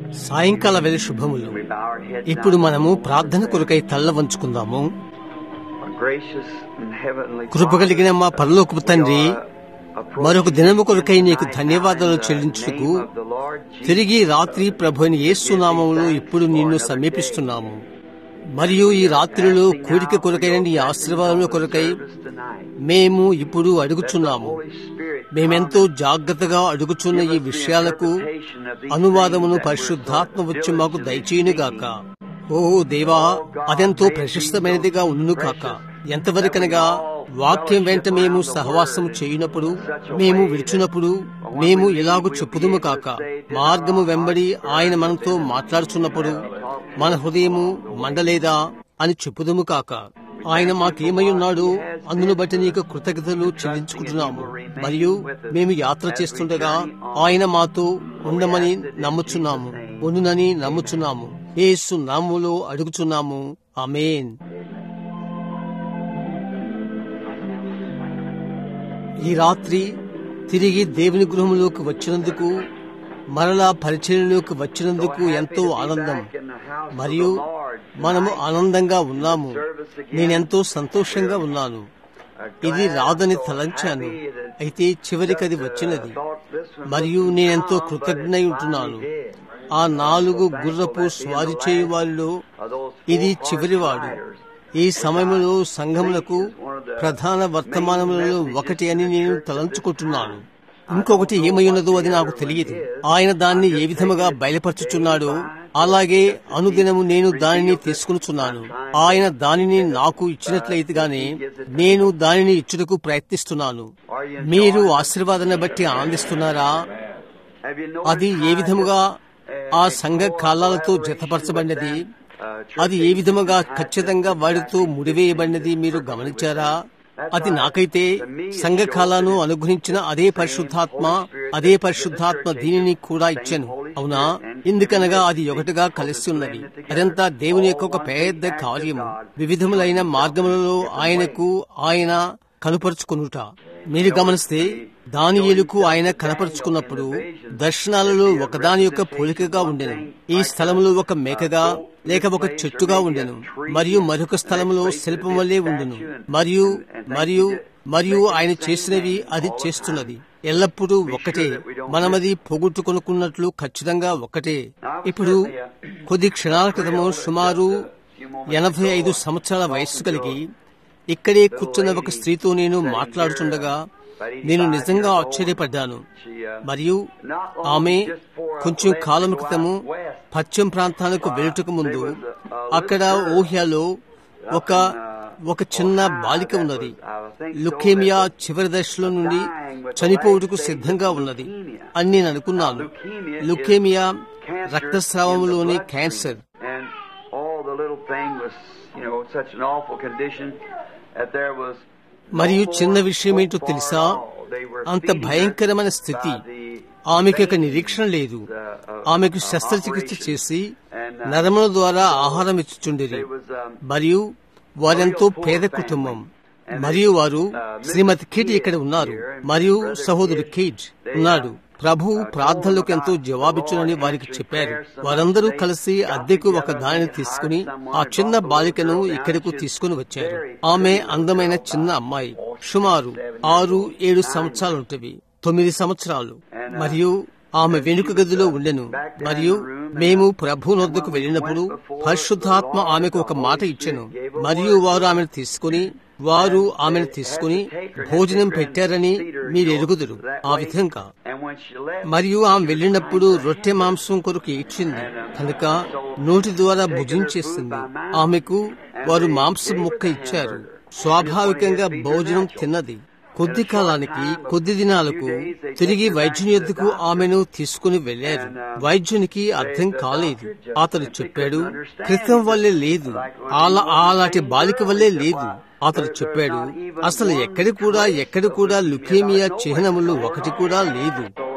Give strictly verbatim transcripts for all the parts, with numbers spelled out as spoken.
సాయంకాల వేళ శుభములు. ఇప్పుడు మనము ప్రార్థన కొరకై తల్ల వంచుకుందాము. కృపగలిగిన మా పరలోకపు తండ్రి, మరొక దినము కొరకై నీకు ధన్యవాదాలు చెల్లించుటకు తిరిగి రాత్రి ప్రభు అయిన యేసు నామములో ఇప్పుడు నిన్ను సమీపిస్తున్నాము. మరియు ఈ రాత్రిలో కోరిక కొరకైన నీ ఆశీర్వాదముల కొరకై మేము ఇప్పుడు అడుగుచున్నాము. మేమెంతో జాగ్రత్తగా అడుగుచున్న ఈ విషయాలకు అనువాదమును పరిశుద్ధాత్మ వచ్చి మాకు దయచేయునుగాక. ఓ దేవా, అదెంతో ప్రశస్తమైనదిగా ఉండును కాక. ఎంతవరకనగా వాక్యం వెంట మేము సహవాసము చేయునప్పుడు, మేము విడిచినప్పుడు మేము ఇలాగూ చెప్పుదుము కాక. మార్గము వెంబడి ఆయన మనతో మాట్లాడుచున్నప్పుడు మన హృదయము మండలేదా అని చెప్పుదుము కాక. ఆయన మాకేమై ఉన్నాడు, అందును బట్టి నీకు కృతజ్ఞతలు చెల్లించుకుంటున్నాము. మరియు మేము యాత్ర చేస్తుండగా ఆయన మాతో ఉండమని నమ్ముచున్నాము, ఉండునని నమ్ముచున్నాము. యేసు నామములో అడుగుచున్నాము, ఆమేన్. ఈ రాత్రి తిరిగి దేవుని గృహంలోకి వచ్చినందుకు, మరలా పరిచర్యలోకి వచ్చినందుకు ఎంతో ఆనందం. మరియు మనము ఆనందంగా ఉన్నాము. నేనెంతో సంతోషంగా ఉన్నాను. ఇది రాదని తలంచాను, అయితే చివరికి అది వచ్చినది. మరియు నేనెంతో కృతజ్ఞై ఉంటున్నాను. ఆ నాలుగు గుర్రపు స్వారీ చేయు వారిలో ఇది చివరివాడు. ఈ సమయంలో సంఘములకు ప్రధాన వర్తమానములలో ఒకటి అని నేను తలంచుకుంటున్నాను. ఇంకొకటి ఏమైనదో అది నాకు తెలియదు. ఆయన దాన్ని ఏ విధముగా బయలుపరచుచున్నాడో అలాగే అనుదినము నేను దానిని తీసుకునిచున్నాను. ఆయన దానిని నాకు ఇచ్చినట్లయితేగానే నేను దానిని ఇచ్చుటకు ప్రయత్నిస్తున్నాను. మీరు ఆశీర్వాదాన్ని బట్టి ఆనందిస్తున్నారా? అది ఏ విధముగా ఆ సంఘ కాలాలతో జతపరచబడినది, అది ఏ విధముగా ఖచ్చితంగా వాడితో ముడివేయబడినది మీరు గమనించారా? అది నాకైతే సంఘకాలను అనుగ్రహించిన అదే పరిశుద్ధాత్మ, అదే పరిశుద్ధాత్మ దీనిని కూడా ఇచ్చాను. అవునా? ఎందుకనగా అది ఒకటిగా కలిసి ఉన్నది. అదంతా దేవుని యొక్క ఒక పెద్ద కార్యము. వివిధములైన మార్గములలో ఆయనకు ఆయన కనుపరుచుకునుట. మీరు గమనిస్తే దానియేలుకు ఆయన కనపరుచుకున్నప్పుడు దర్శనాలలో ఒకదాని యొక్క పోలికగా ఉండెను. ఈ స్థలములో ఒక మేకగా లేక ఒక చెట్టుగా ఉండెను, మరియు మరొక స్థలములో శిల్పం వల్లే ఉండును. మరియు మరియు మరియు ఆయన చేసినవి అది చేస్తున్నది. ఎల్లప్పుడూ ఒక్కటే. మనమది పోగొట్టుకొనుకున్నట్లు ఖచ్చితంగా ఒక్కటే. ఇప్పుడు కొద్ది క్షణాల క్రితము సుమారు ఎనభై ఐదు సంవత్సరాల వయస్సు కలిగి ఇక్కడే కూర్చున్న ఒక స్త్రీతో నేను మాట్లాడుతుండగా నేను నిజంగా ఆశ్చర్యపడ్డాను. మరియు ఆమె కొంచెం కాలం క్రితము పశ్చిమ ప్రాంతానికి వెళ్ళటకు ముందు అక్కడ ఓహియాలో ఒక ఒక చిన్న బాలిక ఉన్నది. లుకేమియా చివరి దశలో నుండి చనిపోవుటకు సిద్ధంగా ఉన్నది అని నేను అనుకున్నాను. లుకేమియా రక్తస్రావములోని క్యాన్సర్. మరియు చిన్న విషయం ఏంటో తెలుసా? అంత భయంకరమైన స్థితి. ఆమెకు ఒక నిరీక్షణ లేదు. ఆమెకు శస్త్రచికిత్స చేసి నరముల ద్వారా ఆహారం ఇచ్చుచుండేది. మరియు వారెంతో పేద కుటుంబం. మరియు వారు శ్రీమతి కిడ్ ఇక్కడ ఉన్నారు, మరియు సహోదరు కిడ్ ఉన్నాడు. ప్రభు ప్రార్థనలకు ఎంతో జవాబిచ్చునని వారికి చెప్పారు. వారందరూ కలిసి అద్దెకు ఒక దానిని తీసుకుని ఆ చిన్న బాలికను ఇక్కడకు తీసుకుని వచ్చారు. ఆమె అందమైన చిన్న అమ్మాయి, సుమారు ఆరు ఏడు సంవత్సరాలుంటవి, తొమ్మిది సంవత్సరాలు. మరియు ఆమె వెనుక గదిలో ఉండెను. మరియు మేము ప్రభు నొద్దకు వెళ్ళినప్పుడు పరిశుద్ధాత్మ ఆమెకు ఒక మాట ఇచ్చెను. మరియు వారు ఆమెను తీసుకుని వారు ఆమెను తీసుకుని భోజనం పెట్టారని మీరు ఎరుగుదురు. ఆ విధంగా మరియు ఆమె వెళ్ళినప్పుడు రొట్టె మాంసం కొరకు ఇచ్చింది కనుక నోటి ద్వారా భుజించేస్తుంది. ఆమెకు వారు మాంసం ముక్క ఇచ్చారు. స్వాభావికంగా భోజనం తిన్నది. కొద్ది కాలానికి, కొద్ది దినాలకు తిరిగి వైద్యుని యొద్దకు ఆమెను తీసుకుని వెళ్లారు. వైద్యునికి అర్థం కాలేదు. అతడు చెప్పాడు, క్రితం వల్లే లేదు, అలా అలాంటి బాలిక వల్లే లేదు. అతడు చెప్పాడు, అసలు ఎక్కడి కూడా ఎక్కడి కూడా లుకేమియా చిహ్నములు ఒకటి కూడా లేదు.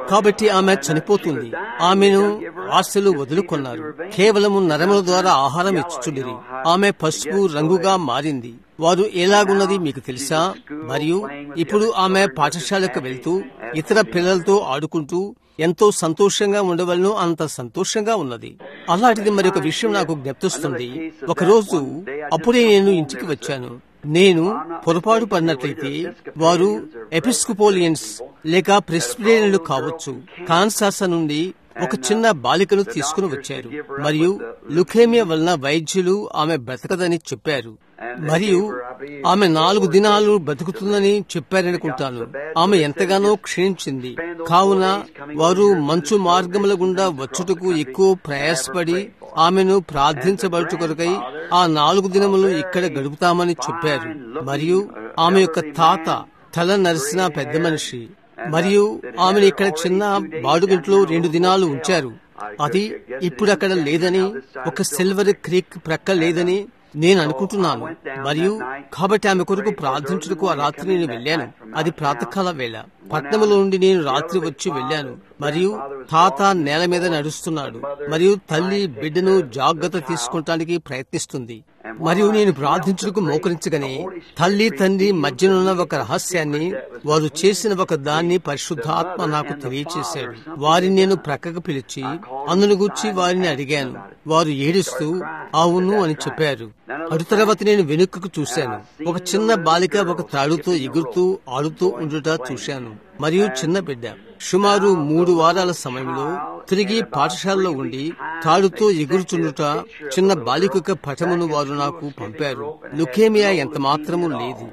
కాబట్టి ఆమె చనిపోతుంది. ఆమెను ఆశలు వదులుకున్నారు. కేవలము నరముల ద్వారా ఆహారం ఇచ్చుచుండిరి. ఆమె పసుపు రంగుగా మారింది. వారు ఎలాగున్నది మీకు తెలుసా? మరియు ఇప్పుడు ఆమె పాఠశాలకు వెళ్తూ ఇతర పిల్లలతో ఆడుకుంటూ ఎంతో సంతోషంగా ఉండవలను అంత సంతోషంగా ఉన్నది. అలాంటిది మరి ఒక విషయం నాకు జ్ఞప్తిస్తుంది. ఒకరోజు అప్పుడే నేను ఇంటికి వచ్చాను. నేను పొరపాటు పడినట్లయితే వారు ఎపిస్కోపోలియన్స్ లేక ప్రెస్బిటేరియన్లు కావచ్చు. కాన్సాసా నుండి ఒక చిన్న బాలికను తీసుకుని వచ్చారు మరియు లుకేమియా వలన వైద్యులు ఆమె బ్రతకదని చెప్పారు. మరియు ఆమె నాలుగు దినాలు బ్రతుకుతుందని చెప్పారనుకుంటాను. ఆమె ఎంతగానో క్షీణించింది. కావున వారు మంచు మార్గముల గుండా వచ్చుటకు ఎక్కువ ప్రయాసపడి ఆమెను ప్రార్థించబడుట కొరకై ఆ నాలుగు దినములు ఇక్కడ గడుపుతామని చెప్పారు. మరియు ఆమె యొక్క తాత తల నరిసిన పెద్ద మనిషి. మరియు ఆమెను ఇక్కడ చిన్న బాడుగింట్లో రెండు దినాలు ఉంచారు. అది ఇప్పుడు అక్కడ లేదని, ఒక సిల్వర్ క్రీక్ ప్రక్క లేదని నేను అనుకుంటున్నాను. మరియు కాబట్టి ఆమె కొరకు ప్రార్థించుటకు ఆ రాత్రి నేను వెళ్ళాను. అది ప్రాతకాల వేళ. పట్నములో నుండి నేను రాత్రి వచ్చి వెళ్ళాను. మరియు తాత నేల మీద నడుస్తున్నాడు మరియు తల్లి బిడ్డను జాగ్రత్త తీసుకుంటానికి ప్రయత్నిస్తుంది. మరియు నేను ప్రార్థించుటకు మోకరించగానే తల్లి తండ్రి మధ్యనున్న ఒక రహస్యాన్ని, వారు చేసిన ఒక దాన్ని పరిశుద్ధాత్మ నాకు తెలియచేశాడు. వారిని నేను ప్రక్కకు పిలిచి అందును గూర్చి వారిని అడిగాను. వారు ఏడుస్తూ అవును అని చెప్పారు. అటు తర్వాత నేను వెనుకకు చూశాను. ఒక చిన్న బాలిక ఒక తాడుతో ఎగురుతూ ఆడుతూ ఉండుట చూశాను. మరియు చిన్న బిడ్డ సుమారు మూడు వారాల సమయంలో తిరిగి పాఠశాలలో ఉండి తాడుతో ఎగురుచుండుట చిన్న బాలిక యొక్క పటమును వారు నాకు పంపారు. లుకేమియా ఎంత మాత్రము లేదు.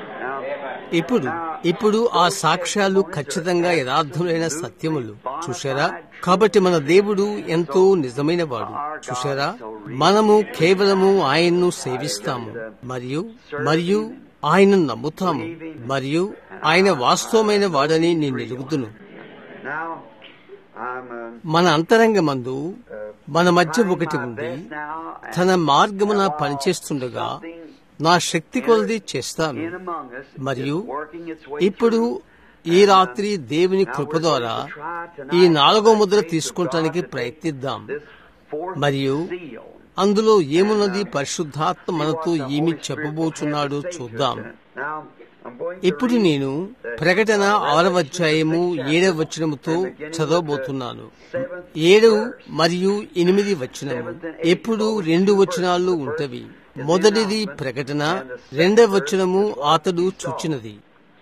ఇప్పుడు ఇప్పుడు ఆ సాక్ష్యాలు ఖచ్చితంగా యథార్థములైన సత్యములు. చూశారా? కాబట్టి మన దేవుడు ఎంతో నిజమైన వాడు. చూశారా? మనము కేవలము ఆయన్ను సేవిస్తాము మరియు మరియు ఆయనను నమ్ముతాము మరియు ఆయన వాస్తవమైన వాడని నేను ఎరుగుదును. మన అంతరంగమందు మన మధ్య ఒకటి ఉంది. తన మార్గమున పనిచేస్తుండగా నా శక్తి కొలది చేస్తాను. మరియు ఇప్పుడు ఈ రాత్రి దేవుని కృప ద్వారా ఈ నాలుగో ముద్ర తీసుకుంటానికి ప్రయత్నిద్దాం. మరియు అందులో ఏమున్నది, పరిశుద్ధాత్మ మనతో ఏమి చెప్పబోచున్నాడో చూద్దాం. ఇప్పుడు నేను ప్రకటన ఆరవ అధ్యాయము ఏడవ వచనముతో చదవబోతున్నాను. ఏడు మరియు ఎనిమిది వచనము ఎప్పుడు రెండు వచనాలు ఉంటవి. మొదటిది ప్రకటన, రెండవ వచనము అతడు చూచినది.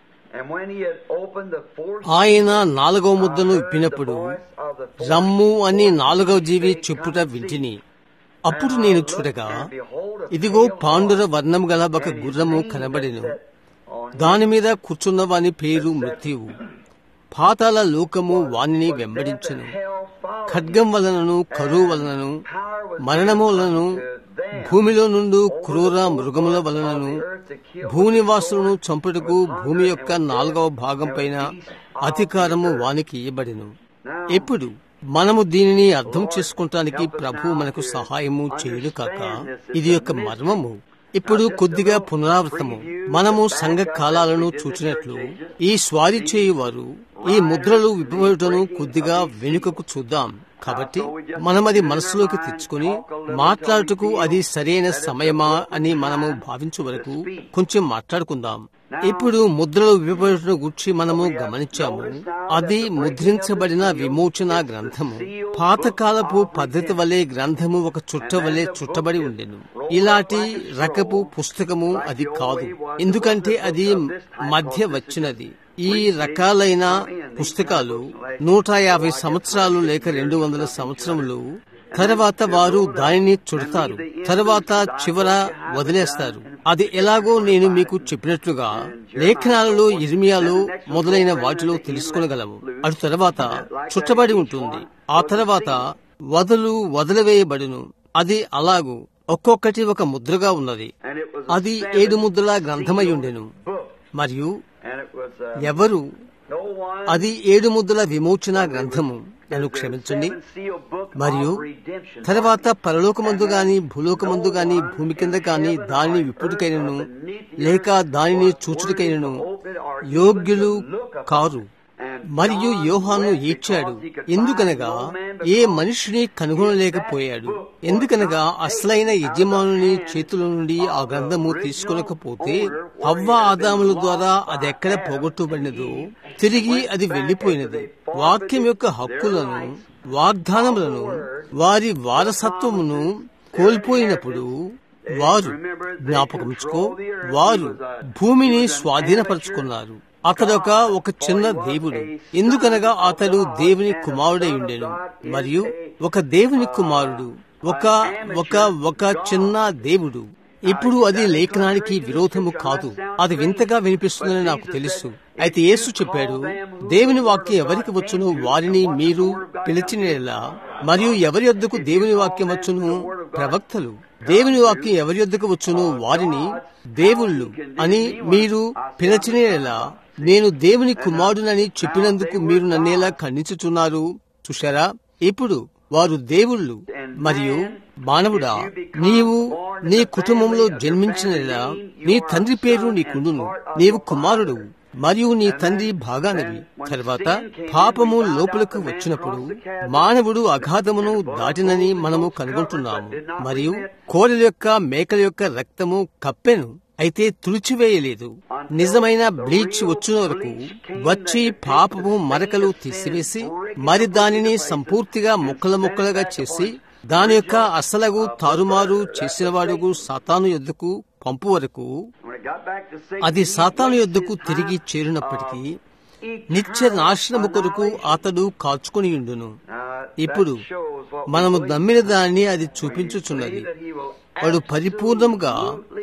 ఆయన నాలుగవ ముద్దను విప్పినప్పుడు రమ్ము అని నాలుగవ జీవి చెప్పుట వింటిని. అప్పుడు నేను చూడగా ఇదిగో పాండుర వర్ణం గల ఒక గుర్రము కనబడెను. దాని మీద కూర్చున్న వాని పేరు మృత్యువు. పాతాళ లోకము వానిని వెంబడించెను. ఖడ్గం వలనను కరువు వలనను మరణము వలనను భూమిలో నుండి క్రూర మృగముల వలనను భూనివాసులను చంపుటకు భూమి యొక్క నాలుగవ భాగం పైన అధికారము వానికి ఇయ్యబడెను. ఎప్పుడు మనము దీనిని అర్థం చేసుకుంటానికి ప్రభు మనకు సహాయము చేయును కాక. ఇది యొక్క మర్మము. ఇప్పుడు కొద్దిగా పునరావృతము. మనము సంఘ కాలాలను చూచినట్లు ఈ స్వారీ చేయువారు ఈ ముద్రలు విప్పబడుటను కొద్దిగా వెనుకకు చూద్దాం. కాబట్టి మనం అది మనసులోకి తెచ్చుకుని మాట్లాడుటకు అది సరైన సమయమా అని మనము భావించే వరకు కొంచెం మాట్లాడుకుందాం. ఇప్పుడు ముద్రలు విప్పబడుటను గురించి మనము గమనించాము. అది ముద్రించబడిన విమోచన గ్రంథము. పాతకాలపు పద్ధతి వలె గ్రంథము ఒక చుట్ట వలె చుట్టబడి ఉండెను. ఇలాంటి రకపు పుస్తకము అది కాదు, ఎందుకంటే అది మధ్య వచ్చినది. ఈ రకాలైన పుస్తకాలు నూట యాభై సంవత్సరాలు లేక రెండు వందల సంవత్సరములు తర్వాత వారు దానిని చుడతారు, తర్వాత చివర వదిలేస్తారు. అది ఎలాగో నేను మీకు చెప్పినట్లుగా లేఖనాలలో, ఇర్మియాలో మొదలైన వాటిలో తెలుసుకొనగలము. అటు తర్వాత చుట్టబడి ఉంటుంది. ఆ తర్వాత వదలు వదిలివేయబడును. అది అలాగూ ఒక్కొక్కటి ఒక ముద్రగా ఉన్నది. అది ఏడు ముద్రల గ్రంథమై ఉండెను. మరియు ఎవరు అది ఏడు ముద్రల విమోచన గ్రంథము నన్ను క్షమించండి. మరియు తర్వాత పరలోకమందు గాని భూలోకమందు గాని భూమి కింద గాని దానిని విప్పుటికైనను లేక దానిని చూచుటికైనను యోగ్యులు కారు. మరియు యోహాను ఏడ్చాడు, ఎందుకనగా ఏ మనిషిని కనుగొనలేకపోయాడు. ఎందుకనగా అసలైన యజమానుని చేతుల నుండి ఆ గ్రంథము తీసుకొనకపోతే హవ్వ ఆదాముల ద్వారా అది ఎక్కడ పోగొట్టబడినదో తిరిగి అది వెళ్లిపోయినది. వాక్యం యొక్క హక్కులను, వాగ్దానములను, వారి వారసత్వమును కోల్పోయినప్పుడు వారు జ్ఞాపకముంచుకో వారు భూమిని స్వాధీనపరుచుకున్నారు. అతడొక ఒక చిన్న దేవుడు, ఎందుకనగా అతడు దేవుని కుమారుడై ఉండెను. మరియు ఒక దేవుని కుమారుడు ఒక ఒక ఒక చిన్న దేవుడు. ఇప్పుడు అది లేఖనానికి విరోధము కాదు. అది వింతగా వినిపిస్తుందని నాకు తెలుసు. అయితే యేసు చెప్పాడు, దేవుని వాక్యం ఎవరికి వచ్చును వారిని మీరు పిలిచినలా, మరియు ఎవరి యొద్దకు దేవుని వాక్యం వచ్చును ప్రవక్తలు. దేవుని వాక్యం ఎవరి యొద్దకు వచ్చును వారిని దేవుళ్ళు అని మీరు పిలిచినలా, నేను దేవుని కుమారుడనని చెప్పినందుకు మీరు నన్నేలా ఖండించుచున్నారు. చూశారా? ఇప్పుడు వారు దేవుళ్ళు. మరియు మానవుడా, నీవు నీ కుటుంబంలో జన్మించినలా నీ తండ్రి పేరు నీకుండును. నీవు కుమారుడు మరియు నీ తండ్రి భాగానవి. తర్వాత పాపము లోపలకు వచ్చినప్పుడు మానవుడు అగాధమును దాటినని మనము కనుగొంటున్నాము. మరియు కోడల యొక్క మేకల యొక్క రక్తము కప్పెను, అయితే తుడిచివేయలేదు. నిజమైన బ్లీచ్ వచ్చిన వరకు వచ్చి పాపము మరకలు తీసివేసి మరి దానిని సంపూర్తిగా ముక్కల ముక్కలుగా చేసి దాని యొక్క అసలగు తారుమారు చేసినవాడుకు సాతాను యొద్దకు పంపు వరకు అది సాతాను యొద్దకు తిరిగి చేరినప్పటికీ నిత్య నాశనము కొరకు అతడు కాచుకొని ఉండును. ఇప్పుడు మనము నమ్మిన దాన్ని అది చూపించుచున్నది. వాడు పరిపూర్ణంగా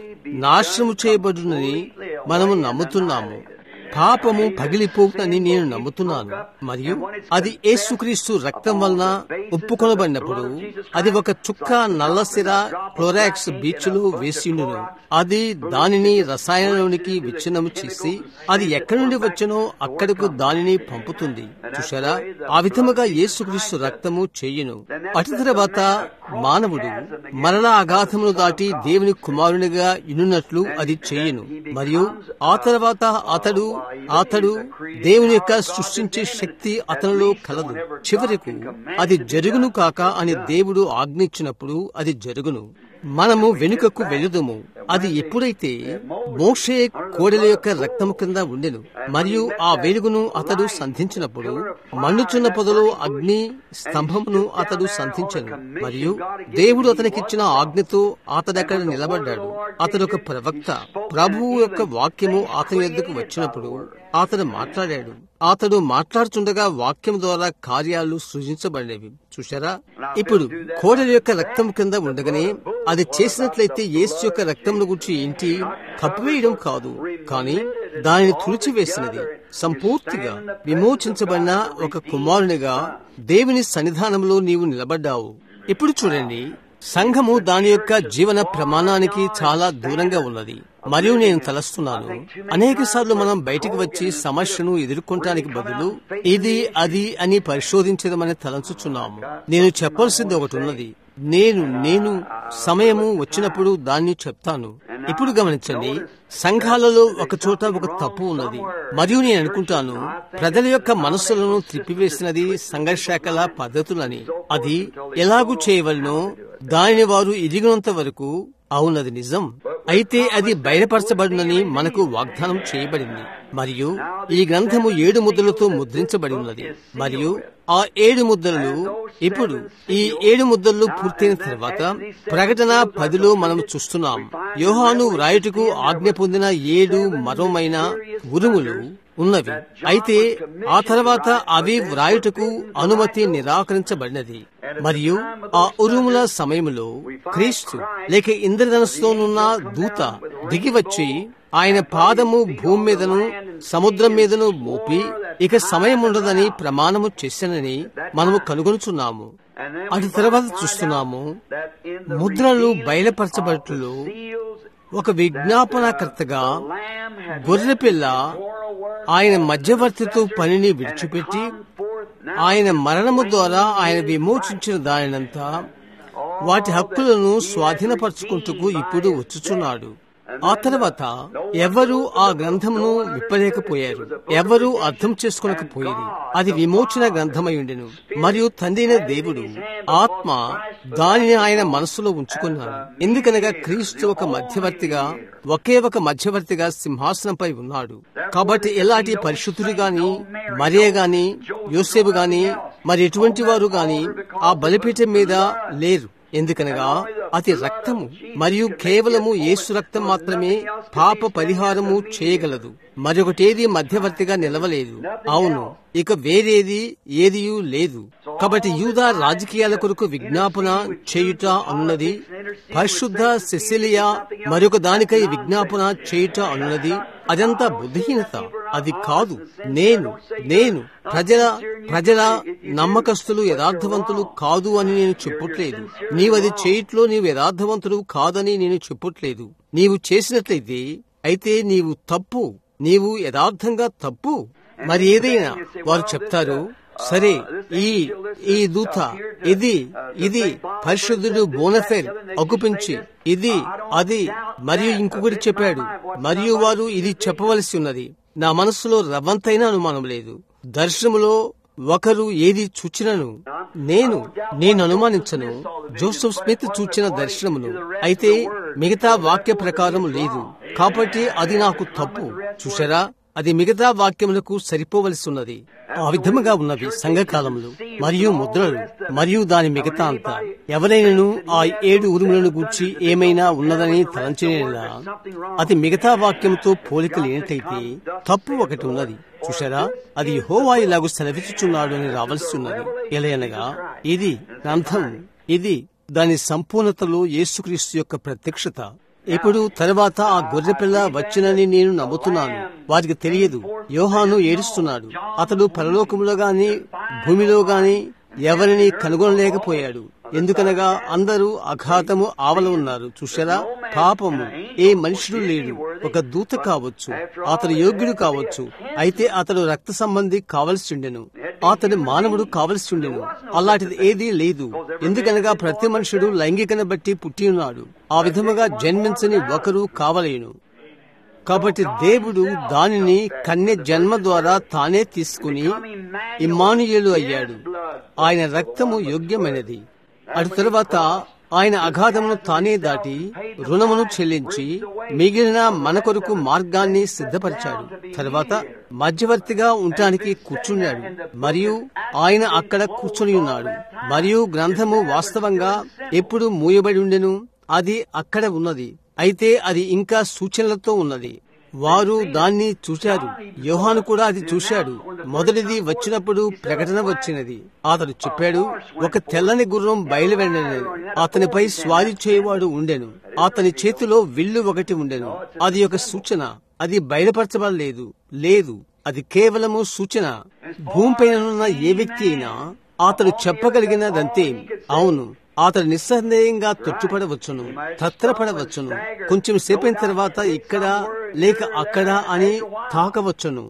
నాశనము చేయబడునని మనము నమ్ముతున్నాము. పాపము పగిలిపోతుందని నేను నమ్ముతున్నాను. మరియు అది యేసుక్రీస్తు రక్తం వలన ఒప్పుకొనబడినప్పుడు అది ఒక చుక్క నల్లసిర క్లోరాక్స్ బీచ్ లో వేసిండును. అది దానిని రసాయనంలోనికి విచ్ఛిన్నము చేసి అది ఎక్కడి నుండి వచ్చనో అక్కడకు దానిని పంపుతుంది. చూశారా? ఆ విధముగా యేసుక్రీస్తు రక్తము చేయును. అటు తర్వాత మానవుడు మరలా అగాధమును దాటి దేవుని కుమారునిగా ఇనున్నట్లు అది చేయును. మరియు ఆ తర్వాత అతడు అతడు దేవుని యొక్క సృష్టించే శక్తి అతనిలో కలదు. చివరకు అది జరుగును కాక అని దేవుడు ఆజ్ఞించినప్పుడు అది జరుగును. మనము వెనుకకు వెళుదుము. అది ఎప్పుడైతే మోషే కోడెల యొక్క రక్తము కింద ఉండెను మరియు ఆ వెలుగును అతడు సంధించినప్పుడు మండుచున్న పొదలో అగ్ని స్తంభమును అతడు సంధించను. మరియు దేవుడు అతనికిచ్చిన ఆజ్ఞతో అతడక్కడ నిలబడ్డాడు. అతడు ఒక ప్రవక్త. ప్రభువు యొక్క వాక్యము అతని యొద్దకు వచ్చినప్పుడు అతడు మాట్లాడాడు. అతడు మాట్లాడుతుండగా వాక్యం ద్వారా కార్యాలు సృజించబడినవి. చూశారా? ఇప్పుడు కోడెల యొక్క రక్తం కింద ఉండగానే అది చేసినట్లయితే యేసు యొక్క రక్తంను గురించి ఏంటి? కప్పివేయడం కాదు, కానీ దానిని తుడిచివేసినది. సంపూర్తిగా విమోచించబడిన ఒక కుమారునిగా దేవుని సన్నిధానంలో నీవు నిలబడ్డావు. ఇప్పుడు చూడండి, సంఘము దాని యొక్క జీవన ప్రమాణానికి చాలా దూరంగా ఉన్నది. మరియు నేను తలస్తున్నాను, అనేక సార్లు మనం బయటికి వచ్చి సమస్యను ఎదుర్కొనటానికి బదులు ఇది అది అని పరిశోధించదమని తలంచుచున్నాము. నేను చెప్పాల్సింది ఒకటి ఉన్నది. నేను నేను సమయము వచ్చినప్పుడు దాన్ని చెప్తాను. ఇప్పుడు గమనించండి, సంఘాలలో ఒక చోట ఒక తప్పు ఉన్నది. మరియు నేను అనుకుంటాను ప్రజల యొక్క మనస్సులను త్రిప్పివేసినది సంఘర్షకల పద్ధతులని. అది ఎలాగూ చేయవలనో దానిని వారు ఎదిగినంత వరకు అవునది నిజం. అయితే అది బయలుపరచబడినని మనకు వాగ్దానం చేయబడింది. మరియు ఈ గ్రంథము ఏడు ముద్రలతో ముద్రించబడి ఉన్నది. మరియు ఆ ఏడు ముద్రలు ఇప్పుడు ఈ ఏడు ముద్రలు పూర్తయిన తర్వాత ప్రకటన పదిలో మనం చూస్తున్నాం. యోహాను వ్రాయుటకు ఆజ్ఞ పొందిన ఏడు మరోమైన ఉరుములు ఉన్నవి. అయితే ఆ తర్వాత అవి వ్రాయుటకు అనుమతి నిరాకరించబడినది. మరియు ఆ ఉరుముల సమయంలో క్రీస్తు లేక ఇంద్రధనుస్సులోనున్న దూత దిగివచ్చి ఆయన పాదము భూమి మీదను సముద్రం మీదను మోపి ఇక సమయం ఉండదని ప్రమాణము చేశానని మనము కనుగొనుచున్నాము. అటు తర్వాత చూస్తున్నాము ముద్రలు బయలుపరచబడుటలో ఒక విజ్ఞాపనకర్తగా గొర్రెపిల్ల ఆయన మధ్యవర్తితో పనిని విడిచిపెట్టి ఆయన మరణము ద్వారా ఆయన విమోచించిన దానినంతా వాటి హక్కులను స్వాధీనపరచుకుంటూ ఇప్పుడు వచ్చుచున్నాడు. ఆ తర్వాత ఎవరూ ఆ గ్రంథమును విప్పలేకపోయారు, ఎవరూ అర్థం చేసుకోలేకపోయేది. అది విమోచన గ్రంథమై ఉండెను. మరియు తండ్రైన దేవుడు ఆత్మ దానిని ఆయన మనస్సులో ఉంచుకున్నాడు. ఎందుకనగా క్రీస్తు ఒక మధ్యవర్తిగా, ఒకే ఒక మధ్యవర్తిగా సింహాసనంపై ఉన్నాడు. కాబట్టి ఎలాంటి పరిశుద్ధుడు గాని, మరియ గాని, యోసేపు గాని, మరి ఎటువంటి వారు గాని ఆ బలిపీఠం మీద లేరు. ఎందుకనగా అది రక్తము, మరియు కేవలము యేసు రక్తం మాత్రమే పాప పరిహారము చేయగలదు. మరొకటేది మధ్యవర్తిగా నిలవలేదు. అవును, ఇక వేరేది ఏదియూ లేదు. కాబట్టి యూదా రాజకీయాల కొరకు విజ్ఞాపన చేయుట అన్నది, పరిశుద్ధ సెసిలియా మరొక దానికై విజ్ఞాపన చేయుట అన్నది, అదంతా బుద్ధిహీనత. అది కాదు. నేను నేను ప్రజల ప్రజల నమ్మకస్తులు యథార్థవంతులు కాదు అని నేను చెప్పట్లేదు. నీవది చేయుట్లో నీవు యథార్థవంతుడు కాదని నేను చెప్పట్లేదు. నీవు చేసినట్లయితే అయితే నీవు తప్పు, నీవు యథార్థంగా తప్పు. మరి ఏదైనా వారు చెప్తారు, సరే ఈ ఈ దూత ఇది ఇది పరిశుద్ధుడు బోనఫేర్ అగుపించి ఇది అది మరియు ఇంకొకటి చెప్పాడు, మరియు వారు ఇది చెప్పవలసి ఉన్నది. నా మనస్సులో రవ్వంతైనా అనుమానం లేదు. దర్శనములో ఒకరు ఏది చూచినను నేను నేను అనుమానించను. జోసెఫ్ స్మిత్ చూచిన దర్శనమును అయితే మిగతా వాక్య ప్రకారం లేదు. కాబట్టి అది నాకు తప్పు. చూశారా, అది మిగతా వాక్యములకు సరిపోవలసి ఉన్నది. ఆ విధముగా ఉన్నవి సంఘకాలంలో మరియు ముద్రలు మరియు దాని మిగతా అంతా. ఎవరైనాను ఆ ఏడు ఉరుములను గూర్చి ఏమైనా ఉన్నదని తలంచేలా అది మిగతా వాక్యంతో పోలిక లేనట్టయితే తప్పు ఒకటి ఉన్నది. చూశారా, అది యెహోవా ఇలాగూ సెలవిచ్చుచున్నాడు అని రావాల్సి ఉన్నది. ఎలయనగా ఇది గ్రంథం, ఇది దాని సంపూర్ణతలో యేసుక్రీస్తు యొక్క ప్రత్యక్షత. ఇప్పుడు తర్వాత ఆ గొర్రెపిల్ల వచ్చినని నేను నమ్ముతున్నాను. వారికి తెలియదు. యోహాను ఏడుస్తున్నాడు. అతడు పరలోకములో గాని భూమిలో గాని ఎవరిని కనుగొనలేకపోయాడు. ఎందుకనగా అందరూ అఘాతము ఆవల ఉన్నారు. చూశారా, పాపము ఏ మనుషుడు లేడు. ఒక దూత కావచ్చు, అతడు యోగ్యుడు కావచ్చు, అయితే అతడు రక్త సంబంధి కావలసి ఉండెను, అతడు మానవుడు కావలసి ఉండెను. అలాంటిది ఏదీ లేదు. ఎందుకనగా ప్రతి మనుషుడు లైంగికను బట్టి పుట్టి ఉన్నాడు. ఆ విధముగా జన్మించని ఒకరు కావలేను. కాబట్టి దేవుడు దానిని కన్య జన్మ ద్వారా తానే తీసుకుని ఇమ్మానుయేలు అయ్యాడు. ఆయన రక్తము యోగ్యమైనది. అటు తరువాత ఆయన అగాధమును తానే దాటి రుణమును చెల్లించి మిగిలిన మన కొరకు మార్గాన్ని సిద్ధపరిచాడు. తర్వాత మధ్యవర్తిగా ఉండటానికి కూర్చున్నాడు, మరియు ఆయన అక్కడ కూర్చుని ఉన్నాడు. మరియు గ్రంథము వాస్తవంగా ఎప్పుడు మూయబడి ఉండెను, అది అక్కడ ఉన్నది. అయితే అది ఇంకా సూచనలతో ఉన్నది. వారు దాన్ని చూశారు. యోహాను కూడా అది చూశాడు. మొదటిది వచ్చినప్పుడు ప్రకటన వచ్చినది. అతడు చెప్పాడు, ఒక తెల్లని గుర్రం బయలువెళ్ళినది, అతనిపై స్వారీ చేయవాడు ఉండెను, అతని చేతిలో విల్లు ఒకటి ఉండెను. అది ఒక సూచన. అది బయలుపరచబడలేదు. లేదు, అది కేవలము సూచన. భూమిపైన ఉన్న ఏ వ్యక్తి అయినా అతడు చెప్పగలిగినదంతే. అవును, అతడు నిస్సందేహంగా తొట్టుపడవచ్చును, తత్రపడవచ్చును, కొంచెం సేపైన తర్వాత ఇక్కడ లేక అక్కడ అని తాకవచ్చును.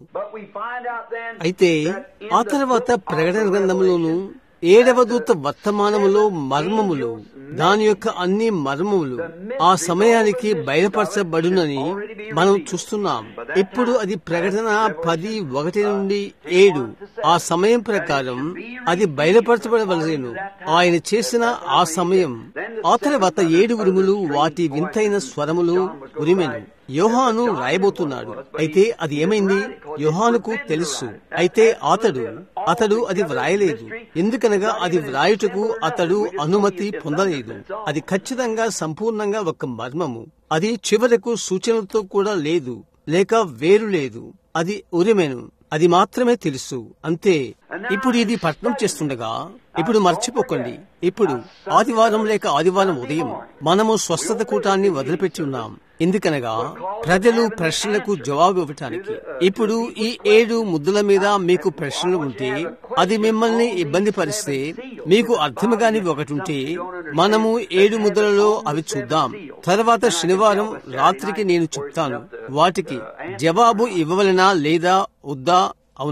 అయితే ఆ తర్వాత ప్రకటన గ్రంథములోను ఏడవ దూత వర్తమానములో మర్మములు, దాని యొక్క అన్ని మర్మములు ఆ సమయానికి బయలుపరచబడునని మనం చూస్తున్నాం. ఇప్పుడు అది ప్రకటన పది ఒకటి నుండి ఏడు ఆ సమయం ప్రకారం అది బయలుపరచబడవలెను. ఆయన చేసిన ఆ సమయం. ఆ తర్వాత ఏడు ఉరుములు వాటి వింతైన స్వరములు ఉరిమెను. యోహాను రాయబోతున్నాడు. అయితే అది ఏమైంది? యోహానుకు తెలుసు. అయితే అతడు అతడు అది వ్రాయలేదు. ఎందుకనగా అది వ్రాయుటకు అతడు అనుమతి పొందలేదు. అది ఖచ్చితంగా సంపూర్ణంగా ఒక మర్మము. అది చివరకు సూచనలతో కూడా లేదు, లేక వేరు లేదు. అది ఉరిమెను. అది మాత్రమే తెలుసు, అంతే. ఇప్పుడు ఇది పట్నం చేస్తుండగా ఇప్పుడు మర్చిపోకండి, ఇప్పుడు ఆదివారం లేక ఆదివారం ఉదయం మనము స్వస్థత కూటాన్ని వదిలిపెట్టి ఉన్నాం. ఎందుకనగా ప్రజలు ప్రశ్నలకు జవాబు ఇవ్వటానికి. ఇప్పుడు ఈ ఏడు ముద్దుల మీద మీకు ప్రశ్నలు ఉంటే, అది మిమ్మల్ని ఇబ్బంది పరిస్తే, మీకు అర్థం కాని ఒకటి ఉంటే, మనము ఏడు ముద్రలలో అవి చూద్దాం. తర్వాత శనివారం రాత్రికి నేను చెప్తాను వాటికి జవాబు ఇవ్వవలనా లేదా వద్దా. అవునా?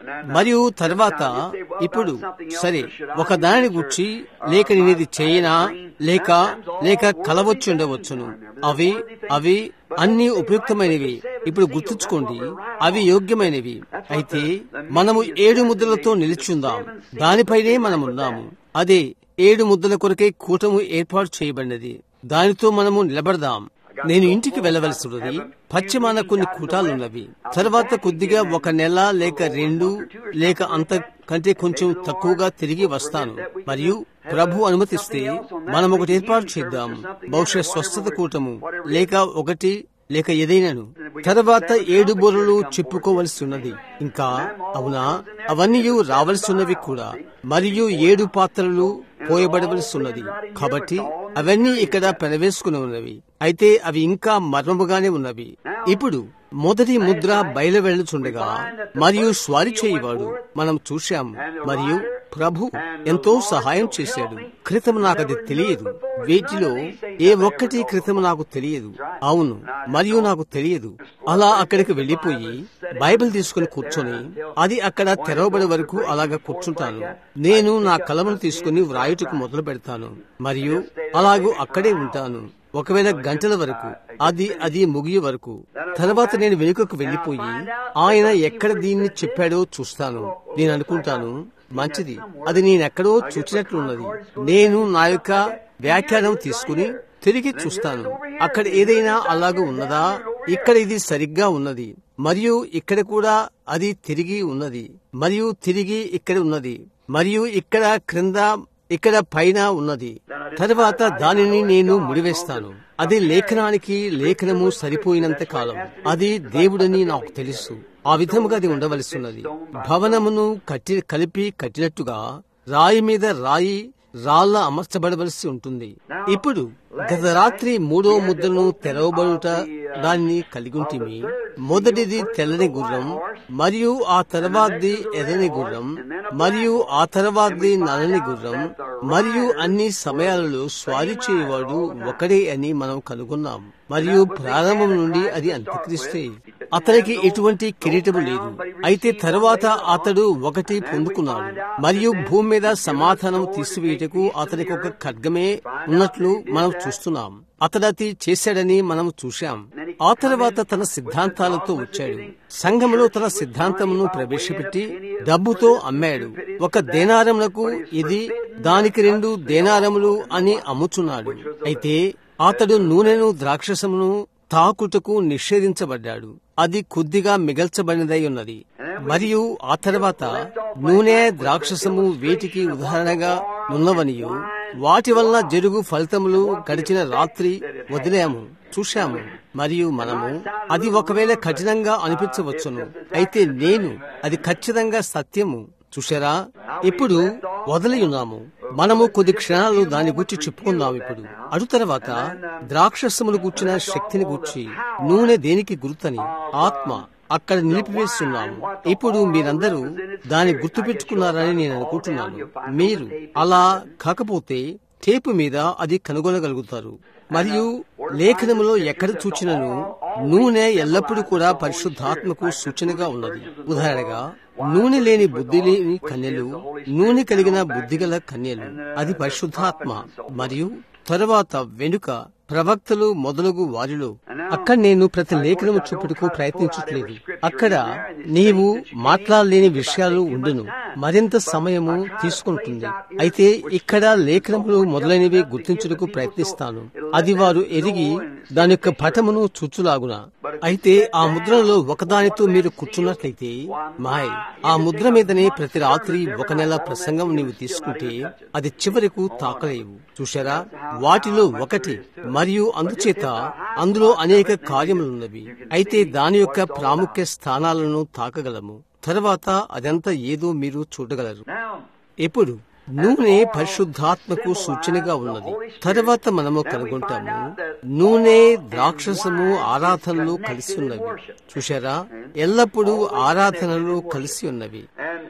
మరియు తర్వాత ఇప్పుడు సరే ఒక దానిని గుర్చి లేక నేనేది చేయనా లేక లేక కలవచ్చు ఉండవచ్చును. అవి అవి అన్ని ఉపయుక్తమైనవి. ఇప్పుడు గుర్తుంచుకోండి, అవి యోగ్యమైనవి. అయితే మనము ఏడు ముద్రలతో నిలిచుందాం. దానిపైనే మనమున్నాము. అదే ఏడు ముద్రల కొరకే కూటము ఏర్పాటు చేయబడినది. దానితో మనము నిలబడదాం. నేను ఇంటికి వెళ్లవలసి ఉన్నది. పశ్చిమాన కొన్ని కూటాలున్నవి. తర్వాత కొద్దిగా ఒక నెల లేక రెండు లేక అంత కంటే కొంచెం తక్కువగా తిరిగి వస్తాను. మరియు ప్రభు అనుమతిస్తే మనం ఒకటి ఏర్పాటు చేద్దాం. బహుశా స్వస్థత కూటము లేక ఒకటి లేక ఏదైనాను. తర్వాత ఏడు బోరలు చెప్పుకోవలసి ఉన్నది. ఇంకా అవునా, అవన్నీ రావలసి ఉన్నవి కూడా. మరియు ఏడు పాత్రలు పోయబడవలసి ఉన్నది. కాబట్టి అవన్నీ ఇక్కడ పెనవేసుకుని ఉన్నవి. అయితే అవి ఇంకా మర్మముగానే ఉన్నవి. ఇప్పుడు మొదటి ముద్ర బయలు వెళ్ళుచుండగా మరియు స్వారీ చేయువాడు మనం చూశాము. మరియు ప్రభు ఎంతో సహాయం చేశాడు. క్రితం నాకు అది తెలియదు. వీటిలో ఏ ఒక్కటి క్రితం నాకు తెలియదు. అవును, మరియు నాకు తెలియదు. అలా అక్కడికి వెళ్లిపోయి బైబిల్ తీసుకుని కూర్చొని అది అక్కడ తెరవబడే వరకు అలాగా కూర్చుంటాను. నేను నా కలమును తీసుకుని వ్రాయుటకు మొదలు పెడతాను మరియు అలాగూ అక్కడే ఉంటాను. ఒకవేళ గంటల వరకు అది అది ముగియ వరకు. తర్వాత నేను వెనుకకు వెళ్లిపోయి ఆయన ఎక్కడ దీన్ని చెప్పాడో చూస్తాను. నేను అనుకుంటాను, మంచిది, అది నేనెక్కడో చూచినట్లున్నది. నేను నా యొక్క వ్యాఖ్యానం తీసుకుని తిరిగి చూస్తాను. అక్కడ ఏదైనా అలాగూ ఉన్నదా? ఇక్కడ ఇది సరిగ్గా ఉన్నది మరియు ఇక్కడ కూడా అది తిరిగి ఉన్నది మరియు తిరిగి ఇక్కడ ఉన్నది మరియు ఇక్కడ క్రింద ఇక్కడ పైన ఉన్నది. తర్వాత దానిని నేను ముడివేస్తాను. అది లేఖనానికి లేఖనము సరిపోయినంత కాలం అది దేవుడని నాకు తెలుసు. ఆ విధముగా అది ఉండవలసి ఉన్నది. భవనమును కట్టి కలిపి కట్టినట్టుగా రాయి మీద రాయి రాళ్ల అమర్చబడవలసి ఉంటుంది. ఇప్పుడు గత రాత్రి మూడో ముద్రను తెరవబడుట దాన్ని కలిగి ఉంటిమి. మొదటిది తెల్లని గుర్రం మరియు ఆ తర్వాతది ఎర్రని గుర్రం మరియు ఆ తర్వాతది నల్లని గుర్రం మరియు అన్ని సమయాలలో స్వారీ చేయవాడు ఒకడే అని మనం కనుగొన్నాం. మరియు ప్రారంభం నుండి అది అంత్యక్రిస్తే. అతనికి ఎటువంటి కిరీటము లేదు. అయితే తర్వాత అతడు ఒకటి పొందుకున్నాడు మరియు భూమి మీద సమాధానం తీసివేయటకు అతనికి ఒక ఖడ్గమే ఉన్నట్లు మనం చూస్తున్నాం. అతడది చేశాడని మనం చూశాం. ఆ తర్వాత తన సిద్ధాంతాలతో వచ్చాడు. సంఘములో తన సిద్ధాంతమును ప్రవేశపెట్టి డబ్బుతో అమ్మాడు. ఒక దేనారములకు ఇది, దానికి రెండు దేనారములు అని అమ్ముచున్నాడు. అయితే అతడు నూనెను ద్రాక్షసమును తాకుటకు నిషేధించబడ్డాడు. అది కొద్దిగా మిగల్చబడినదై ఉన్నది. మరియు ఆ తర్వాత నూనె ద్రాక్షసము వీటికి ఉదాహరణగా ఉన్నవనియు వాటి వలన జరుగు ఫలితములు గడిచిన రాత్రి వదిలాము, చూశాము. మరియు మనము అది ఒకవేళ కఠినంగా అనిపించవచ్చును. అయితే నేను అది ఖచ్చితంగా సత్యము. చూశారా? ఇప్పుడు వదిలి ఉన్నాము. మనము కొద్ది క్షణాలు దాని గురించి చెప్పుకుందాం. ఇప్పుడు అటు తర్వాత ద్రాక్షసములు కూర్చిన శక్తిని గూర్చి నూనె దేనికి గుర్తని ఆత్మ అక్కడ నిలిపివేస్తున్నాము. ఇప్పుడు మీరందరూ దాన్ని గుర్తు పెట్టుకున్నారని నేను అనుకుంటున్నాను. మీరు అలా కాకపోతే టేపు మీద అది కనుగొనగలుగుతారు. మరియు లేఖనములో ఎక్కడ చూచినను నూనె ఎల్లప్పుడూ కూడా పరిశుద్ధాత్మకు సూచనగా ఉన్నది. ఉదాహరణగా నూనె లేని బుద్ధి లేని కన్యలు, నూనె కలిగిన బుద్ధిగల కన్యలు, అది పరిశుద్ధాత్మ. మరియు తరువాత వెనుక ప్రవక్తలు మొదలగు వారిలో. అక్కడ నేను ప్రతి లేఖనము చూపుటకు ప్రయత్నించట్లేదు. అక్కడ నీవు మాట్లాడలేని విషయాలు ఉండును, మరింత సమయము తీసుకుంటుంది. అయితే ఇక్కడ లేఖనములు మొదలైనవి గుర్తించుటకు ప్రయత్నిస్తాను. అది వారు ఎరిగి దాని యొక్క పటమును చూచులాగున. అయితే ఆ ముద్రలో ఒకదానితో మీరు కూర్చున్నట్లయితే మాయ్, ఆ ముద్ర మీదనే ప్రతి రాత్రి ఒక నెల ప్రసంగం నీవు తీసుకుంటే అది చివరకు తాకలేవు. చూశారా? వాటిలో ఒకటి. మరియు అందుచేత అందులో అనేక కార్యములున్నవి. అయితే దాని యొక్క ప్రాముఖ్య స్థానాలను తాకగలము. తర్వాత అదంతా ఏదో మీరు చూడగలరు. ఇప్పుడు నూనె పరిశుద్ధాత్మకు సూచనగా ఉన్నది. తర్వాత మనము కనుగొంటాము నూనె ద్రాక్షసము ఆరాధనలు కలిసి ఉన్నవి. చూశారా? ఎల్లప్పుడూ ఆరాధనలు కలిసి ఉన్నవి.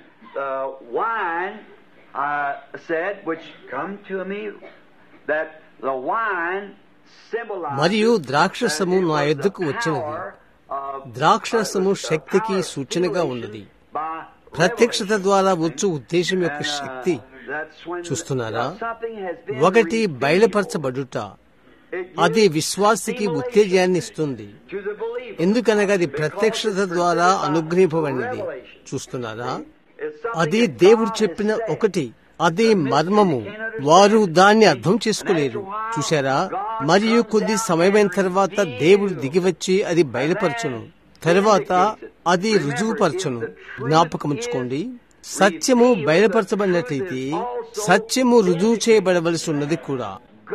మరియు ద్రాక్షసము నా యొద్దకు వచ్చినది. ద్రాక్షసము శక్తికి సూచనగా ఉన్నది. ప్రత్యక్షత ద్వారా వచ్చు ఉద్దేశం యొక్క శక్తి చూస్తున్నారా? ఒకటి బయలుపరచబడుట, అది విశ్వాసికి ఉత్తేజాన్ని ఇస్తుంది. ఎందుకనగా అది ప్రత్యక్షత ద్వారా అనుగ్రహింపబడినది. చూస్తున్నారా? అది దేవుడు చెప్పిన ఒకటి, అది మర్మము, వారు దాన్ని అర్థం చేసుకోలేరు. చూశారా? మరియు కొద్ది సమయమైన తర్వాత దేవుడు దిగివచ్చి అది బయలుపరచును, తర్వాత అది రుజువుపరచును. జ్ఞాపకముంచుకోండి, సత్యము బయలుపరచబడినట్లయితే సత్యము రుజువు చేయబడవలసి ఉన్నది కూడా.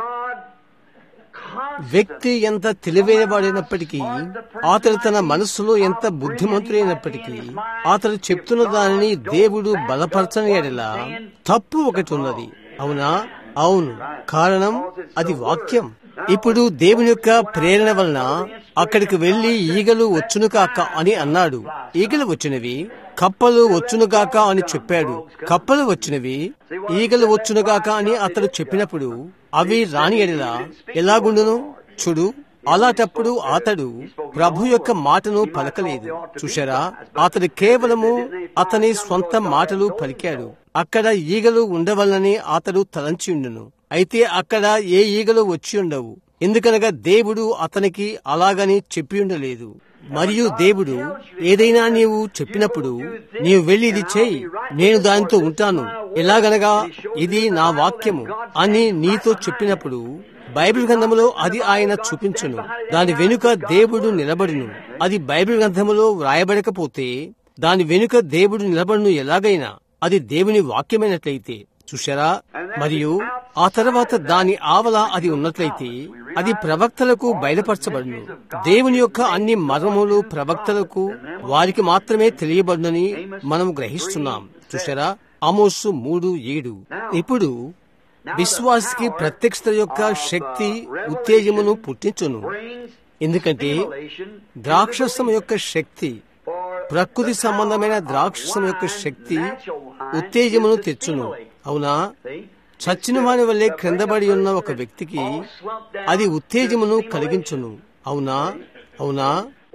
వ్యక్తి ఎంత తెలివైనవాడైనప్పటికీ, అతడు తన మనస్సులో ఎంత బుద్ధిమంతుడైనప్పటికీ, అతడు చెప్తున్న దానిని దేవుడు బలపరచని ఎడలా తప్పు ఒకటి ఉన్నది. అవునా? అవును. కారణం అది వాక్యం. ఇప్పుడు దేవుని యొక్క ప్రేరణ వలన అక్కడికి వెళ్లి ఈగలు వచ్చును కాక అని అన్నాడు. ఈగలు వచ్చినవి, కప్పలు వచ్చునుగాక అని చెప్పాడు. కప్పలు వచ్చినవి, ఈగలు వచ్చునుగాక అని అతడు చెప్పినప్పుడు అవి రాని ఎడలా ఎలాగుండును? చూడు, అలాటప్పుడు అతడు ప్రభు యొక్క మాటను పలకలేదు. చూశారా? అతడు కేవలము అతని స్వంత మాటలు పలికాడు. అక్కడ ఈగలు ఉండవలనని అతడు తలంచి ఉండును, అయితే అక్కడ ఏ ఈగలు వచ్చి ఉండవు. ఎందుకనగా దేవుడు అతనికి అలాగని చెప్పి ఉండలేదు. మరియు దేవుడు ఏదైనా నీవు చెప్పినప్పుడు నీవు వెళ్లి ఇది చేయి, నేను దానితో ఉంటాను, ఎలాగనగా ఇది నా వాక్యము అని నీతో చెప్పినప్పుడు బైబిల్ గ్రంథములో అది ఆయన చూపించును. దాని వెనుక దేవుడు నిలబడును. అది బైబిల్ గ్రంథములో వ్రాయబడకపోతే దాని వెనుక దేవుడు నిలబడును ఎలాగైనా. అది దేవుని వాక్యమైనట్లయితే. చూశారా? మరియు ఆ తర్వాత దాని ఆవల అది ఉన్నట్లయితే అది ప్రవక్తలకు బయలుపరచబడును. దేవుని యొక్క అన్ని మర్మములు ప్రవక్తలకు వారికి మాత్రమే తెలియబడునని మనం గ్రహిస్తున్నాం. చూశారా? ఆమోసు మూడు ఏడు. ఇప్పుడు విశ్వాసికి ప్రత్యక్షత యొక్క శక్తి ఉత్తేజమును పుట్టించును. ఎందుకంటే ద్రాక్షరసం యొక్క శక్తి, ప్రకృతి సంబంధమైన ద్రాక్షరసం యొక్క శక్తి ఉత్తేజమును తెచ్చును. అవునా? చచ్చిన వాని వల్లే క్రిందబడి ఉన్న ఒక వ్యక్తికి అది ఉత్తేజమును కలిగించును. అవునా? అవునా?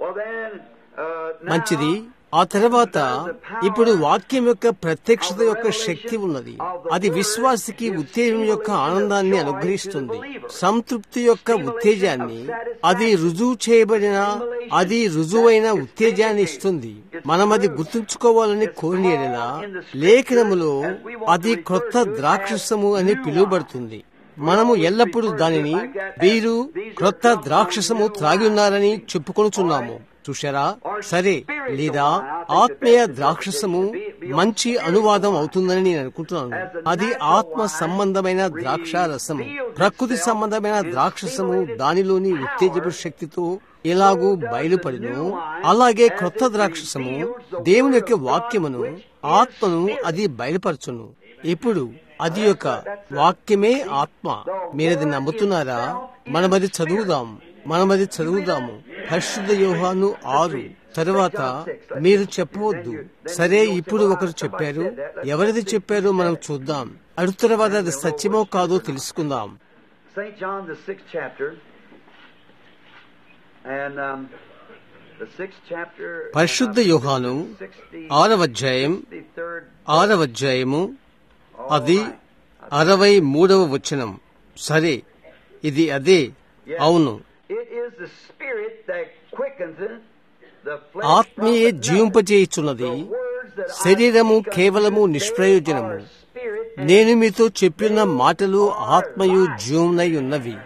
మంచిది. ఆ తర్వాత ఇప్పుడు వాక్యం యొక్క ప్రత్యక్షత యొక్క శక్తి ఉన్నది. అది విశ్వాసికి ఉత్తేజం యొక్క ఆనందాన్ని అనుగ్రహిస్తుంది, సంతృప్తి యొక్క ఉత్తేజాన్ని. అది రుజువు చేయబడిన, అది రుజువైన ఉత్తేజాన్ని ఇస్తుంది. మనం అది గుర్తుంచుకోవాలని కోరిన లేఖనములో అది క్రొత్త ద్రాక్షసము అని పిలువబడుతుంది. మనము ఎల్లప్పుడూ దానిని వీరు క్రొత్త ద్రాక్షసము త్రాగి ఉన్నారని చెప్పుకొనుచున్నాము. చూశారా? సరే, లేదా ఆత్మీయ ద్రాక్షసము మంచి అనువాదం అవుతుందని నేను అనుకుంటున్నాను. అది ఆత్మ సంబంధమైన ద్రాక్ష రసము. ప్రకృతి సంబంధమైన ద్రాక్షసము దానిలోని ఉత్తేజపు శక్తితో ఎలాగూ బయలుపడిను, అలాగే క్రొత్త ద్రాక్షసము దేవుని యొక్క వాక్యమును, ఆత్మను అది బయలుపరచును. ఇప్పుడు అది యొక్క వాక్యమే ఆత్మ. మీరది నమ్ముతున్నారా? మనమది చదువుదాం మనమది చదువుదాము పరిశుద్ధ యోహాను ఆరు. తరువాత మీరు చెప్పవద్దు. సరే, ఇప్పుడు ఒకరు చెప్పారు. ఎవరిది చెప్పారో మనం చూద్దాం. అటు తర్వాత అది సత్యమో కాదో తెలుసుకుందాం. పరిశుద్ధ యోహాను ఆరవ అధ్యాయం ఆరవ అధ్యాయము అది అరవై మూడవ వచనం. సరే, ఇది అదే. అవును, ఆత్మీయ జీవింపజేయుచున్నది, శరీరము కేవలము నిష్ప్రయోజనము. నేను మీతో చెప్పిన మాటలు ఆత్మయు జీవమునై ఉన్నవి.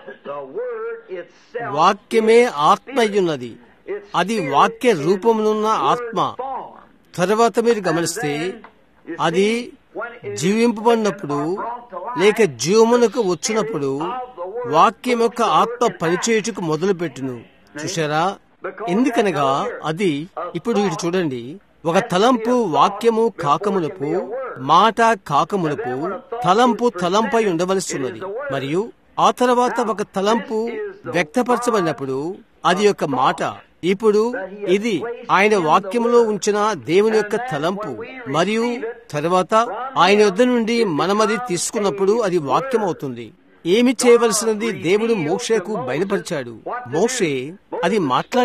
వాక్యమే ఆత్మయున్నది. అది వాక్య రూపమునున్న ఆత్మ. తర్వాత మీరు గమనిస్తే అది జీవింపబడినప్పుడు లేక జీవమునకు వచ్చినప్పుడు వాక్యం యొక్క ఆత్మ పనిచేయుటకు మొదలుపెట్టును. చూశారా? ఎందుకనగా అది ఇప్పుడు ఇటు చూడండి, ఒక తలంపు వాక్యము కాకమునపు, మాట కాకమునపు తలంపు తలంపై ఉండవలసిన్నది. మరియు ఆ తర్వాత ఒక తలంపు వ్యక్తపరచబడినప్పుడు అది యొక్క మాట. ఇప్పుడు ఇది ఆయన వాక్యములో ఉంచిన దేవుని యొక్క తలంపు. మరియు తరువాత ఆయన యొద్ద నుండి మనమది తీసుకున్నప్పుడు అది వాక్యం అవుతుంది. ఏమి చేయవలసినది దేవుడు మోషేకు బయలుపరిచాడు. మోషే అది మాట్లాడాడు.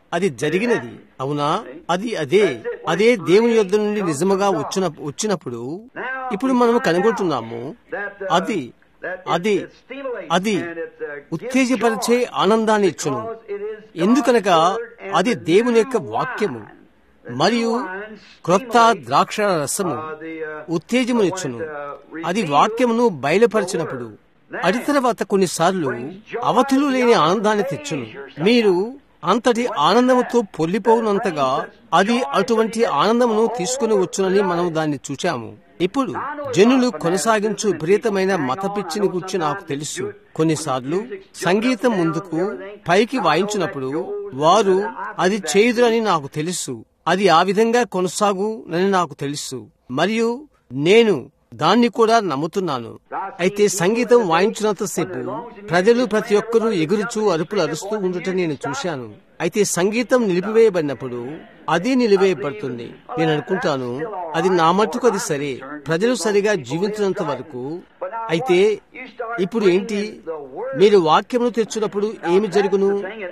అది జరిగినది. అవునా? అది అదే అదే దేవుని యొద్ద నుండి నిజముగా వచ్చిన వచ్చినప్పుడు ఇప్పుడు మనం కనుగొంటున్నాము. అది అది అది ఉత్తేజపరిచే ఆనందాన్ని ఇచ్చును. ఎందుకనగా అది దేవుని యొక్క వాక్యము మరియు క్రొత్త ద్రాక్ష రసము ఉత్తేజమునిచ్చును. అది వాక్యమును బయలుపరిచినప్పుడు అడి తర్వాత కొన్నిసార్లు అవధులు లేని ఆనందాన్ని తెచ్చును. మీరు అంతటి ఆనందముతో పొల్లిపోవునంతగా అది అటువంటి ఆనందమును తీసుకుని వచ్చునని మనం దాన్ని చూచాము. ఇప్పుడు జనులు కొనసాగించు విపరీతమైన మత పిచ్చిని గురించి నాకు తెలుసు. కొన్నిసార్లు సంగీతం ముందుకు పైకి వాయించినప్పుడు వారు అది చేయుదురని నాకు తెలుసు. అది ఆ విధంగా కొనసాగునని నాకు తెలుసు మరియు నేను దాన్ని కూడా నమ్ముతున్నాను. అయితే సంగీతం వాయించినంతసేపు ప్రజలు ప్రతి ఒక్కరూ ఎగురుచూ అరుపులు అరుస్తూ ఉండటం నేను చూశాను. అయితే సంగీతం నిలిపివేయబడినప్పుడు అది నిలివేయబడుతుంది. నేను అనుకుంటాను అది నా మట్టుకు అది సరే, ప్రజలు సరిగా జీవించినంత వరకు. అయితే ఇప్పుడు ఏంటి, మీరు వాక్యమును తెచ్చినప్పుడు ఏమి జరుగును?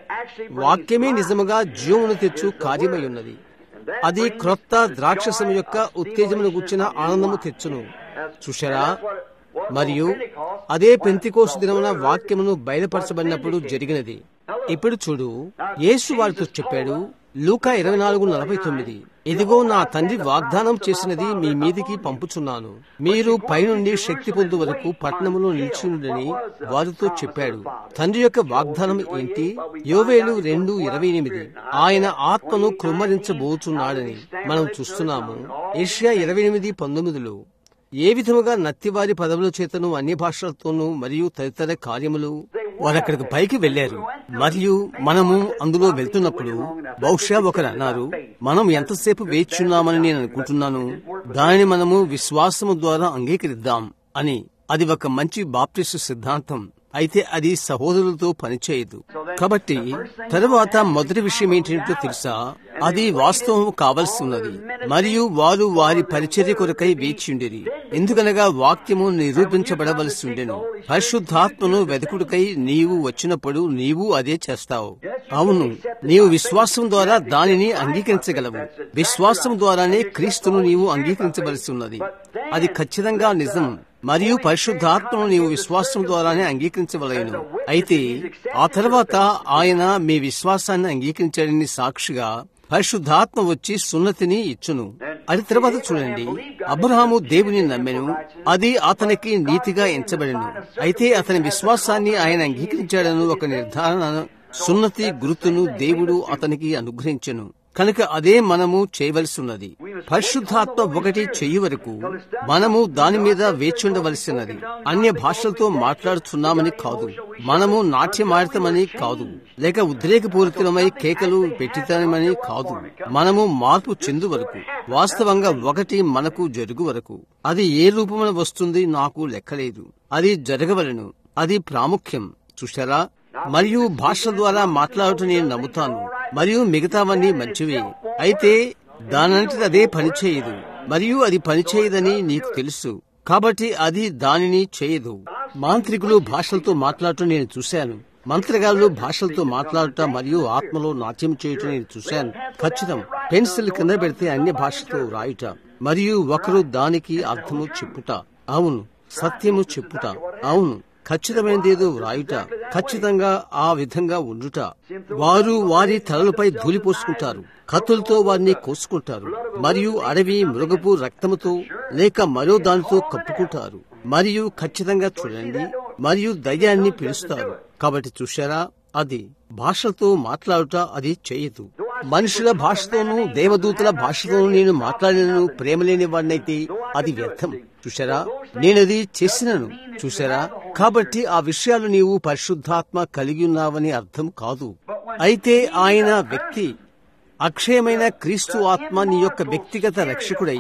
వాక్యమే నిజముగా జీవమును తెచ్చు కార్యమై ఉన్నది. అది క్రొత్త ద్రాక్షసం యొక్క ఉత్తేజమును గుర్చిన ఆనందము తెచ్చును. చూశారా? మరియు అదే పెంతెకోస్తు దినమున వాక్యమును బయలుపరచబడినప్పుడు జరిగినది. ఇప్పుడు చూడు, యేసు వారితో చెప్పాడు, లూకా ఇరవై నాలుగు నలభై తొమ్మిది, ఇదిగో నా తండ్రి వాగ్దానం చేసినది మీ మీదికి పంపుచున్నాను, మీరు పైనుండి శక్తి పొందు వరకు పట్టణములో నిలిచియుండని వారితో చెప్పాడు. తండ్రి యొక్క వాగ్దానం ఏంటి? యోవేలు రెండు ఇరవై ఎనిమిది, ఆయన ఆత్మను కృమ్మరించబోతున్నాడని మనం చూస్తున్నాము. యెషయా ఇరవై ఎనిమిది పంతొమ్మిదిలో ఏ విధముగా నత్తివారి పదవుల చేతను అన్ని భాషలతోనూ మరియు తదితర కార్యములు వారు అక్కడికి పైకి వెళ్లారు. మరియు మనము అందులో వెళ్తున్నప్పుడు బహుశా ఒకరు అన్నారు, మనం ఎంతసేపు వేచున్నామని నేను అనుకుంటున్నాను, దానిని మనము విశ్వాసము ద్వారా అంగీకరిద్దాం అని. అది ఒక మంచి బాప్టిస్టు సిద్ధాంతం. అయితే అది సహోదరులతో పనిచేయదు. కాబట్టి తరువాత మొదటి విషయం ఏంటంటే తెలుసా, అది వాస్తవం కావలసి ఉన్నది మరియు వారు వారి పరిచర్య కొరకై వేచియుండిరి. ఎందుకనగా వాక్యము నిరూపించబడవలసి ఉండెను. పరిశుద్ధాత్మను వెదకుడికై నీవు వచ్చినప్పుడు నీవు అదే చేస్తావు. అవును, నీవు విశ్వాసం ద్వారా దానిని అంగీకరించగలవు. విశ్వాసం ద్వారానే క్రీస్తును నీవు అంగీకరించవలసి ఉన్నది. అది ఖచ్చితంగా నిజం. మరియు పరిశుద్ధాత్మను నీవు విశ్వాసం ద్వారానే అంగీకరించవలేను. అయితే ఆ తర్వాత ఆయన మీ విశ్వాసాన్ని అంగీకరించాడని సాక్షిగా పరిశుద్ధాత్మ వచ్చి సున్నతిని ఇచ్చును. అది తర్వాత చూడండి, అబ్రహాము దేవుని నమ్మెను, అది అతనికి నీతిగా ఎంచబడెను. అయితే అతని విశ్వాసాన్ని ఆయన అంగీకరించాడను ఒక నిర్ధారణ సున్నతి గుర్తును దేవుడు అతనికి అనుగ్రహించెను. కనుక అదే మనము చేయవలసి ఉన్నది. పరిశుద్ధాత్మ ఒకటి చెయ్యి వరకు మనము దాని మీద వేచి ఉండవలసినది. అన్య భాషలతో మాట్లాడుతున్నామని కాదు, మనము నాట్యమాడతామని కాదు, లేక ఉద్రేకపూరితమై కేకలు పెట్టితామని కాదు. మనము మార్పు చెందు వరకు, వాస్తవంగా ఒకటి మనకు జరుగు వరకు. అది ఏ రూపమున వస్తుంది నాకు లెక్కలేదు. అది జరగవలను. అది ప్రాముఖ్యం. చూశారా? మరియు భాష ద్వారా మాట్లాడటం నేను నమ్ముతాను మరియు మిగతావన్నీ మంచివే. అయితే దానంతటి అదే పనిచేయదు మరియు అది పనిచేయదని నీకు తెలుసు. కాబట్టి అది దానిని చేయదు. మాంత్రికులు భాషలతో మాట్లాడటం నేను చూశాను. మంత్రగాళ్ళు భాషలతో మాట్లాడట మరియు ఆత్మలో నాట్యం చేయటం నేను చూశాను. ఖచ్చితం. పెన్సిల్ కింద పెడితే అన్య భాషతో రాయుట మరియు ఒకరు దానికి అర్థము చెప్పుట. అవును, సత్యము చెప్పుట. అవును, ఖచ్చితమైనదేదో వ్రాయుట, ఖచ్చితంగా ఆ విధంగా ఉండుట. వారు వారి తలలపై ధూళి పోసుకుంటారు, కత్తులతో వారిని కోసుకుంటారు మరియు అడవి మృగపు రక్తముతో లేక మరో దానితో కప్పుకుంటారు మరియు ఖచ్చితంగా చూడండి మరియు దయ్యాన్ని పిలుస్తారు. కాబట్టి చూశారా, అది భాషలతో మాట్లాడుట అది చేయదు. మనుషుల భాషతోనూ దేవదూతల భాషతోనూ నేను మాట్లాడినను ప్రేమ లేని వాడినైతే అది వ్యర్థం. చూశారా, నేనది చేసినను. చూశారా? కాబట్టి ఆ విషయాలు నీవు పరిశుద్ధాత్మ కలిగి ఉన్నావని అర్థం కాదు. అయితే ఆయన వ్యక్తి అక్షయమైన క్రీస్తు ఆత్మ నీ యొక్క వ్యక్తిగత రక్షకుడై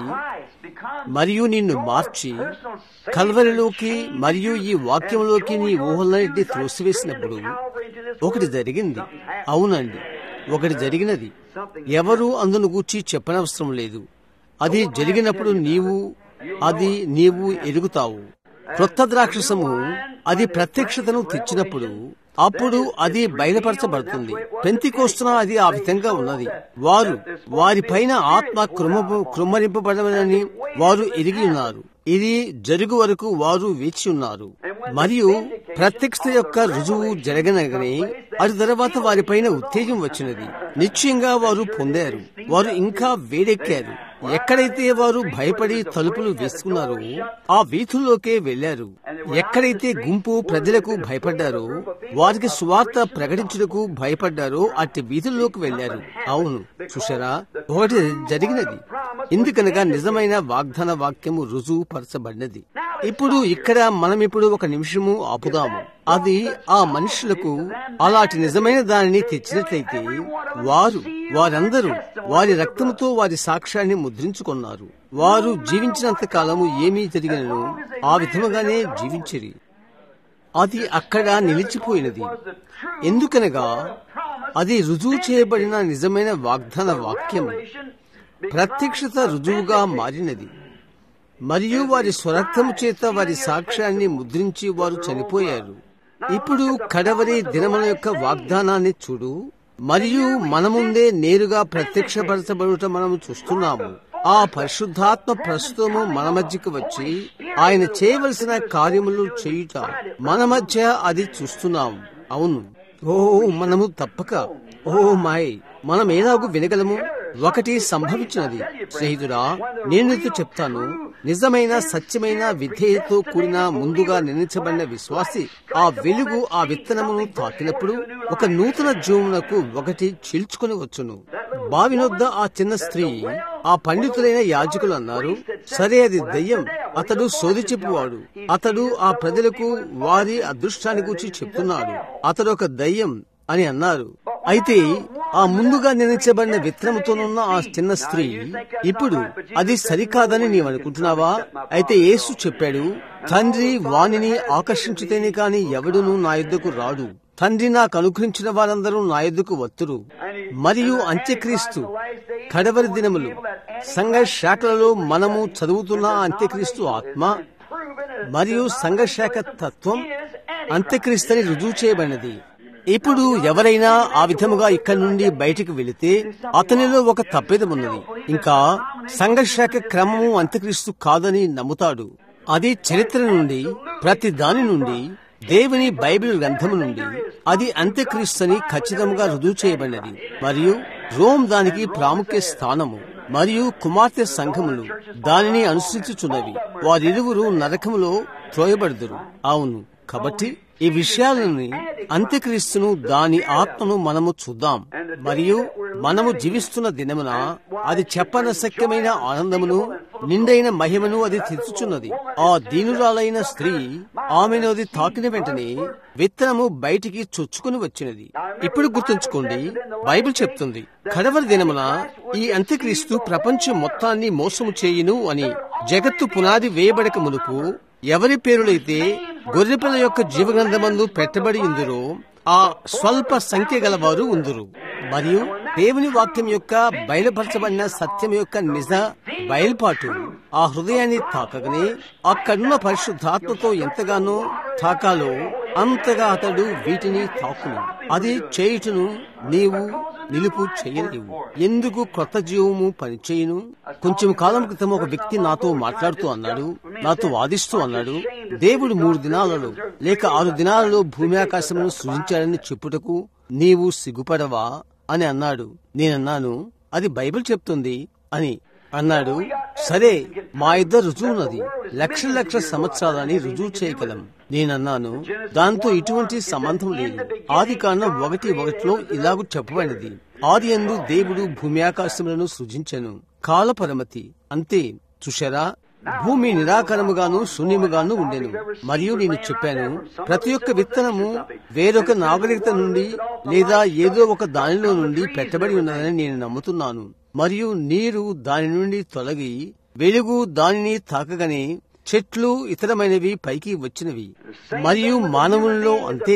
మరియు నిన్ను మార్చి కల్వరిలోకి మరియు ఈ వాక్యంలోకి నీ ఊహలన్నింటినీ త్రోసివేసినప్పుడు ఒకటి జరిగింది. అవునండి, ఒకటి జరిగినది. ఎవరు అందును గూర్చి చెప్పనవసరం లేదు. అది జరిగినప్పుడు నీవు అది నీవు ఎరుగుతావు. క్రొత్త ద్రాక్షసము అది ప్రత్యక్షతను తెచ్చినప్పుడు అప్పుడు అది బయలుపరచబడుతుంది. పెంతెకోస్తున అది ఆ విధంగా ఉన్నది. వారు వారిపైన ఆత్మ కృమ కృమ్మరింపబడమని వారు ఎరిగి ఉన్నారు. ఇది జరుగు వరకు వారు వేచి ఉన్నారు. మరియు ప్రత్యక్షత యొక్క రుజువు జరగనగానే అటు తర్వాత వారిపైన ఉత్తేజం వచ్చినది. నిశ్చయంగా వారు పొందారు. వారు ఇంకా వేడెక్కారు. ఎక్కడైతే వారు భయపడి తలుపులు వేసుకున్నారో ఆ వీధుల్లోకే వెళ్లారు. ఎక్కడైతే గుంపు ప్రజలకు భయపడ్డారో, వారికి సువార్త ప్రకటించుటకు భయపడ్డారో అట్టి వీధుల్లోకి వెళ్లారు. అవును, చూశారా, ఒకటి జరిగినది. ఎందుకనగా నిజమైన వాగ్దాన వాక్యము రుజువు పరచబడినది. ఇప్పుడు ఇక్కడ మనం ఇప్పుడు ఒక నిమిషము ఆపుదాము. అది ఆ మనుషులకు అలాంటి నిజమైన దానిని తెచ్చినట్లయితే వారు వారందరూ వారి రక్తముతో వారి సాక్ష్యాన్ని ముద్రించుకున్నారు. వారు జీవించినంత కాలము ఏమీ జరిగినను ఆ విధముగానే జీవించిరి. అది అక్కడ నిలిచిపోయినది. ఎందుకనగా అది రుజువు చేయబడిన నిజమైన వాగ్దాన వాక్యము ప్రత్యక్షత రుజువుగా మారినది. మరియు వారి స్వరక్తము చేత వారి సాక్ష్యాన్ని ముద్రించి వారు చనిపోయారు. ఇప్పుడు కడవరి దినముల యొక్క వాగ్దానాన్ని చూడు. మరియు మన ముందే నేరుగా ప్రత్యక్షపరచబడుట మనము చూస్తున్నాము. ఆ పరిశుద్ధాత్మ ప్రస్తుతము మన మధ్యకు వచ్చి ఆయన చేయవలసిన కార్యములు చేయుట మన మధ్య అది చూస్తున్నాము. అవును, ఓ మనము తప్పక ఓ మాయ్ మనం ఏనాగు వినగలము. ఒకటి సంభవించినది. స్నేహితుడా, నేను నీతో చెప్తాను, నిజమైన సత్యమైన విధేయతో కూడిన ముందుగా నిర్ణయించబడిన విశ్వాసి ఆ వెలుగు ఆ విత్తనమును తాకినప్పుడు ఒక నూతన జీవమునకు ఒకటి చీల్చుకుని వచ్చును. బావినొద్ద ఆ చిన్న స్త్రీ, ఆ పండితులైన యాజకులు అన్నారు, సరే అది దయ్యం, అతడు సోది చెప్పువాడు, అతడు ఆ ప్రజలకు వారి అదృష్టాన్ని గురించి చెప్తున్నాడు, అతడు ఒక దయ్యం అని అన్నారు. అయితే ఆ ముందుగా నిర్ణయించబడిన విత్తనముతోనున్న ఆ చిన్న స్త్రీ ఇప్పుడు అది సరికాదని నీవనుకుంటున్నావా? అయితే యేసు చెప్పాడు, తండ్రి వానిని ఆకర్షించితేనే కాని ఎవడునూ నా యొద్దకు రాడు. తండ్రి నాకు అనుగ్రహించిన వారందరూ నా యొద్దకు వత్తురు. మరియు అంత్యక్రీస్తు కడవరి దినములు సంఘ శాఖలలో మనము చదువుతున్న అంత్యక్రీస్తు ఆత్మ మరియు సంఘ శాఖ తత్వం అంత్యక్రీస్తుని రుజువు చేయబడినది. ఇప్పుడు ఎవరైనా ఆ విధముగా ఇక్కడి నుండి బయటికి వెళితే అతనిలో ఒక తప్పిదమున్నది. ఇంకా సంఘర్షక క్రమము అంత్యక్రీస్తు కాదని నమ్ముతాడు. అది చరిత్ర నుండి, ప్రతి దాని నుండి, దేవుని బైబిల్ గ్రంథము నుండి అది అంత్యక్రీస్తుని ఖచ్చితంగా రుజువు చేయబడినది. మరియు రోమ్ దానికి ప్రాముఖ్య స్థానము మరియు కుమార్తె సంఘములు దానిని అనుసరించుచున్నవి. వారిరువురు నరకములో త్రోయబడుదురు. అవును, కాబట్టి ఈ విషయాలని అంత్యక్రీస్తును దాని ఆత్మను మనము చూద్దాం. మరియు మనము జీవిస్తున్న దినమున అది చెప్పనశక్యమైన ఆనందమును నిండైన మహిమను అది తెచ్చుచున్నది. ఆ దీనురాలైన స్త్రీ ఆమెను అది తాకిన వెంటనే విత్తనము బయటికి చొచ్చుకుని వచ్చినది. ఇప్పుడు గుర్తుంచుకోండి, బైబిల్ చెప్తుంది కడవరి దినమున ఈ అంత్యక్రీస్తు ప్రపంచం మొత్తాన్ని మోసము చేయును అని. జగత్తు పునాది వేయబడక మునుపు ఎవరి పేరులైతే గొర్రెపిల్ల యొక్క జీవగ్రంథమందు పెట్టబడి ఉందిరో ఆ స్వల్ప సంఖ్య గలవారు ఉందురు. మరియు దేవుని వాక్యం యొక్క బయలుపరచబడిన సత్యం యొక్క నిజ బయలుపాటు ఆ హృదయాన్ని తాకగానే అక్కడున్న పరిశుద్ధాత్మతో ఎంతగానో తాకాలో అంతగా అతడు వీటిని తాకును. అది చేయుటను నీవు నిలుపు చేయలేవు. ఎందుకు క్రొత్త జీవము పనిచేయును? కొంచెం కాలం క్రితం ఒక వ్యక్తి నాతో మాట్లాడుతూ అన్నాడు, నాతో వాదిస్తూ అన్నాడు, దేవుడు మూడు దినాలలో లేక ఆరు దినాలలో భూమి ఆకాశమును సృజించాడని చెప్పుటకు నీవు సిగ్గుపడవా అని అన్నాడు. నేనన్నాను, అది బైబిల్ చెప్తుంది అని అన్నాడు. సరే, మా ఇద్దరు రుజువున్నది, లక్షల లక్షల సంవత్సరాలని రుజువు చేయగలం. నేనన్నాను, దాంతో ఇటువంటి సంబంధం లేదు. ఆది కాండం ఒకటి ఒకటిలో ఇలాగూ చెప్పబడినది, ఆది యందు దేవుడు భూమి ఆకాశములను సృజించెను. కాల పరమతి అంతే. చూశారా, భూమి నిరాకరముగాను శూన్యముగాను ఉండెను. మరియు నేను చెప్పాను, ప్రతి ఒక్క విత్తనము వేరొక నాగరికత నుండి లేదా ఏదో ఒక దానిలో నుండి పెట్టబడి ఉన్నదని నేను నమ్ముతున్నాను. మరియు నీరు దాని నుండి తొలగి వెలుగు దానిని తాకగానే చెట్లు ఇతరమైనవి పైకి వచ్చినవి. మరియు మానవుల్లో అంతే.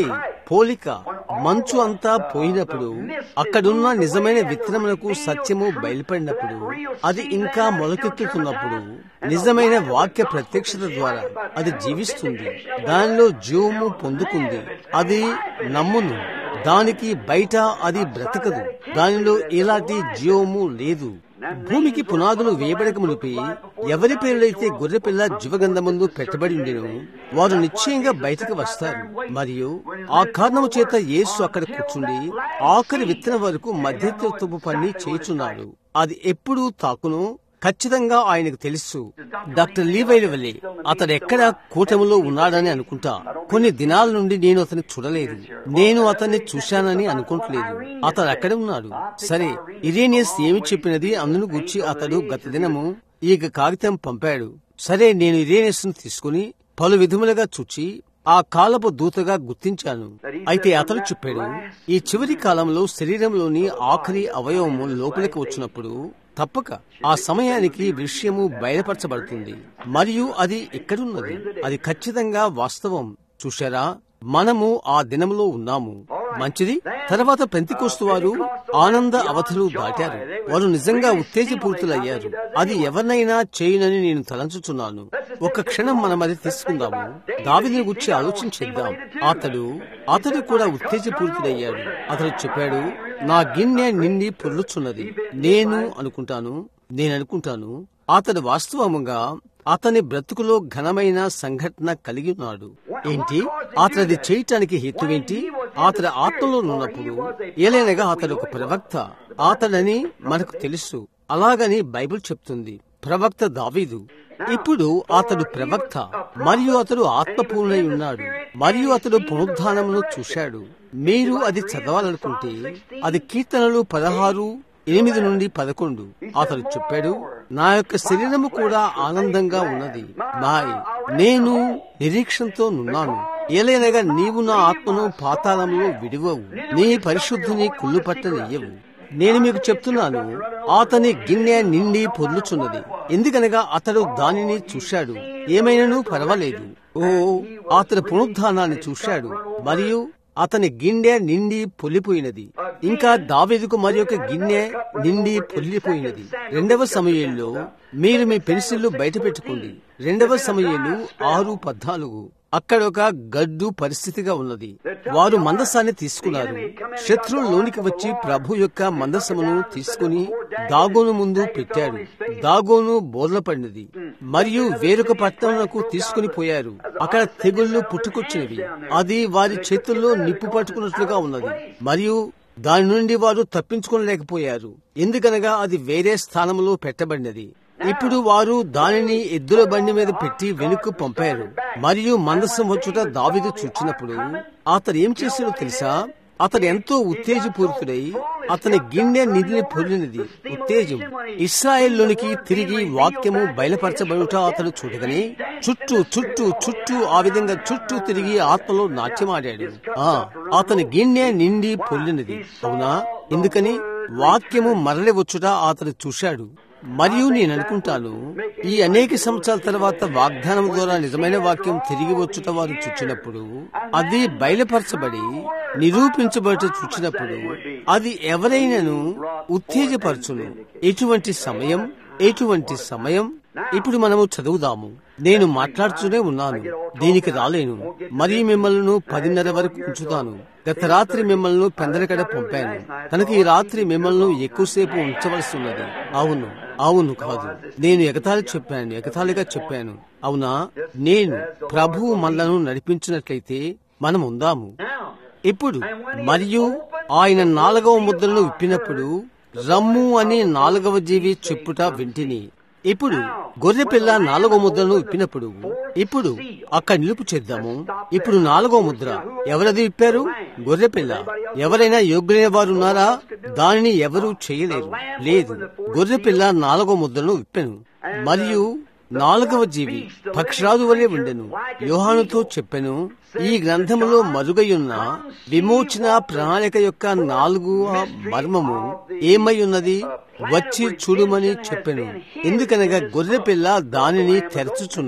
పోలిక. మంచు అంతా పోయినప్పుడు, అక్కడున్న నిజమైన విత్తనములకు సత్యము బయలుపడినప్పుడు, అది ఇంకా మొలకెత్తుతున్నప్పుడు, నిజమైన వాక్య ప్రత్యక్షత ద్వారా అది జీవిస్తుంది. దానిలో జీవము పొందుకుంది. అది నమ్మును. దానికి బయట అది బ్రతకదు. దానిలో ఎలాంటి జీవము లేదు. భూమికి పునాదులు వేయబడక మునిపి ఎవరి పేరులైతే గొర్రెపిల్ల జీవగంధమందు పెట్టబడి ఉండెను, వారు నిశ్చయంగా బయటకు వస్తారు. మరియు ఆ కారణము చేత యేసు అక్కడ కూర్చుండి ఆఖరి విత్తనం వరకు మధ్యత్వపు పని చేయుచున్నాడు. అది ఎప్పుడు తాకును ఖచ్చితంగా ఆయనకు తెలుసు. డాక్టర్ లీవైల వల్లే అతడు ఎక్కడ కూటమిలో ఉన్నాడని అనుకుంటా. కొన్ని దినాల నుండి నేను అతన్ని చూడలేదు. నేను అతన్ని చూశానని అనుకోవట్లేదు. అతడు అక్కడే ఉన్నాడు. సరే, ఇరేనియస్ ఏమి చెప్పినది అందును గూర్చి అతడు గత దినము ఈ కాగితం పంపాడు. సరే, నేను ఇరేనియస్ ను తీసుకుని పలు విధములుగా చూచి ఆ కాలపు దూతగా గుర్తించాను. అయితే అతడు చెప్పాడు, ఈ చివరి కాలంలో శరీరంలోని ఆఖరి అవయవము లోపలికి వచ్చినప్పుడు తప్పక ఆ సమయానికి విషయము బయలుపరచబడుతుంది. మరియు అది ఇక్కడున్నది. అది ఖచ్చితంగా వాస్తవం. చూశారా, మనము ఆ దినంలో ఉన్నాము. మంచిది. తర్వాత పెంతెకోస్తు వారు ఆనంద అవధులు దాటారు. వారు నిజంగా ఉత్తేజపూరితులయ్యారు. అది ఎవరినైనా చేయనని నేను తలంచుచున్నాను. ఒక క్షణం మనం అది తీసుకుందాము. దావీదుని గురించి ఆలోచించేద్దాం. అతడు అతడు కూడా ఉత్తేజపూరితుడయ్యాడు. అతడు చెప్పాడు, నా గిన్నె నిండి పొర్లుచున్నది. నేను అనుకుంటాను నేను అనుకుంటాను అతడు వాస్తవముగా అతని బ్రతుకులో ఘనమైన సంఘటన కలిగి ఉన్నాడు. ఏంటి అతడి చేయటానికి హేతువేంటి? అతడు ఆత్మలో ఉన్నప్పుడు ఏలైనగా అతడు ఒక ప్రవక్త. అతడని మనకు తెలుసు. అలాగని బైబిల్ చెప్తుంది. ప్రవక్త దావీదు. ఇప్పుడు అతడు ప్రవక్త మరియు అతడు ఆత్మపూర్ణై ఉన్నాడు. మరియు అతడు పునరుద్ధానమును చూశాడు. మీరు అది చదవాలనుకుంటే అది కీర్తనలు పదహారు ఎనిమిది నుండి పదకొండు. అతడు చెప్పాడు, నా యొక్క శరీరము కూడా ఆనందంగా ఉన్నది. నాయ్ నేను నిరీక్షణతో నున్నాను. ఏలైనగా నీవు నా ఆత్మను పాతాళంలో విడివవు, నీ పరిశుద్ధిని కుళ్ళు పట్టనియ్యవు. నేను మీకు చెప్తున్నాను, అతని గిన్నె నిండి పొర్లుచున్నది. ఎందుకనగా అతడు దానిని చూశాడు. ఏమైనాను పర్వాలేదు. ఓ అతడు పునరుద్ధానాన్ని చూశాడు మరియు అతని గిన్నె నిండి పొల్లిపోయినది. ఇంకా దావీదుకు మరి ఒక గిన్నె నిండి పొల్లిపోయినది. రెండవ సమయంలో మీరు మీ పెన్సిళ్లు బయట పెట్టుకోండి. రెండవ సమయంలో ఆరు పద్నాలుగు అక్కడ ఒక గడ్డు పరిస్థితిగా ఉన్నది. వారు మందసాన్ని తీసుకున్నారు. శత్రువులు లోనికి వచ్చి ప్రభు యొక్క మందసమును తీసుకుని దాగోను ముందు పెట్టాడు. దాగోను బోర్ల పడినది మరియు వేరొక పట్టణంకు తీసుకుని పోయారు. అక్కడ తెగుళ్లు పుట్టుకొచ్చినవి. అది వారి చేతుల్లో నిప్పు పట్టుకున్నట్లుగా ఉన్నది మరియు దాని నుండి వారు తప్పించుకోలేకపోయారు. ఎందుకనగా అది వేరే స్థానంలో పెట్టబడినది. ఇప్పుడు వారు దానిని ఎద్దుల బండి మీద పెట్టి వెనుక పంపారు. మరియు మందసం వచ్చుట దావీదు చూచినప్పుడు అతడు ఏం చేశాడో తెలుసా? అతడు ఎంతో ఉత్తేజపూరితుడై అతని గిన్నె నిధిని పొందినది. ఉత్తేజం. ఇశ్రాయేల్లోనికి తిరిగి వాక్యము బయలుపరచబడుట అతడు చూడగానే చుట్టూ చుట్టూ చుట్టూ ఆ విధంగా చుట్టూ తిరిగి ఆత్మలో నాట్యమాడాడు. ఆ అతని గిన్నె నిండి పొందినది. అవునా? ఎందుకని? వాక్యము మరలి వచ్చుట అతడు చూశాడు. మరియు నేను అనుకుంటాను, ఈ అనేక సంవత్సరాల తర్వాత వాగ్దానం ద్వారా నిజమైన వాక్యం తిరిగి వచ్చుట వారు చూచినప్పుడు, అది బయలుపరచబడి నిరూపించబడుట చూచినప్పుడు అది ఎవరైనాను ఉత్తేజపరచును. ఎటువంటి సమయం ఎటువంటి సమయం ఇప్పుడు మనము చదువుదాము. నేను మాట్లాడుతూనే ఉన్నాను, దీనికి రాలేను. మరియు మిమ్మల్ని పదిన్నర వరకు ఉంచుతాను. గత రాత్రి మిమ్మల్ని పెందలకడ పంపాను కనుక ఈ రాత్రి మిమ్మల్ని ఎక్కువసేపు ఉంచవలసి ఉన్నది. అవును అవును కాదు, నేను ఎగతాళి చెప్పాను ఎగతాళిగా చెప్పాను. అవునా? నేను ప్రభువు మనలను నడిపించినట్లయితే మనం ఉందాము. ఇప్పుడు మరియు ఆయన నాలుగవ ముద్రను విప్పినప్పుడు రమ్ము అని నాలుగవ జీవి చెప్పుట వింటిని. ఇప్పుడు గొర్రెపిల్ల నాలుగో ముద్రను విప్పినప్పుడు ఇప్పుడు అక్కడ నిలుపు చేద్దాము. ఇప్పుడు నాలుగో ముద్ర ఎవరది విప్పారు? గొర్రెపిల్ల. ఎవరైనా యోగ్యులైన వారు ఉన్నారా? దానిని ఎవరూ చేయలేరు. లేదు, గొర్రెపిల్ల నాలుగో ముద్రను విప్పెను. మరియు నాలుగవ జీవి పక్షరాజు వలె ఉండెను. యోహానుతో చెప్పెను, ఈ గ్రంథములో మరుగయున్న విమోచన ప్రణాళిక యొక్క నాలుగవ మర్మము ఏమై ఉన్నది వచ్చి చూడుమని చెప్పెను. ఎందుకనగా గొర్రెపిల్ల దానిని తెరచుచున్నది.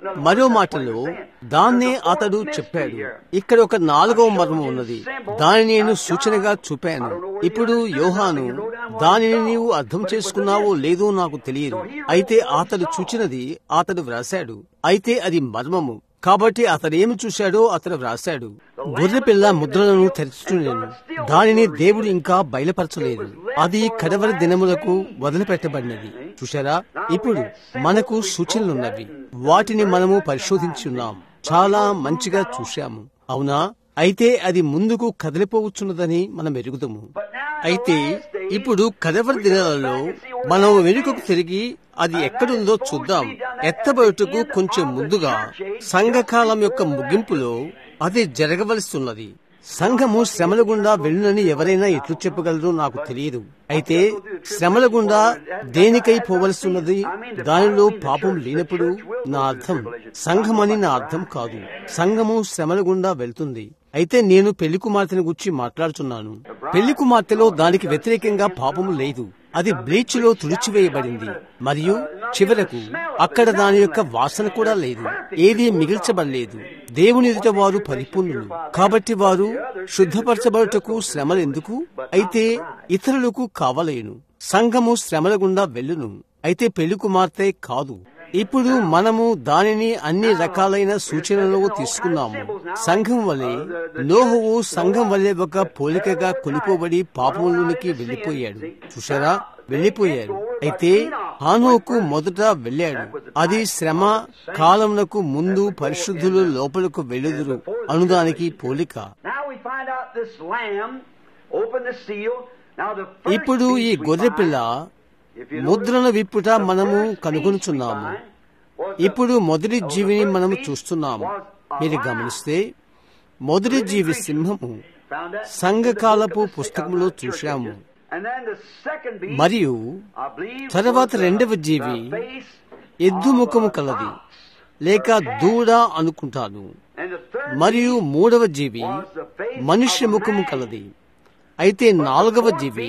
మరో మాటలో దాన్నే అతడు చెప్పాడు. ఇక్కడ ఒక నాలుగవ మర్మం ఉన్నది, దానిని నేను సూచనగా చూపాను. ఇప్పుడు యోహాను దానిని నీవు అర్థం చేసుకున్నావో లేదో నాకు తెలియదు. అయితే అతడు చూచినది అతడు వ్రాశాడు. అయితే అది మర్మము కాబట్టి అతడేమి చూశాడో అతడు వ్రాశాడు. గొర్రెపిల్ల ముద్రలను తెరుచుచుండెను. దానిని దేవుడు ఇంకా బయలుపరచలేదు. అది కడవరి దినములకు వదిలిపెట్టబడినది. చూశారా? ఇప్పుడు మనకు సూచనలున్నవి. వాటిని మనము పరిశోధించున్నాం. చాలా మంచిగా చూశాము, అవునా? అయితే అది ముందుకు కదిలిపోవచ్చున్నదని మనం ఎరుగుదాము. అయితే ఇప్పుడు కడవరి దినాలలో మనం వెనుకకు తిరిగి అది ఎక్కడుందో చూద్దాం. ఎత్తబడుటకు కొంచెం ముందుగా సంఘకాలం యొక్క ముగింపులో అది జరగవలసిన్నది. సంఘము శ్రమల గుండా వెళ్ళునని ఎవరైనా ఎట్లు చెప్పగలరో నాకు తెలియదు. అయితే శ్రమల గుండా దేనికై పోవలసిన్నది? దానిలో పాపం లేనప్పుడు నా అర్థం సంఘమని నా అర్థం కాదు. సంఘము శ్రమల గుండా వెళ్తుంది. అయితే నేను పెళ్లి కుమార్తెను గురించి మాట్లాడుతున్నాను. పెళ్లి కుమార్తెలో దానికి వ్యతిరేకంగా పాపము లేదు. అది బ్లీచ్ లో తుడిచివేయబడింది మరియు చివరకు అక్కడ దాని యొక్క వాసన కూడా లేదు. ఏదీ మిగిల్చబడలేదు. దేవుని ఎదుట వారు పరిపూర్ణులు కాబట్టి వారు శుద్ధపరచబడుటకు శ్రమలు ఎందుకు? అయితే ఇతరులకు కావలేను. సంఘము శ్రమల గుండా వెళ్ళును, అయితే పెళ్లి కుమార్తె కాదు. ఇప్పుడు మనము దానిని అన్ని రకాలైన సూచనలలో తీసుకున్నాము. సంఘం వలె నోహువు సంఘం వలె ఒక పోలికగా కొలిపోబడి పాపంలోనికి వెళ్లిపోయాడు. చూశారా? వెళ్లిపోయాడు. అయితే హానోకు మొదట వెళ్ళాడు. అది శ్రమ కాలమునకు ముందు పరిశుద్ధులు లోపలకు వెళ్ళుదురు అనుదానికి పోలిక. ఇప్పుడు ఈ గొర్రెపిల్ల ముద్రను విప్పుట మనము కనుగొనుచున్నాము. ఇప్పుడు మొదటి జీవిని మనము చూస్తున్నాము. మీరు గమనిస్తే మొదటి జీవి సింహము సంఘకాలపు పుస్తకంలో చూశాము. మరియు తర్వాత రెండవ జీవి ఎద్దు ముఖము కలది లేక దూడ అనుకుంటాను. మరియు మూడవ జీవి మనుష్య ముఖము కలది. అయితే నాలుగవ జీవి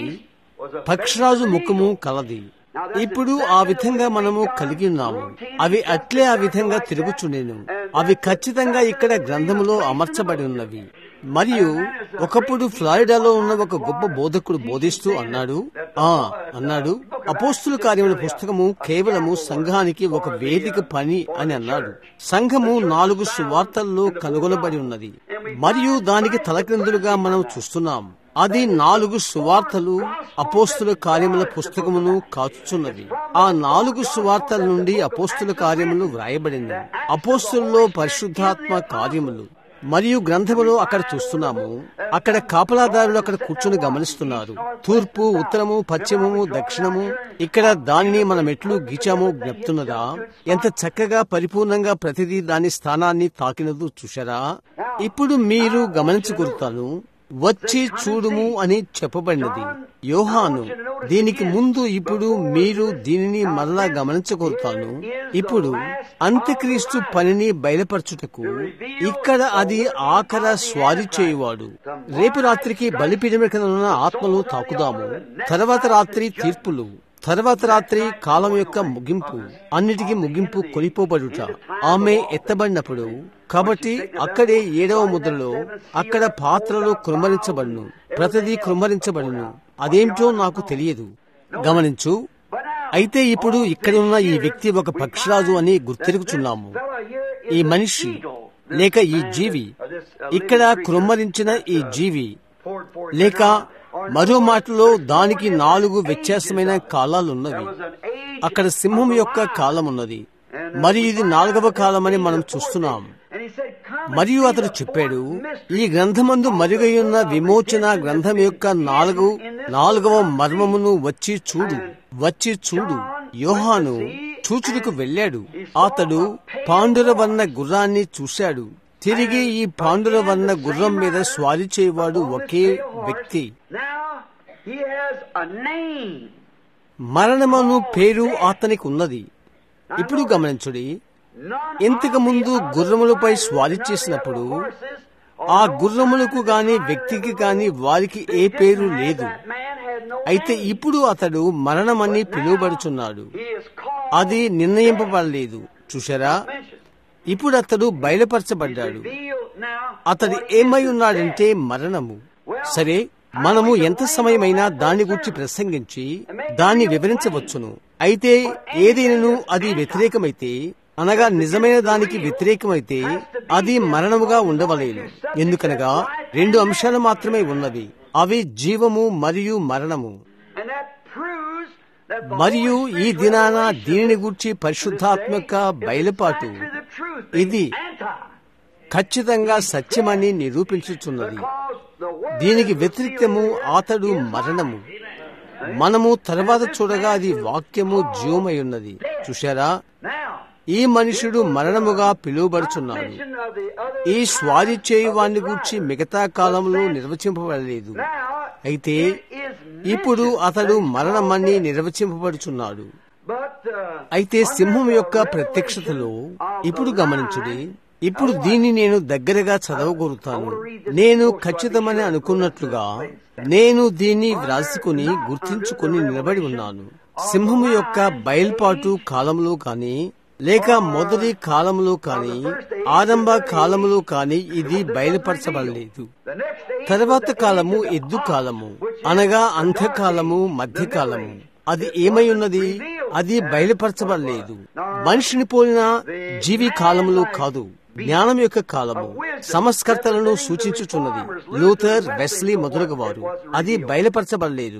పక్షరాజు ముఖము కలది. ఇప్పుడు ఆ విధంగా మనము కలిగి ఉన్నాము. అవి అట్లే ఆ విధంగా తిరుగుచుండెను. అవి ఖచ్చితంగా ఇక్కడ గ్రంథములో అమర్చబడి ఉన్నవి. మరియు ఒకప్పుడు ఫ్లారిడాలో ఉన్న ఒక గొప్ప బోధకుడు బోధిస్తూ అన్నాడు ఆ అన్నాడు అపోస్తుల కార్యముల పుస్తకము కేవలము సంఘానికి ఒక వేదిక పని అని అన్నాడు. సంఘము నాలుగు సువార్తల్లో కనుగొనబడి ఉన్నది మరియు దానికి తలక్రిందులుగా మనం చూస్తున్నాం. అది నాలుగు సువార్తలు అపోస్తుల కార్యముల పుస్తకమును కాచుచున్నది. ఆ నాలుగు సువార్తల నుండి అపోస్తుల కార్యములు వ్రాయబడింది. అపోస్తులలో పరిశుద్ధాత్మ కార్యములు మరియు గ్రంథములో అక్కడ చూస్తున్నాము. అక్కడ కాపలాదారులు అక్కడ కూర్చొని గమనిస్తున్నారు. తూర్పు, ఉత్తరము, పశ్చిమము, దక్షిణము. ఇక్కడ దానిని మనం ఎట్లు గీచామో జ్ఞప్తున్నదా? ఎంత చక్కగా పరిపూర్ణంగా ప్రతిదీ దాని స్థానాన్ని తాకినదు చూశారా? ఇప్పుడు మీరు గమనించగలుగుతాను. వచ్చి చూడుము అని చెప్పబడినది. యోహాను దీనికి ముందు. ఇప్పుడు మీరు దీనిని మరలా గమనించగలుగుతాను. ఇప్పుడు అంత్యక్రీస్తు పనిని బయలుపరచుటకు ఇక్కడ అది ఆఖర స్వారీ చేయువాడు. రేపు రాత్రికి బలిపీఠం కింద ఉన్న ఆత్మలు తాకుదాము. తర్వాత రాత్రి తీర్పులు. తర్వాత రాత్రి కాలం యొక్క ముగింపు. అన్నిటికీ ముగింపు కొనిపోబడుట. ఆమె ఎత్తబడినప్పుడు. కాబట్టి అక్కడే ఏడవ ముద్రలో అక్కడ పాత్రలు కృమ్మరించబడును. ప్రతిదీ కృమ్మరించబడును. అదేమిటో నాకు తెలియదు. గమనించు. అయితే ఇప్పుడు ఇక్కడ ఉన్న ఈ వ్యక్తి ఒక పక్షిరాజు అని గుర్తెరుగుచున్నాము. ఈ మనిషి లేక ఈ జీవి, ఇక్కడ కృమ్మరించిన ఈ జీవి, లేక మరో మాటలో దానికి నాలుగు వ్యత్యాసమైన కాలాలున్నవి. అక్కడ సింహం యొక్క కాలం ఉన్నది మరియు ఇది నాలుగవ కాలమని మనం చూస్తున్నాం. మరియు అతడు చెప్పాడు, ఈ గ్రంథమందు మరుగైయున్న విమోచన గ్రంథం యొక్క నాలుగు నాలుగవ మర్మమును వచ్చి చూడు, వచ్చి చూడు. యోహాను చూచుటకు వెళ్ళాడు. అతడు పాండురవర్ణ గుర్రాన్ని చూశాడు. తిరిగి ఈ పాండురవర్ణ గుర్రం మీద స్వారీ చేయవాడు ఒకే వ్యక్తి. మరణమను పేరు అతనికి ఉన్నది. ఇప్పుడు గమనించుడి. ఇంతకు ముందు గుర్రములపై స్వారీ చేసినప్పుడు ఆ గుర్రములకు గాని వ్యక్తికి గాని వారికి ఏ పేరు లేదు. అయితే ఇప్పుడు అతడు మరణమని పిలువబడుచున్నాడు. అది నిర్ణయింపబడలేదు. చూశారా? ఇప్పుడు అతడు బయలుపరచబడ్డాడు. అతడు ఏమై ఉన్నాడంటే మరణము. సరే, మనము ఎంత సమయమైనా దాని గురించి ప్రసంగించి దాన్ని వివరించవచ్చును. అయితే ఏదైనాను అది వ్యతిరేకమైతే, అనగా నిజమైన దానికి వ్యతిరేకమైతే అది మరణముగా ఉండవలేను. ఎందుకనగా రెండు అంశాలు మాత్రమే ఉన్నవి, అవి జీవము మరియు మరణము. మరియు ఈ దినాన దీనిని గూర్చి పరిశుద్ధాత్మక బయలుపాటు ఇది ఖచ్చితంగా సత్యమని నిరూపించుచున్నది. దీనికి వ్యతిరేకము అతడు మరణము. మనము తర్వాత చూడగా అది వాక్యము జీవమై ఉన్నది. చూశారా, ఈ మనుషుడు మరణముగా పిలువబడుచున్నాడు. ఈ స్వారీ చేయువాన్ని గూర్చి మిగతా కాలంలో నిర్వచింపబడలేదు. అయితే ఇప్పుడు అతడు మరణమని నిర్వచింపబడుచున్నాడు. అయితే సింహం యొక్క ప్రత్యక్షతలో ఇప్పుడు గమనించుడి. ఇప్పుడు దీన్ని నేను దగ్గరగా చదవగోరుతాను. నేను ఖచ్చితమని అనుకున్నట్లుగా నేను దీన్ని వ్రాసుకుని గుర్తించుకుని నిలబడి ఉన్నాను. సింహము యొక్క బయల్పాటు కాలంలో కాని, లేక మొదటి కాలంలో కాని, ఆరంభ కాలములో కాని ఇది బయలుపరచబడలేదు. తర్వాత కాలము ఎద్దు కాలము, అనగా అంత్యకాలము, మధ్యకాలము. అది ఏమై ఉన్నది? అది బయలుపరచబడలేదు. మనిషిని పోలిన జీవి కాలములో కాదు, జ్ఞానం యొక్క కాలము సంస్కర్తలను సూచించుచున్నది. లూథర్, వెస్లీ మొదలగు వారు. అది బయలుపరచబడలేదు.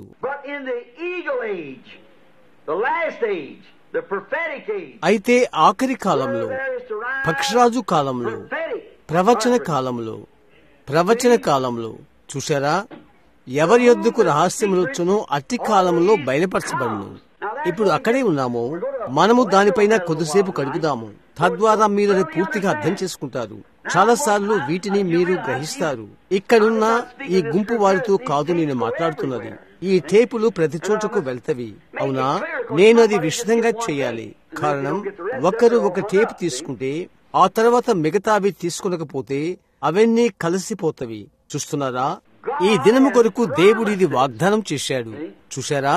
అయితే ఆఖరి కాలంలో, పక్షరాజు కాలంలో, ప్రవచన కాలంలో, ప్రవచన కాలంలో చూశారా, ఎవరి యొద్దకు రహస్యములొచ్చునో అట్టి కాలంలో బయలుపరచబడును. ఇప్పుడు అక్కడే ఉన్నాము. మనము దానిపైన కొద్దిసేపు గడుపుదాము. తద్వారా మీరు అది పూర్తిగా అర్థం చేసుకుంటారు. చాలా సార్లు వీటిని మీరు గ్రహిస్తారు. ఇక్కడున్న ఈ గుంపు వారితో కాదు నేను మాట్లాడుతున్నది. ఈ టేపులు ప్రతి చోటకు వెళ్తవి. అవునా, నేను అది విశదంగా చేయాలి. కారణం, ఒకరు ఒక టేప్ తీసుకుంటే ఆ తర్వాత మిగతావి తీసుకునకపోతే అవన్నీ కలిసిపోతవి. చూస్తున్నారా, ఈ దినము కొరకు దేవుడు ఇది వాగ్దానం చేశాడు. చూశారా,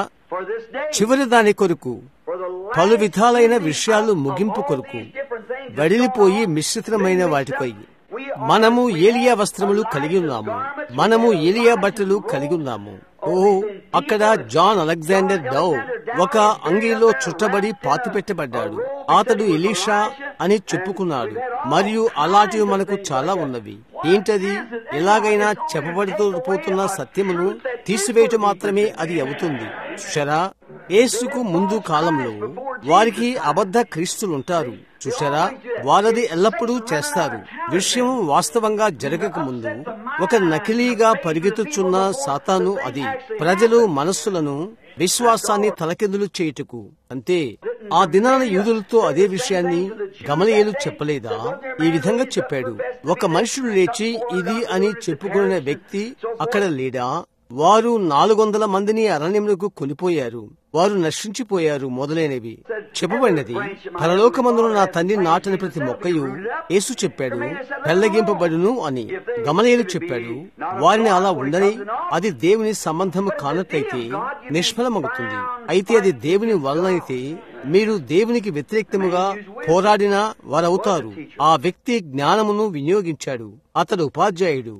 చివరి దాని కొరకు, పలు విధాలైన విషయాలు ముగింపు కొరకు, వడిలిపోయి మిశ్రితమైన వాటిపై మనము ఏలియా వస్త్రములు కలిగి ఉన్నాము. మనము ఏలియా బట్టలు కలిగి ఉన్నాము. ఓ, అక్కడ జాన్ అలెగ్జాండర్ డౌ ఒక అంగీలో చుట్టబడి పాతి పెట్టబడ్డాడు. అతడు ఎలీషా అని చెప్పుకున్నాడు. మరియు అలాంటివి మనకు చాలా ఉన్నవి. ఏంటది? ఎలాగైనా చెప్పబడుతూ పోతున్న సత్యమును తీసివేయటం మాత్రమే అది అవుతుంది. చూశారా, యేసుకు ముందు కాలంలో వారికి అబద్ధ క్రీస్తులుంటారు. చూశారా, వారది ఎల్లప్పుడూ చేస్తారు. విషయం వాస్తవంగా జరగక ముందు ఒక నకిలీగా పరిగెత్తుచున్న సాతాను అది ప్రజలు మనస్సులను, విశ్వాసాన్ని తలకిందులు చేయుటకు. అంతే. ఆ దినాన యూదులతో అదే విషయాన్ని గమలీయేలు చెప్పలేదా? ఈ విధంగా చెప్పాడు. ఒక మనుషుడు లేచి ఇది అని చెప్పుకునే వ్యక్తి అక్కడ లేడా? వారు నాలుగు వందల మందిని అరణ్యములకు కొనిపోయారు, వారు నశించిపోయారు మొదలైనవి చెప్పబడినది. పరలోకమందున నా తండ్రి నాటిన ప్రతి మొక్కయు యేసు చెప్పాడు పెళ్లగింపబడును అని. గమలీయేలు చెప్పాడు. వారిని అలా ఉండని, అది దేవుని సంబంధము కానట్లయితే నిష్ఫలమవుతుంది. అయితే అది దేవుని వలనైతే మీరు దేవునికి వ్యతిరేక్తముగా పోరాడిన వారవుతారు. ఆ వ్యక్తి జ్ఞానమును వినియోగించాడు. అతడు ఉపాధ్యాయుడు.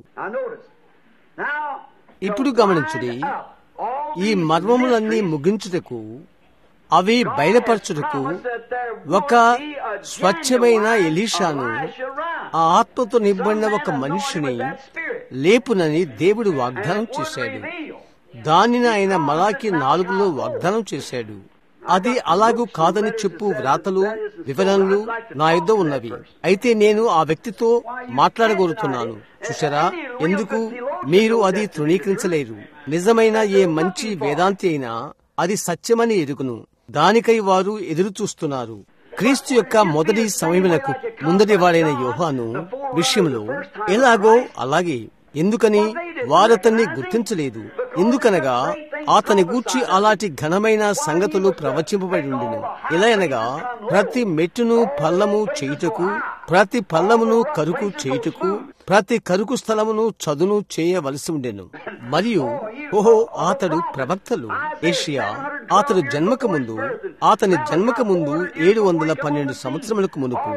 ఇప్పుడు గమనించుడి, ఈ మర్మములన్నీ ముగించుటకు, అవి బయలుపరచుటకు ఒక స్వచ్ఛమైన ఎలీషాను, ఆ ఆత్మతో నింపబడిన ఒక మనిషిని లేపునని దేవుడు వాగ్దానం చేశాడు. దానిని ఆయన మలాకి నాలుగులో వాగ్దానం చేశాడు. అది అలాగూ కాదని చెప్పు వ్రాతలు, వివరణలు నా యొద్ద ఉన్నవి. అయితే నేను ఆ వ్యక్తితో మాట్లాడగోరుతున్నాను. చూశారా, ఎందుకు మీరు అది తృణీకరించలేరు? నిజమైన ఏ మంచి వేదాంతి అయినా అది సత్యమని ఎరుగును. దానికై వారు ఎదురు చూస్తున్నారు. క్రీస్తు యొక్క మొదటి సమయములకు ముందటి వాడైన యోహాను విషయంలో ఎలాగో అలాగే. ఎందుకని వారతన్ని గుర్తించలేదు? ఎందుకనగా అతని గూర్చి అలాంటి ఘనమైన సంగతులు ప్రవచింపబడి ఉండును. ఎలా అనగా, ప్రతి మెట్టును పల్లము చేయుటకు, ప్రతి పల్లమును కరుకు చేయుటకు, ప్రతి కరుకు స్థలమును చదును చేయవలసి ఉండెను. మరియు ఓహో, అతడు ప్రవక్తలు ఏషియా అతడు జన్మక ముందు, అతని జన్మక ముందు ఏడు వందల పన్నెండు సంవత్సరములకు మునుపు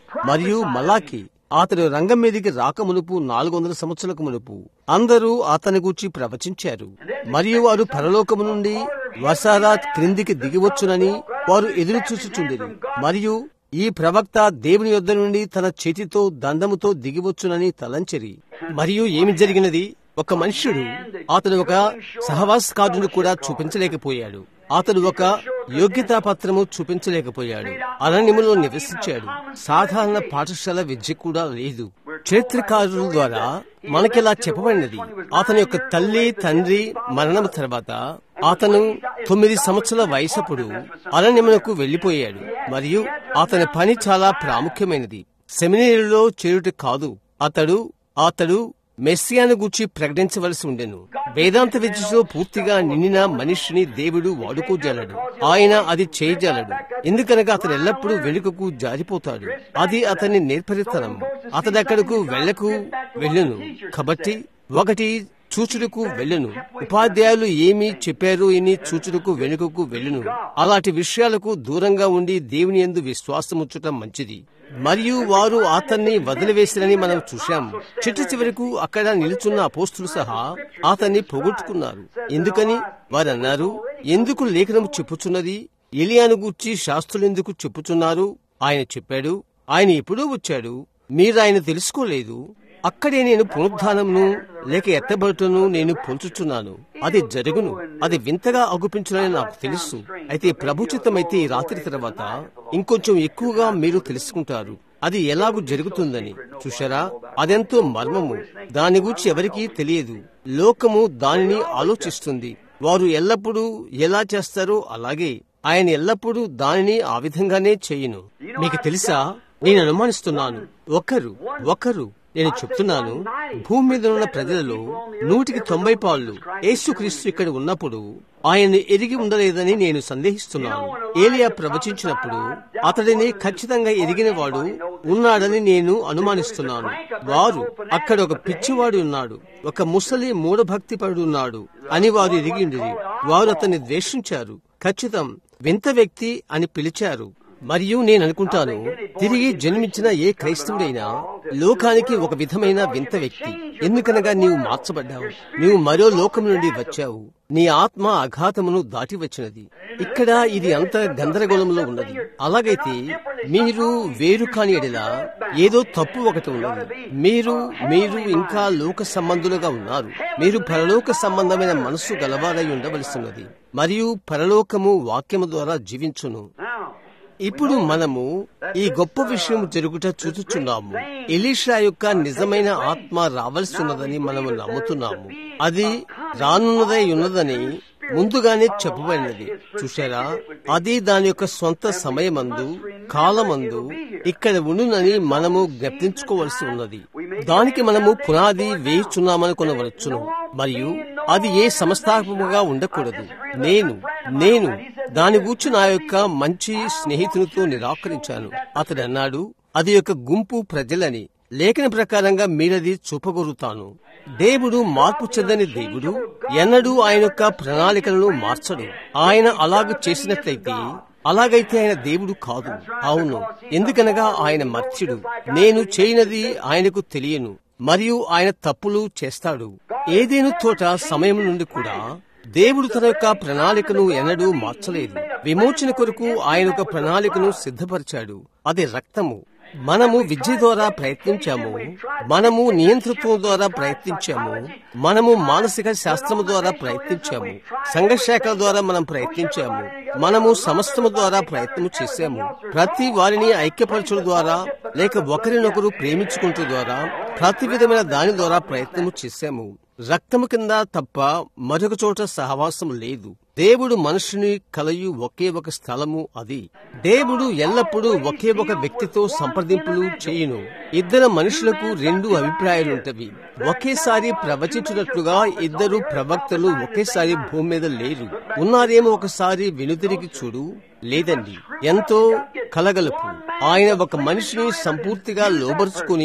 మరియు మలాకి అతడు రంగం మీదికి రాక మునుపు నాలుగు వందల సంవత్సరాలకు మునుపు అందరూ అతని గూర్చి ప్రవచించారు. మరియు వారు పరలోకము నుండి వసారాత్ క్రిందికి దిగివచ్చునని వారు ఎదురు చూచుచుండిరి. మరియు ఈ ప్రవక్త దేవుని యొద్ద నుండి తన చేతితో దండముతో దిగివచ్చునని తలంచెరి. మరియు ఏమి జరిగినది? ఒక మనుష్యుడు అతను ఒక సహవాస కార్డును కూడా చూపించలేకపోయాడు. అతడు ఒక యోగ్యతా పత్రము చూపించలేకపోయాడు. అరణ్యములో నివసించాడు. సాధారణ పాఠశాల విద్య కూడా లేదు. చరిత్రకారుల ద్వారా మనకిలా చెప్పబడినది, అతని యొక్క తల్లి తండ్రి మరణం తర్వాత అతను తొమ్మిది సంవత్సరాల వయసప్పుడు అరణ్యమునకు వెళ్లిపోయాడు. మరియు అతని పని చాలా ప్రాముఖ్యమైనది. సెమినరీలో చేరుట కాదు. అతడు అతడు మెస్సియాను గూర్చి ప్రకటించవలసి ఉండెను. వేదాంత విద్యలో పూర్తిగా నిండిన మనిషిని దేవుడు వాడుకోజాలడు. ఆయన అది చేయజాలడు. ఎందుకనగా అతను ఎల్లప్పుడూ వెనుకకు జారిపోతాడు. అది అతని నేర్పరితనం. అతడు అక్కడకు వెళ్లకు వెళ్ళును. కాబట్టి ఒకటి చూచుడుకు వెళ్ళును. ఉపాధ్యాయులు ఏమి చెప్పారు అని చూచుడుకు వెనుకకు వెళ్ళును. అలాంటి విషయాలకు దూరంగా ఉండి దేవుని యందు విశ్వాసముంచుట మంచిది. మరియు వారు అతన్ని వదిలివేసిరని మనం చూశాం. చిట్ట చివరకు అక్కడ నిలుచున్న అపోస్తులు సహా అతన్ని పొగొట్టుకున్నారు. ఎందుకని వారన్నారు, ఎందుకు లేఖనము చెప్పుచున్నది? ఎలియాను గూర్చి శాస్త్రులు ఎందుకు చెప్పుచున్నారు? ఆయన చెప్పాడు, ఆయన ఎప్పుడూ వచ్చాడు, మీరు ఆయన తెలుసుకోలేదు. అక్కడే నేను పునరుద్ధానమును లేక ఎత్తబడుటను నేను పొంచుచున్నాను. అది జరుగును. అది వింతగా అగుపించునని నాకు తెలుసు. అయితే ప్రభుచిత్తమైతే ఈ రాత్రి తర్వాత ఇంకొంచెం ఎక్కువగా మీరు తెలుసుకుంటారు అది ఎలాగూ జరుగుతుందని. చూశారా, అదెంతో మర్మము. దాని గురించి ఎవరికీ తెలియదు. లోకము దానిని ఆలోచిస్తుంది. వారు ఎల్లప్పుడూ ఎలా చేస్తారో అలాగే ఆయన ఎల్లప్పుడూ దానిని ఆ విధంగానే చేయును. మీకు తెలుసా, నేను అనుమానిస్తున్నాను, ఒకరు ఒకరు నేను చెప్తున్నాను, భూమి మీద ఉన్న ప్రజలలో నూటికి తొంభై పాళ్ళు యేసుక్రీస్తు ఇక్కడ ఉన్నప్పుడు ఆయన్ని ఎరిగి ఉండలేదని నేను సందేహిస్తున్నాను. ఏలియా ప్రవచించినప్పుడు అతడిని ఖచ్చితంగా ఎరిగిన వాడు ఉన్నాడని నేను అనుమానిస్తున్నాను. వారు అక్కడ ఒక పిచ్చివాడు ఉన్నాడు, ఒక ముసలి మూఢభక్తిపరుడు ఉన్నాడు అని వారు ఎరిగి ఉండేది. వారు అతన్ని ద్వేషించారు. ఖచ్చితం వింత వ్యక్తి అని పిలిచారు. మరియు నేను అనుకుంటాను, తిరిగి జన్మించిన ఏ క్రైస్తవుడైనా లోకానికి ఒక విధమైన వింత వ్యక్తి. ఎందుకనగా నీవు మార్చబడ్డావు. నీవు మరో లోకం నుండి వచ్చావు. నీ ఆత్మ అఘాతమును దాటి వచ్చినది. ఇక్కడ ఇది అంత గందరగోళంలో ఉన్నది. అలాగైతే మీరు వేరు కాని ఎడలా ఏదో తప్పు ఒకటి ఉన్నది. మీరు మీరు ఇంకా లోక సంబంధులుగా ఉన్నారు. మీరు పరలోక సంబంధమైన మనస్సు గలవారై ఉండవలసినది. మరియు పరలోకము వాక్యము ద్వారా జీవించును. ఇప్పుడు మనము ఈ గొప్ప విషయం జరుగుట చూచుచున్నాము. ఎలీషా యొక్క నిజమైన ఆత్మ రావాల్సి ఉన్నదని మనము నమ్ముతున్నాము. అది రానున్నదై ఉన్నదని ముందుగానే చెప్పబడినది. చూశారా, అది దాని యొక్క సొంత సమయమందు కాలమందు ఇక్కడ ఉండునని మనము జ్ఞప్తించుకోవలసి ఉన్నది. దానికి మనము పునాది వేయుచున్నామని కొనవచ్చును. మరియు అది ఏ సంస్థాపముగా ఉండకూడదు. నేను నేను దాని గూర్చి నా యొక్క మంచి స్నేహితునితో నిరాకరించాను. అతడు అన్నాడు, అది యొక్క గుంపు ప్రజలని. లేఖన ప్రకారంగా మీరది చూపగొరుతాను. దేవుడు మార్పు చెందని దేవుడు. ఎన్నడూ ఆయన యొక్క ప్రణాళికలను మార్చడు. ఆయన అలాగ చేసినట్లయితే అలాగైతే ఆయన దేవుడు కాదు. అవును, ఎందుకనగా ఆయన మర్త్యుడు. నేను చేయనది ఆయనకు తెలియను. మరియు ఆయన తప్పులు చేస్తాడు. ఏదేను తోట సమయం నుండి కూడా దేవుడు తన యొక్క ప్రణాళికను ఎన్నడూ మార్చలేదు. విమోచన కొరకు ఆయన యొక్క ప్రణాళికను సిద్ధపరిచాడు. అది రక్తము. మనము విద్య ద్వారా ప్రయత్నించాము, మనము నియంతృత్వం ద్వారా ప్రయత్నించాము, మనము మానసిక శాస్త్రము ద్వారా ప్రయత్నించాము, సంఘశాఖల ద్వారా మనం ప్రయత్నించాము, మనము సమస్తము ద్వారా ప్రయత్నము చేశాము. ప్రతి వారిని ఐక్యపరచడం ద్వారా లేక ఒకరినొకరు ప్రేమించుకుంటూ ద్వారా ప్రతి విధమైన దాని ద్వారా ప్రయత్నము చేశాము. రక్తము కింద తప్ప మరొక చోట సహవాసము లేదు. దేవుడు మనుషుని కలయు ఒకే ఒక స్థలము అది. దేవుడు ఎల్లప్పుడూ ఒకే ఒక వ్యక్తితో సంప్రదింపులు చేయును. ఇద్దరు మనుషులకు రెండు అభిప్రాయాలుంటవి. ఒకేసారి ప్రవచించినట్లుగా ఇద్దరు ప్రవక్తలు ఒకేసారి భూమి మీద లేరు. ఉన్నారేమో ఒకసారి వెనుతిరిగి చూడు. లేదండి, ఎంతో కలగలుపు. ఆయన ఒక మనిషిని సంపూర్తిగా లోబరుచుకుని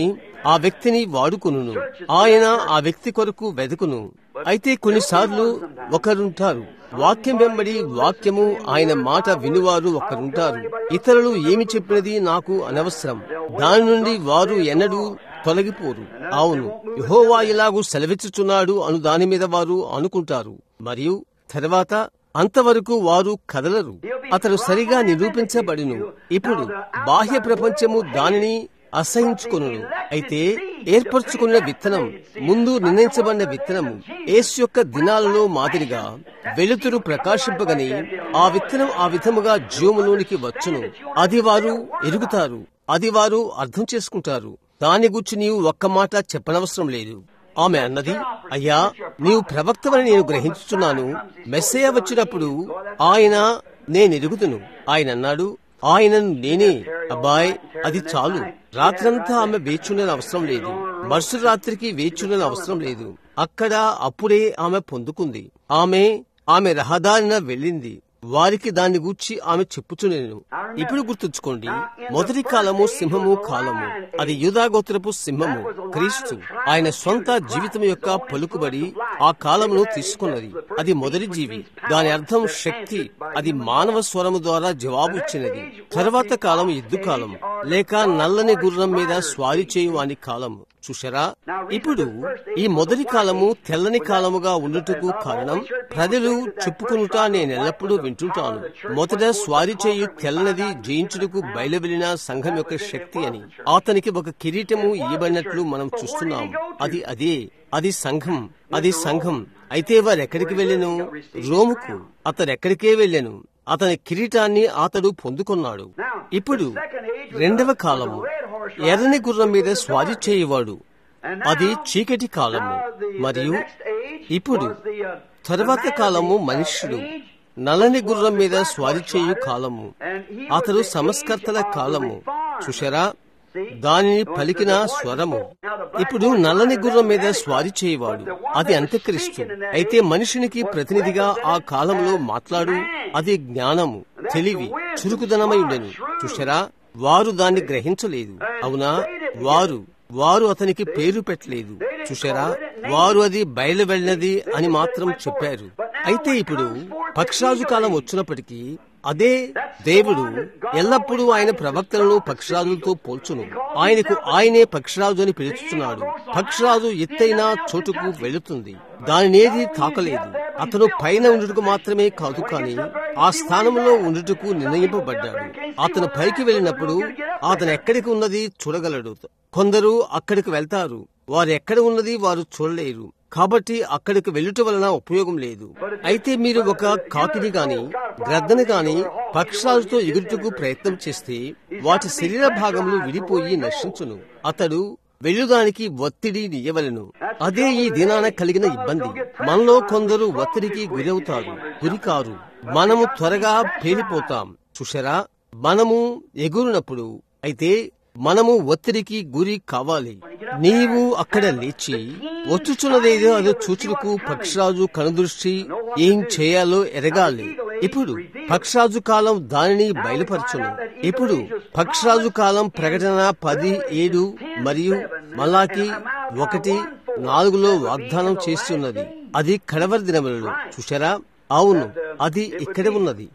ఆ వ్యక్తిని వాడుకొనును. ఆయన ఆ వ్యక్తి కొరకు వెదకును. అయితే కొన్నిసార్లు ఒకరుంటారు, వాక్యం వెంబడి వాక్యము ఆయన మాట వినువారు ఒకరుంటారు. ఇతరులు ఏమి చెప్పినది నాకు అనవసరం, దాని నుండి వారు ఎన్నడూ తొలగిపోరు. అవును, యెహోవా ఇలాగూ సెలవిచ్చుచున్నాడు అను దాని మీద వారు అనుకుంటారు. మరియు తర్వాత అంతవరకు వారు కదలరు. అతడు సరిగా నిరూపించబడిను. ఇప్పుడు బాహ్య ప్రపంచము దానిని అసహించుకొను. అయితే ఏర్పరచుకున్న విత్తనం, ముందు నిర్ణయించబడిన విత్తనము యేసు యొక్క దినాలలో మాదిరిగా వెలుతురు ప్రకాశింపగని ఆ విత్తనం ఆ విధముగా జీవములోనికి వచ్చును. అది వారు ఎరుగుతారు, అది వారు అర్థం చేసుకుంటారు. దాని గురించి నీవు ఒక్క మాట చెప్పనవసరం లేదు. ఆమె అన్నది, అయ్యా నీవు ప్రవక్తవని నేను గ్రహించుచున్నాను. మెస్సయ్య వచ్చినప్పుడు ఆయన నేనెరుగుదును. ఆయన అన్నాడు, ఆయనను నేనే. అబ్బాయ్, అది చాలు. రాత్రంతా ఆమె వేచుండని అవసరం లేదు, మరుసటి రాత్రికి వేచుండని అవసరం లేదు. అక్కడ అప్పుడే ఆమె పొందుకుంది. ఆమె ఆమె రహదారిన వెళ్ళింది. వారికి దాన్ని గూర్చి ఆమె చెప్పుచునేను. ఇప్పుడు గుర్తుంచుకోండి, మొదటి కాలము సింహము కాలము. అది యూదాగోత్రపు సింహము క్రీస్తు. ఆయన స్వంత జీవితం యొక్క పలుకుబడి ఆ కాలమును తీసుకున్నది. అది మొదటి జీవి. దాని అర్థం శక్తి. అది మానవ స్వరము ద్వారా జవాబు ఇచ్చినది. తర్వాత కాలం ఎద్దు కాలం, లేక నల్లని గుర్రం మీద స్వారీ చేయు అని కాలము. చూశారా? ఇప్పుడు ఈ మొదటి కాలము తెల్లని కాలముగా ఉండుటకు కారణం ప్రజలు చెప్పుకునుట నేను ఎల్లప్పుడూ వింటుంటాను. మొదట స్వారీ చేయు తెల్లనది జయించుటకు బయలువెళ్లిన సంఘం యొక్క శక్తి అని. అతనికి ఒక కిరీటము ఇయ్యబడినట్లు మనం చూస్తున్నాం. అది అదే, అది సంఘం, అది సంఘం. అయితే వారెక్కడికి వెళ్ళెను? రోముకు. అతడు ఎక్కడికే వెళ్ళెను. అతని కిరీటాన్ని అతడు పొందుకున్నాడు. ఇప్పుడు రెండవ కాలము ఎర్రని గుర్రం మీద స్వారీ చేయవాడు. అది చీకటి కాలము. మరియు ఇప్పుడు తరువాత కాలము మనుష్యుడు నల్లని గుర్రం మీద స్వారీ చేయు కాలము. అతడు సంస్కర్తల కాలము. చూశారా? దానిని పలికిన స్వరము. ఇప్పుడు నల్లని గుర్రం మీద స్వారీ చేయవాడు, అది అంత్యక్రీస్తు. అయితే మనుషునికి ప్రతినిధిగా ఆ కాలంలో మాట్లాడు అది జ్ఞానము, తెలివి, చురుకుదనమై ఉండెను. చూశారా? వారు దాన్ని గ్రహించలేదు. అవునా? వారు వారు అతనికి పేరు పెట్టలేదు. చూశారా? వారు అది బయలు వెళ్ళినది అని మాత్రం చెప్పారు. అయితే ఇప్పుడు పక్షరాజు కాలం వచ్చినప్పటికీ అదే దేవుడు ఎల్లప్పుడూ ఆయన ప్రవక్తలను పక్షరాజులతో పోల్చును. ఆయనకు ఆయనే పక్షరాజు అని పిలుస్తున్నాడు. పక్షరాజు ఎత్తైన చోటుకు వెళుతుంది, దానినేది తాకలేదు. అతను పైన ఉండుటకు మాత్రమే కాదు, కానీ ఆ స్థానంలో ఉండుటకు నిర్ణయింపబడ్డాడు. అతను పైకి వెళ్ళినప్పుడు అతను ఎక్కడికి ఉన్నది చూడగలడు. కొందరు అక్కడికి వెళ్తారు, వారు ఎక్కడ ఉన్నది వారు చూడలేరు. కాబట్టి అక్కడికి వెళ్ళుట వలన ఉపయోగం లేదు. అయితే మీరు ఒక కాకిని గాని గ్రద్దను గాని పక్షాలతో ఎగురుటకు ప్రయత్నం చేస్తే వాటి శరీర భాగములు విడిపోయి నశించును. అతడు వెళ్ళుదానికి ఒత్తిడి నియ్యవలను. అదే ఈ దినాన కలిగిన ఇబ్బంది. మనలో కొందరు ఒత్తిడికి గురవుతారు, గురికారు. మనము త్వరగా పేలిపోతాం. చూశారా? మనము ఎగురునప్పుడు అయితే మనము ఒత్తిడికి గురి కావాలి. నీవు అక్కడ లేచి వచ్చుచున్నదేదో అదో చూచుటకు పక్షరాజు కనుదృష్టి ఏం చేయాలో ఎరగాలి. ఇప్పుడు పక్షరాజు కాలం దానిని బయలుపరచును. ఇప్పుడు పక్షరాజు కాలం ప్రకటన పది ఏడు మరియు మలాకి ఒకటి నాలుగులో వాగ్దానం చేస్తున్నది. అది కడవరి దినములలో. చూశారా? అవును, అది ఇక్కడ ఉన్నది.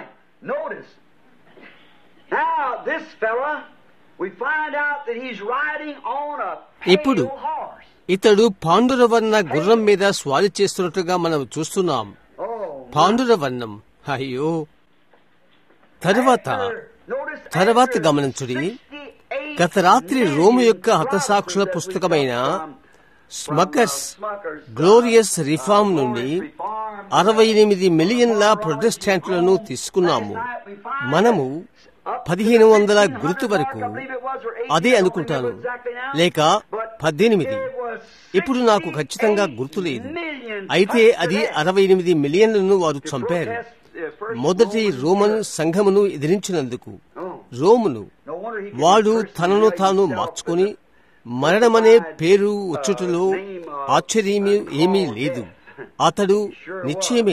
ఇప్పుడు ఇతడు పాండురవర్ణ గుర్రం మీద స్వారీ చేస్తున్నట్టుగా మనం చూస్తున్నాం. పాండురవర్ణం. అయ్యో! తరువాత తరువాత గమనించుడి, గత రాత్రి రోము యొక్క హతసాక్షుల పుస్తకమైన స్మకర్స్ గ్లోరియస్ రిఫార్మ్ నుండి అరవై ఎనిమిది మిలియన్ల ప్రొటెస్టాంట్లను తీసుకున్నాము. మనము పదిహేను వందల గుర్తు వరకు అదే అనుకుంటాను, లేక పద్దెనిమిది. ఇప్పుడు నాకు ఖచ్చితంగా గుర్తు లేదు. అయితే అది అరవై ఎనిమిది మిలియన్లను వారు చంపారు. మొదటి రోమన్ సంఘమును ఎదిరించినందుకు. రోమును వాడు తనను తాను మార్చుకొని మరణమనే పేరు వచ్చుటలో ఆశ్చర్యమీ ఏమీ లేదు. అతడు నిశ్చయమే.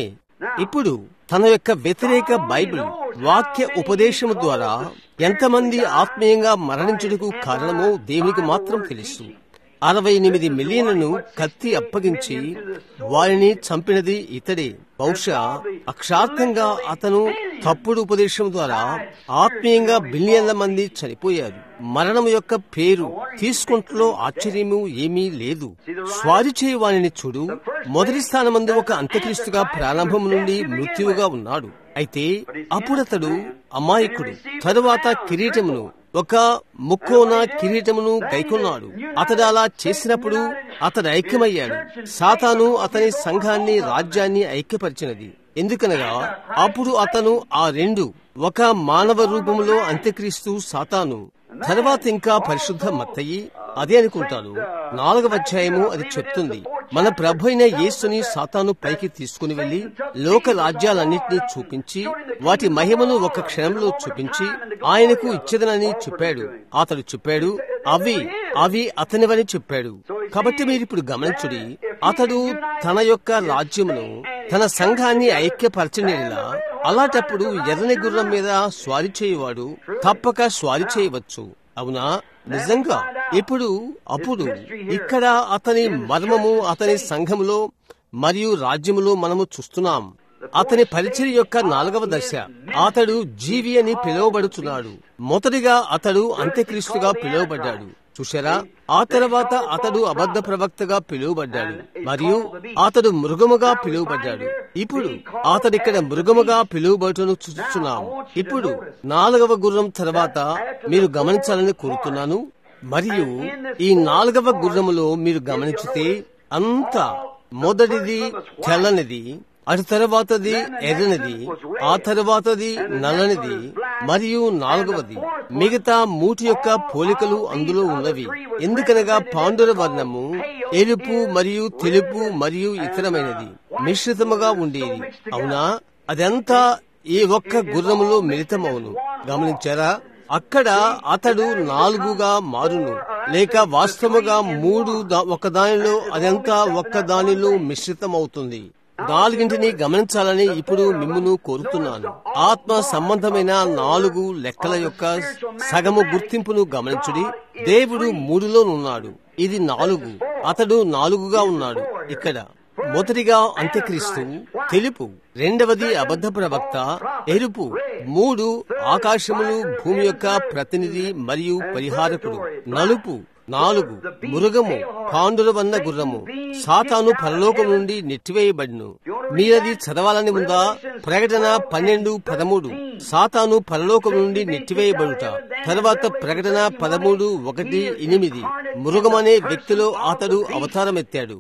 ఇప్పుడు తన యొక్క వ్యతిరేక బైబిల్ వాక్య ఉపదేశము ద్వారా ఎంతమంది ఆత్మీయంగా మరణించుటకు కారణమో దేవునికి మాత్రం తెలుసు. అరవై ఎనిమిది మిలియన్లను కత్తి అప్పగించి వారిని చంపినది ఇతడే. బహుశా అక్షార్థంగా అతను తప్పుడు ఉపదేశం ద్వారా ఆత్మీయంగా బిలియన్ల మంది చనిపోయారు. మరణం యొక్క పేరు తీసుకుంటలో ఆశ్చర్యము ఏమీ లేదు. స్వారీ చేయ వారిని చూడు. మొదటి స్థానమందు ఒక అంత్యక్రీస్తుగా ప్రారంభం నుండి మృత్యువుగా ఉన్నాడు. అయితే అప్పుడతడు అమాయకుడు. తరువాత కిరీటమును, ఒక ముక్కోన కిరీటమును గైకొన్నాడు. అతడు అలా చేసినప్పుడు అతడు ఐక్యమయ్యాడు. సాతాను అతని సంఘాన్ని, రాజ్యాన్ని ఐక్యపరిచినది. ఎందుకనగా అప్పుడు అతను ఆ రెండు, ఒక మానవ రూపంలో అంత్యక్రీస్తు, సాతాను. తర్వాత ఇంకా పరిశుద్ధ మత్తయి అదే అనుకుంటాను. నాలుగవ అధ్యాయము అది చెప్తుంది. మన ప్రభు అయిన యేసుని సాతాను పైకి తీసుకుని వెళ్లి లోక రాజ్యాలన్నింటినీ చూపించి వాటి మహిమను ఒక క్షణంలో చూపించి ఆయనకు ఇచ్చేదనని చెప్పాడు. అతడు చెప్పాడు, అవి అవి అతనివని చెప్పాడు. కాబట్టి మీరు ఇప్పుడు గమనించుడి, అతడు తన యొక్క రాజ్యమును, తన సంఘాన్ని ఐక్యపరచనేలా అలాంటప్పుడు ఎర్రని గుర్రం మీద స్వారీ చేయవాడు తప్పక స్వారీ చేయవచ్చు. అవునా? నిజంగా. ఇప్పుడు అప్పుడు ఇక్కడ అతని మర్మము అతని సంఘములో మరియు రాజ్యములో మనము చూస్తున్నాం. అతని పరిచర్య యొక్క నాలుగవ దశ, అతడు జీవి అని పిలువబడుచున్నాడు. మొదటిగా అతడు అంత్యక్రీస్తుగా పిలువబడ్డాడు. చూశారా? ఆ తర్వాత అతడు అబద్ధ ప్రవక్తగా పిలువబడ్డాడు మరియు అతడు మృగముగా పిలువబడ్డాడు. ఇప్పుడు అతడిక్కడ మృగముగా పిలువబడుటను చూస్తున్నాం. ఇప్పుడు నాలుగవ గుర్రం తర్వాత మీరు గమనించాలని కోరుతున్నాను. మరియు ఈ నాలుగవ గుర్రములో మీరు గమనించితే అంతా మొదటిది తెల్లనిది, అటు తర్వాతది ఎర్రనిది, ఆ తర్వాతది నల్లనిది మరియు నాలుగవది. మిగతా మూటి యొక్క పోలికలు అందులో ఉన్నవి. ఎందుకనగా పాండుర వర్ణము ఎరుపు మరియు తెలుపు మరియు ఇతరమైనది మిశ్రితముగా ఉండేది. అవునా? అదంతా ఈ ఒక్క గుర్రములో మిళితమవును. గమనించారా? అక్కడ అతడు నాలుగుగా మారును, లేక వాస్తవముగా మూడు ఒక దానిలో అదంతా ఒక్క దానిలో మిశ్రితమవుతుంది. నాలుగింటిని గమనించాలని ఇప్పుడు మిమ్మును కోరుతున్నాను. ఆత్మ సంబంధమైన నాలుగు లెక్కల యొక్క సగము గుర్తింపును గమనించుడి. దేవుడు మూడులోనున్నాడు. ఇది నాలుగు. అతడు నాలుగుగా ఉన్నాడు. ఇక్కడ మొదటిగా అంత్యక్రీస్తు తెలుపు, రెండవది అబద్ధ ప్రవక్త ఎరుపు, మూడు ఆకాశములు భూమి యొక్క ప్రతినిధి మరియు పరిహారకుడు నలుపు, నాలుగు మృగము పాండురవన్న గుర్రము. సాతాను పరలోకం నుండి నెట్టివేయబడిను. మీరది చదవాలని ఉందా? ప్రకటన పన్నెండు పదమూడు. సాతాను పరలోకం నుండి నెట్టివేయబడుట. తర్వాత ప్రకటన పదమూడు ఒకటి ఎనిమిది. మృగమనే వ్యక్తిలో అతడు అవతారమెత్తాడు.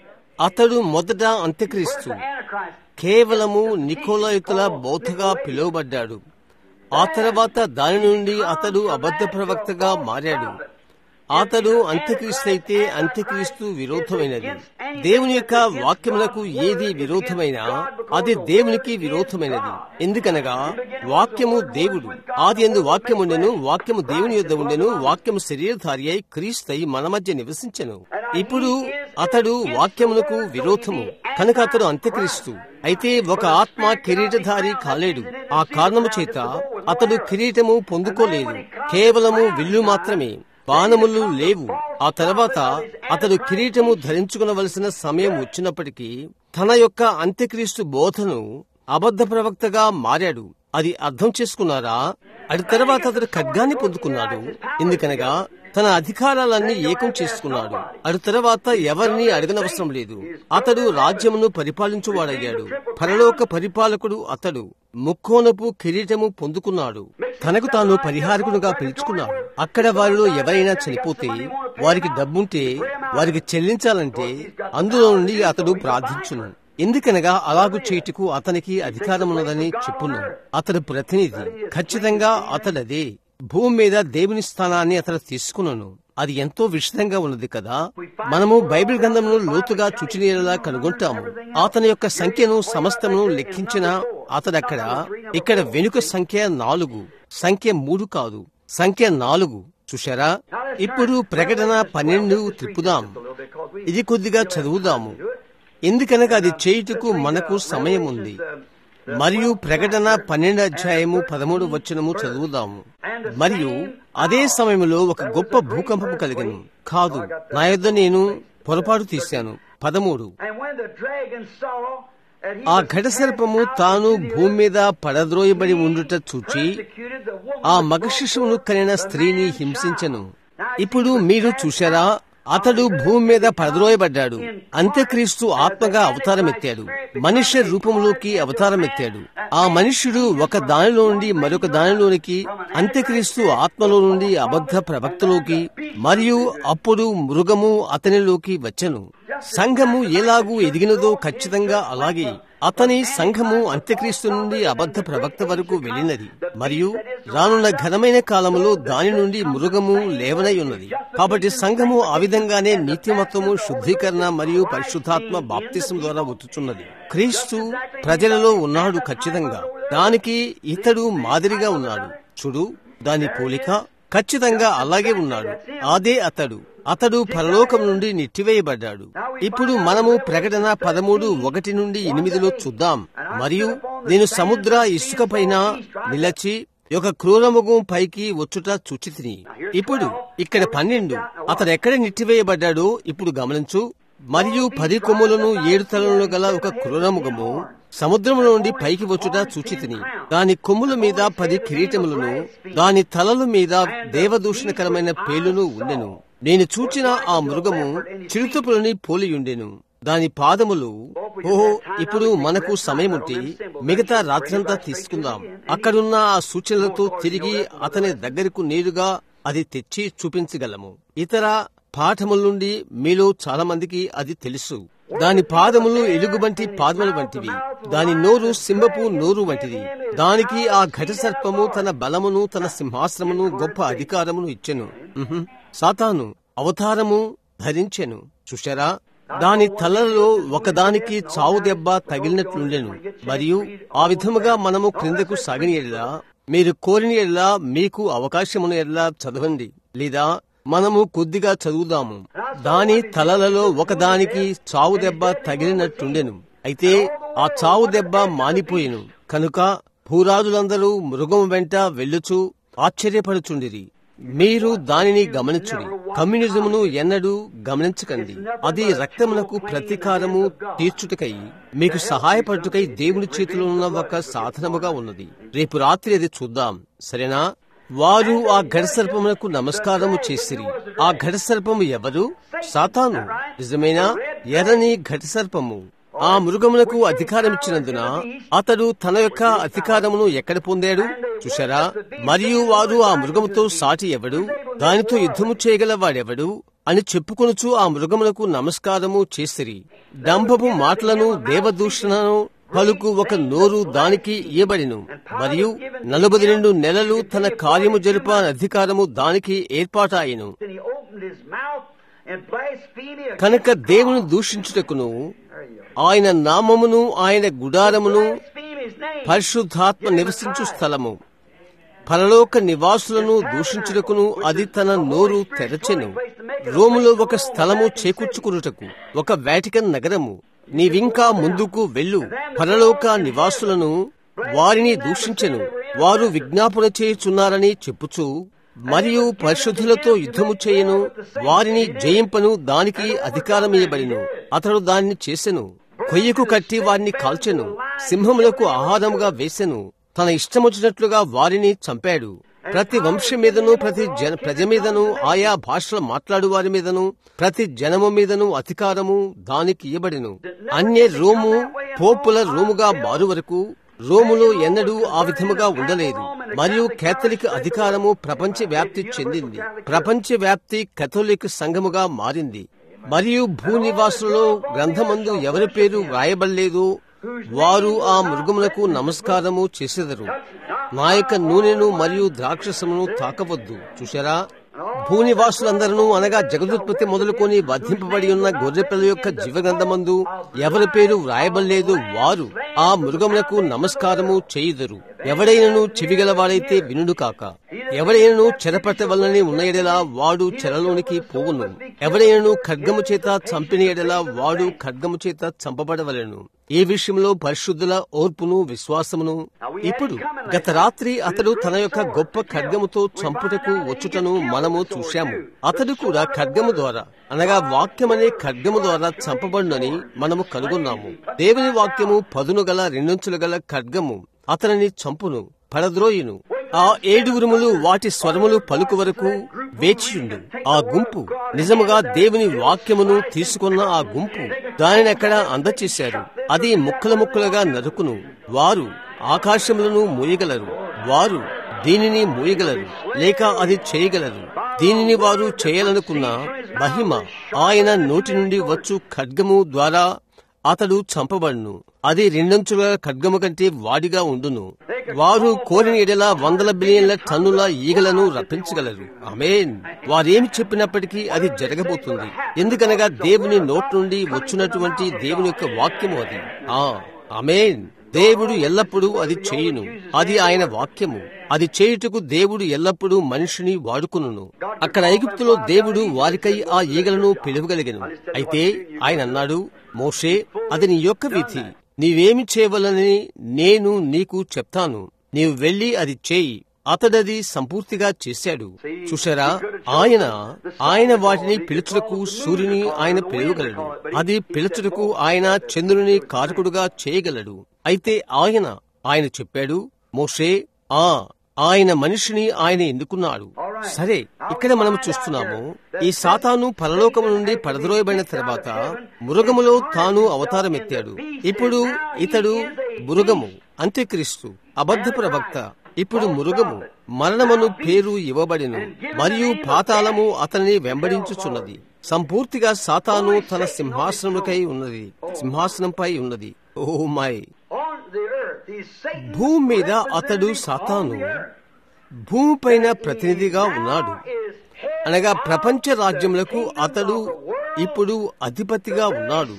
అతడు మొదట అంత్యక్రీస్తు, కేవలము నికోలాయితుల బౌద్ధగా పిలువబడ్డాడు. ఆ తర్వాత దాని నుండి అతడు అబద్ధ ప్రవక్తగా మారాడు. అతడు అంత్యక్రీస్తు అయితే అంత్యక్రీస్తు విరోధమైనది. దేవుని యొక్క వాక్యములకు ఏది విరోధమైనా అది దేవునికి విరోధమైనది. ఎందుకనగా వాక్యము దేవుడు. ఆది యందు వాక్యము ఉండెను, వాక్యము దేవుని యొద్ద ఉండెను, వాక్యము శరీరధారి అయి క్రీస్తై మన మధ్య నివసించెను. ఇప్పుడు అతడు వాక్యమునకు విరోధము కనుక అతడు అంత్యక్రీస్తు. అయితే ఒక ఆత్మ కిరీటధారి కాలేడు. ఆ కారణము చేత అతడు కిరీటము పొందుకోలేదు. కేవలము విల్లు మాత్రమే, బాణములు లేవు. ఆ తర్వాత అతడు కిరీటము ధరించుకునవలసిన సమయం వచ్చినప్పటికీ తన యొక్క అంత్యక్రీస్తు బోధను అబద్ధ ప్రవక్తగా మారాడు. అది అర్థం చేసుకున్నారా? అటు తర్వాత అతడు ఖడ్గాన్ని పొందుకున్నాడు. ఎందుకనగా తన అధికారాలన్నీ ఏకం చేసుకున్నాడు. అటు తర్వాత ఎవరిని అడగనవసరం లేదు. అతడు రాజ్యమును పరిపాలించువాడయ్యాడు. పరలోక పరిపాలకుడు అతడు. ముక్కోనపు కిరీటము పొందుకున్నాడు. తనకు తాను పరిహారకుడుగా పిలుచుకున్నాడు. అక్కడ వారిలో ఎవరైనా చనిపోతే వారికి డబ్బుంటే వారికి చెల్లించాలంటే అందులో నుండి అతడు ప్రార్థించును. ఎందుకనగా అలాగు చేయుటకు అతనికి అధికారమున్నదని చెప్పును. అతడు ప్రతినిధి. ఖచ్చితంగా అతడదే. భూమి మీద దేవుని స్థానాన్ని అతడు తీసుకున్నాను. అది ఎంతో విషదంగా ఉన్నది కదా. మనము బైబిల్ గ్రంథంలో లోతుగా చుచినీలా కనుగొంటాము. అతని యొక్క సంఖ్యను సమస్తమును లెక్కించిన అతడక్కడ ఇక్కడ వెనుక సంఖ్య నాలుగు, సంఖ్య మూడు కాదు, సంఖ్య నాలుగు. చూశారా? ఇప్పుడు ప్రకటన పన్నెండు తిప్పుదాం. ఇది కొద్దిగా చదువుదాము. ఎందుకనగా అది చేయుటకు మనకు సమయం ఉంది. మరియు ప్రకటన పన్నెండు అధ్యాయము పదమూడు వచనము చదువుదాము. మరియు అదే సమయంలో ఒక గొప్ప భూకంపము కలిగను. కాదు, నా యొద్ద నేను పొరపాటు తీశాను. పదమూడు. ఆ ఘటసర్పము తాను భూమి మీద పడద్రోయబడి ఉండుట చూచి ఆ మగ శిశువును కనిన స్త్రీని హింసించెను. ఇప్పుడు మీరు చూశారా, అతడు భూమి మీద పడద్రోయబడ్డాడు. అంత్యక్రీస్తు ఆత్మగా అవతారమెత్తాడు, మనుష్య రూపంలోకి అవతారమెత్తాడు. ఆ మనుష్యుడు ఒక దానిలో నుండి మరొక దానిలోనికి, అంత్యక్రీస్తు ఆత్మలో నుండి అబద్ధ ప్రవక్తలోకి, మరియు అప్పుడు మృగము అతనిలోకి వచ్చెను. సంఘము ఎలాగూ ఎదిగినదో ఖచ్చితంగా అలాగే అతని సంఘము అంత్యక్రీస్తు నుండి అబద్ధ ప్రవక్త వరకు వెళ్ళినది. మరియు రానున్న ఘనమైన కాలములో దాని నుండి మృగము లేవనై ఉన్నది. కాబట్టి సంఘము ఆ విధంగానే నీతిమత్వము, శుద్ధీకరణ మరియు పరిశుద్ధాత్మ బాప్తిసం ద్వారా వచ్చుచున్నది. క్రీస్తు ప్రజలలో ఉన్నాడు ఖచ్చితంగా. దానికి ఇతడు మాదిరిగా ఉన్నాడు. చూడు, దాని పోలిక ఖచ్చితంగా అలాగే ఉన్నాడు. అదే అతడు అతడు పరలోకం నుండి నెట్టివేయబడ్డాడు. ఇప్పుడు మనము ప్రకటన పదమూడు ఒకటి నుండి ఎనిమిదిలో చూద్దాం. మరియు నేను సముద్ర ఇసుక పైన నిలచి ఒక క్రూరముఖం పైకి వచ్చుట చూచితిని. ఇప్పుడు ఇక్కడ పన్నెండు, అతడు ఎక్కడ నెట్టివేయబడ్డాడో ఇప్పుడు గమనించు. మరియు పది కొమ్ములను ఏడు తలలను గల ఒక క్రూరముఖము సముద్రములో నుండి పైకి వచ్చుట చూచితిని. దాని కొమ్ముల మీద పది కిరీటములను, దాని తలల మీద దేవదూషణకరమైన పేలును ఉండెను. నేను చూచిన ఆ మృగము చిరుతపులని పోలియుండెను. దాని పాదములు, ఓహో, ఇప్పుడు మనకు సమయముంటే మిగతా రాత్రంతా తీసుకుందాం. అక్కడున్న ఆ సూచనలతో తిరిగి అతని దగ్గరకు నేరుగా అది తెచ్చి చూపించగలము. ఇతర పాఠముల నుండి మీలో చాలా మందికి అది తెలుసు. దాని పాదములు ఎలుగుబంటి పాదముల వంటివి, దాని నోరు సింహపు నోరు వంటిది. దానికి ఆ ఘట సర్పము తన బలమును, తన సింహాసనమును, గొప్ప అధికారమును ఇచ్చెను. సాతాను అవతారము ధరించెను. చూశారా, దాని తలలో ఒకదానికి చావు దెబ్బ తగిలినట్లుండెను. మరియు ఆ విధముగా మనము క్రిందకు సాగిన ఎడలా, మీరు కోరిన ఎడలా, మీకు అవకాశమున ఎడలా చదవండి, లేదా మనము కొద్దిగా చదువుదాము. దాని తలలలో ఒకదానికి చావు దెబ్బ తగిలినట్టుండెను. అయితే ఆ చావు దెబ్బ మానిపోయెను. కనుక భూరాజులందరూ మృగం వెంట వెళ్ళుచు ఆశ్చర్యపడుచుండిరి. మీరు దానిని గమనించుడి. కమ్యూనిజమును ఎన్నడూ గమనించకండి. అది రక్తమునకు ప్రతీకారము తీర్చుటకై, మీకు సహాయపడుటకై దేవుని చేతిలో ఉన్న ఒక సాధనముగా ఉన్నది. రేపు రాత్రి అది చూద్దాం, సరేనా? వారు ఆ ఘటసర్పమునకు నమస్కారము చేసిరి. ఆ ఘటసర్పము ఎవరు? సాతాను. నిజమేనా? ఎర్రని ఘటసర్పము ఆ మృగమునకు అధికారం ఇచ్చినందున అతడు తన యొక్క అధికారమును ఎక్కడ పొందాడు? చూశారా? మరియు వారు ఆ మృగముతో సాటి ఎవడు, దానితో యుద్ధము చేయగల వాడెవడు అని చెప్పుకొనుచు ఆ మృగమునకు నమస్కారము చేసిరి. డంబపు మాటలను, దేవదూషణను పలుకు ఒక నోరు దానికి ఇయ్యబడిను. మరియు నలభై రెండు నెలలు తన కార్యము జరుప అధికారము దానికి ఏర్పాటాయెను. కనుక దేవుని దూషించుటకును, ఆయన నామమును, ఆయన గుడారమును, పరిశుద్ధాత్మ నివసించు స్థలము, పరలోక నివాసులను దూషించుటకును అది తన నోరు తెరచెను. రోములో ఒక స్థలము చేకూర్చుకున్నటకు, ఒక వాటికన్ నగరము. నీవింకా ముందుకు వెళ్ళు. పరలోక నివాసులను వారిని దూషించెను. వారు విజ్ఞాపన చేయుచున్నారని చెప్పుచు, మరియు పరిశుద్ధులతో యుద్ధము చేయను, వారిని జయింపను దానికి అధికారం ఇయ్యబడిను. అతడు దానిని చేసెను. కొయ్యకు కట్టి వారిని కాల్చెను, సింహములకు ఆహారముగా వేసెను. తన ఇష్టమొచ్చినట్లుగా వారిని చంపాడు. ప్రతి వంశం మీదను, ప్రతి జన ప్రజ మీదను, ఆయా భాషలు మాట్లాడు వారి మీదను, ప్రతి జనము మీదను అధికారము దానికి ఇయ్యబడెను. అన్య రోము పోపుల రోముగా మారు వరకు రోములో ఎన్నడూ ఆ విధముగా ఉండలేదు. మరియు కేథలిక్ అధికారము ప్రపంచ వ్యాప్తి చెందింది. ప్రపంచ వ్యాప్తి కేథలిక్ సంఘముగా మారింది. మరియు భూనివాసులలో గ్రంథమందు ఎవరి పేరు వ్రాయబడలేదు వారు ఆ మృగములకు నమస్కారము చేసెదరు. నా యొక్క నూనెను మరియు ద్రాక్షసమును తాకవద్దు. చూశారా? భూనివాసులందరూ అనగా జగదుత్పత్తి మొదలుకొని వధింపబడి ఉన్న గొర్రెపిల్ల యొక్క జీవగ్రంథమందు ఎవరి పేరు వ్రాయబడలేదు వారు ఆ మృగములకు నమస్కారము చేయుదురు. ఎవడైనను చెవిగలవాడైతే వినుడు కాక. ఎవడైనను చెరపట్టవలనని ఉన్న ఎడలా వాడు చెరలోనికి పోవును. ఎవరైనా ఖడ్గము చేత చంపిన ఎడల వాడు ఖడ్గము చేత చంపబడవలెను. ఈ విషయంలో పరిశుద్ధుల ఓర్పును విశ్వాసమును. ఇప్పుడు గత రాత్రి అతడు తన యొక్క గొప్ప ఖడ్గముతో చంపుటకు వచ్చుటను మనము చూశాము. అతడు కూడా ఖడ్గము ద్వారా అనగా వాక్యమనే ఖడ్గము ద్వారా చంపబడునని మనము కనుగొన్నాము. దేవుని వాక్యము పదును గల రెండంచులు గల ఖడ్గము అతనిని చంపును, పడద్రోయును. ఆ ఏడుగురుములు వాటి స్వరములు పలుకు వరకు వేచియుండు. ఆ గుంపు నిజముగా దేవుని వాక్యమును తీసుకున్న ఆ గుంపు దానిని అక్కడ అందచేశారు. అది ముక్కల ముక్కలుగా నరుకును. వారు ఆకాశములను మూయగలరు, వారు దీనిని మూయగలరు లేక అది చేయగలరు. దీనిని వారు చేయాలనుకున్న మహిమ ఆయన నోటి నుండి వచ్చు ఖడ్గము ద్వారా అతడు చంపబడును. అది రెండంచుల ఖడ్గము కంటే వాడిగా ఉండును. వారు కోరిన ఎడల వందల బిలియన్ల టన్నుల ఈగలను రప్పించగలరు. ఆమేన్. వారేమి చెప్పినప్పటికీ అది జరగబోతుంది. ఎందుకనగా దేవుని నోటి నుండి వచ్చినటువంటి దేవుని యొక్క వాక్యము అది. ఆ ఆమేన్. దేవుడు ఎల్లప్పుడూ అది చేయును. అది ఆయన వాక్యము. అది చేయుటకు దేవుడు ఎల్లప్పుడూ మనిషిని వాడుకును. అక్కడ ఐగుప్తులో దేవుడు వారికై ఆ ఈగలను పిలువగలిగను. అయితే ఆయన అన్నాడు, మోషే, అది నీ యొక్క విధి. నీవేమి చేయవలని నేను నీకు చెప్తాను. నీవు వెళ్లి అది చేయి. అతడది సంపూర్తిగా చేశాడు. చూశారా, ఆయన ఆయన వాటిని పిలుచుటకు సూర్యుని ఆయన పిలువగలడు. అది పిలుచుటకు ఆయన చంద్రుని కారకుడుగా చేయగలడు. అయితే ఆయన ఆయన చెప్పాడు, మోషే, ఆ ఆయన మనిషిని ఆయన ఎన్నుకున్నాడు. సరే, ఇక్కడ మనం చూస్తున్నాము, ఈ సాతాను పరలోకము నుండి పడద్రోయబడిన తర్వాత మృగములో తాను అవతారం ఎత్తాడు. ఇప్పుడు ఇతడు మృగము, అంత్యక్రీస్తు, అబద్ధ ప్రవక్త. ఇప్పుడు మృగము మరణమను పేరు ఇవ్వబడిను మరియు పాతాళము అతనిని వెంబడించుచున్నది. సంపూర్తిగా సాతాను తన సింహాసనముకై ఉన్నది, సింహాసనంపై ఉన్నది. Oh my! భూమి మీద అతడు సాతాను భూమిపైన ప్రతినిధిగా ఉన్నాడు. అనగా ప్రపంచ రాజ్యములకు అతడు ఇప్పుడు అధిపతిగా ఉన్నాడు.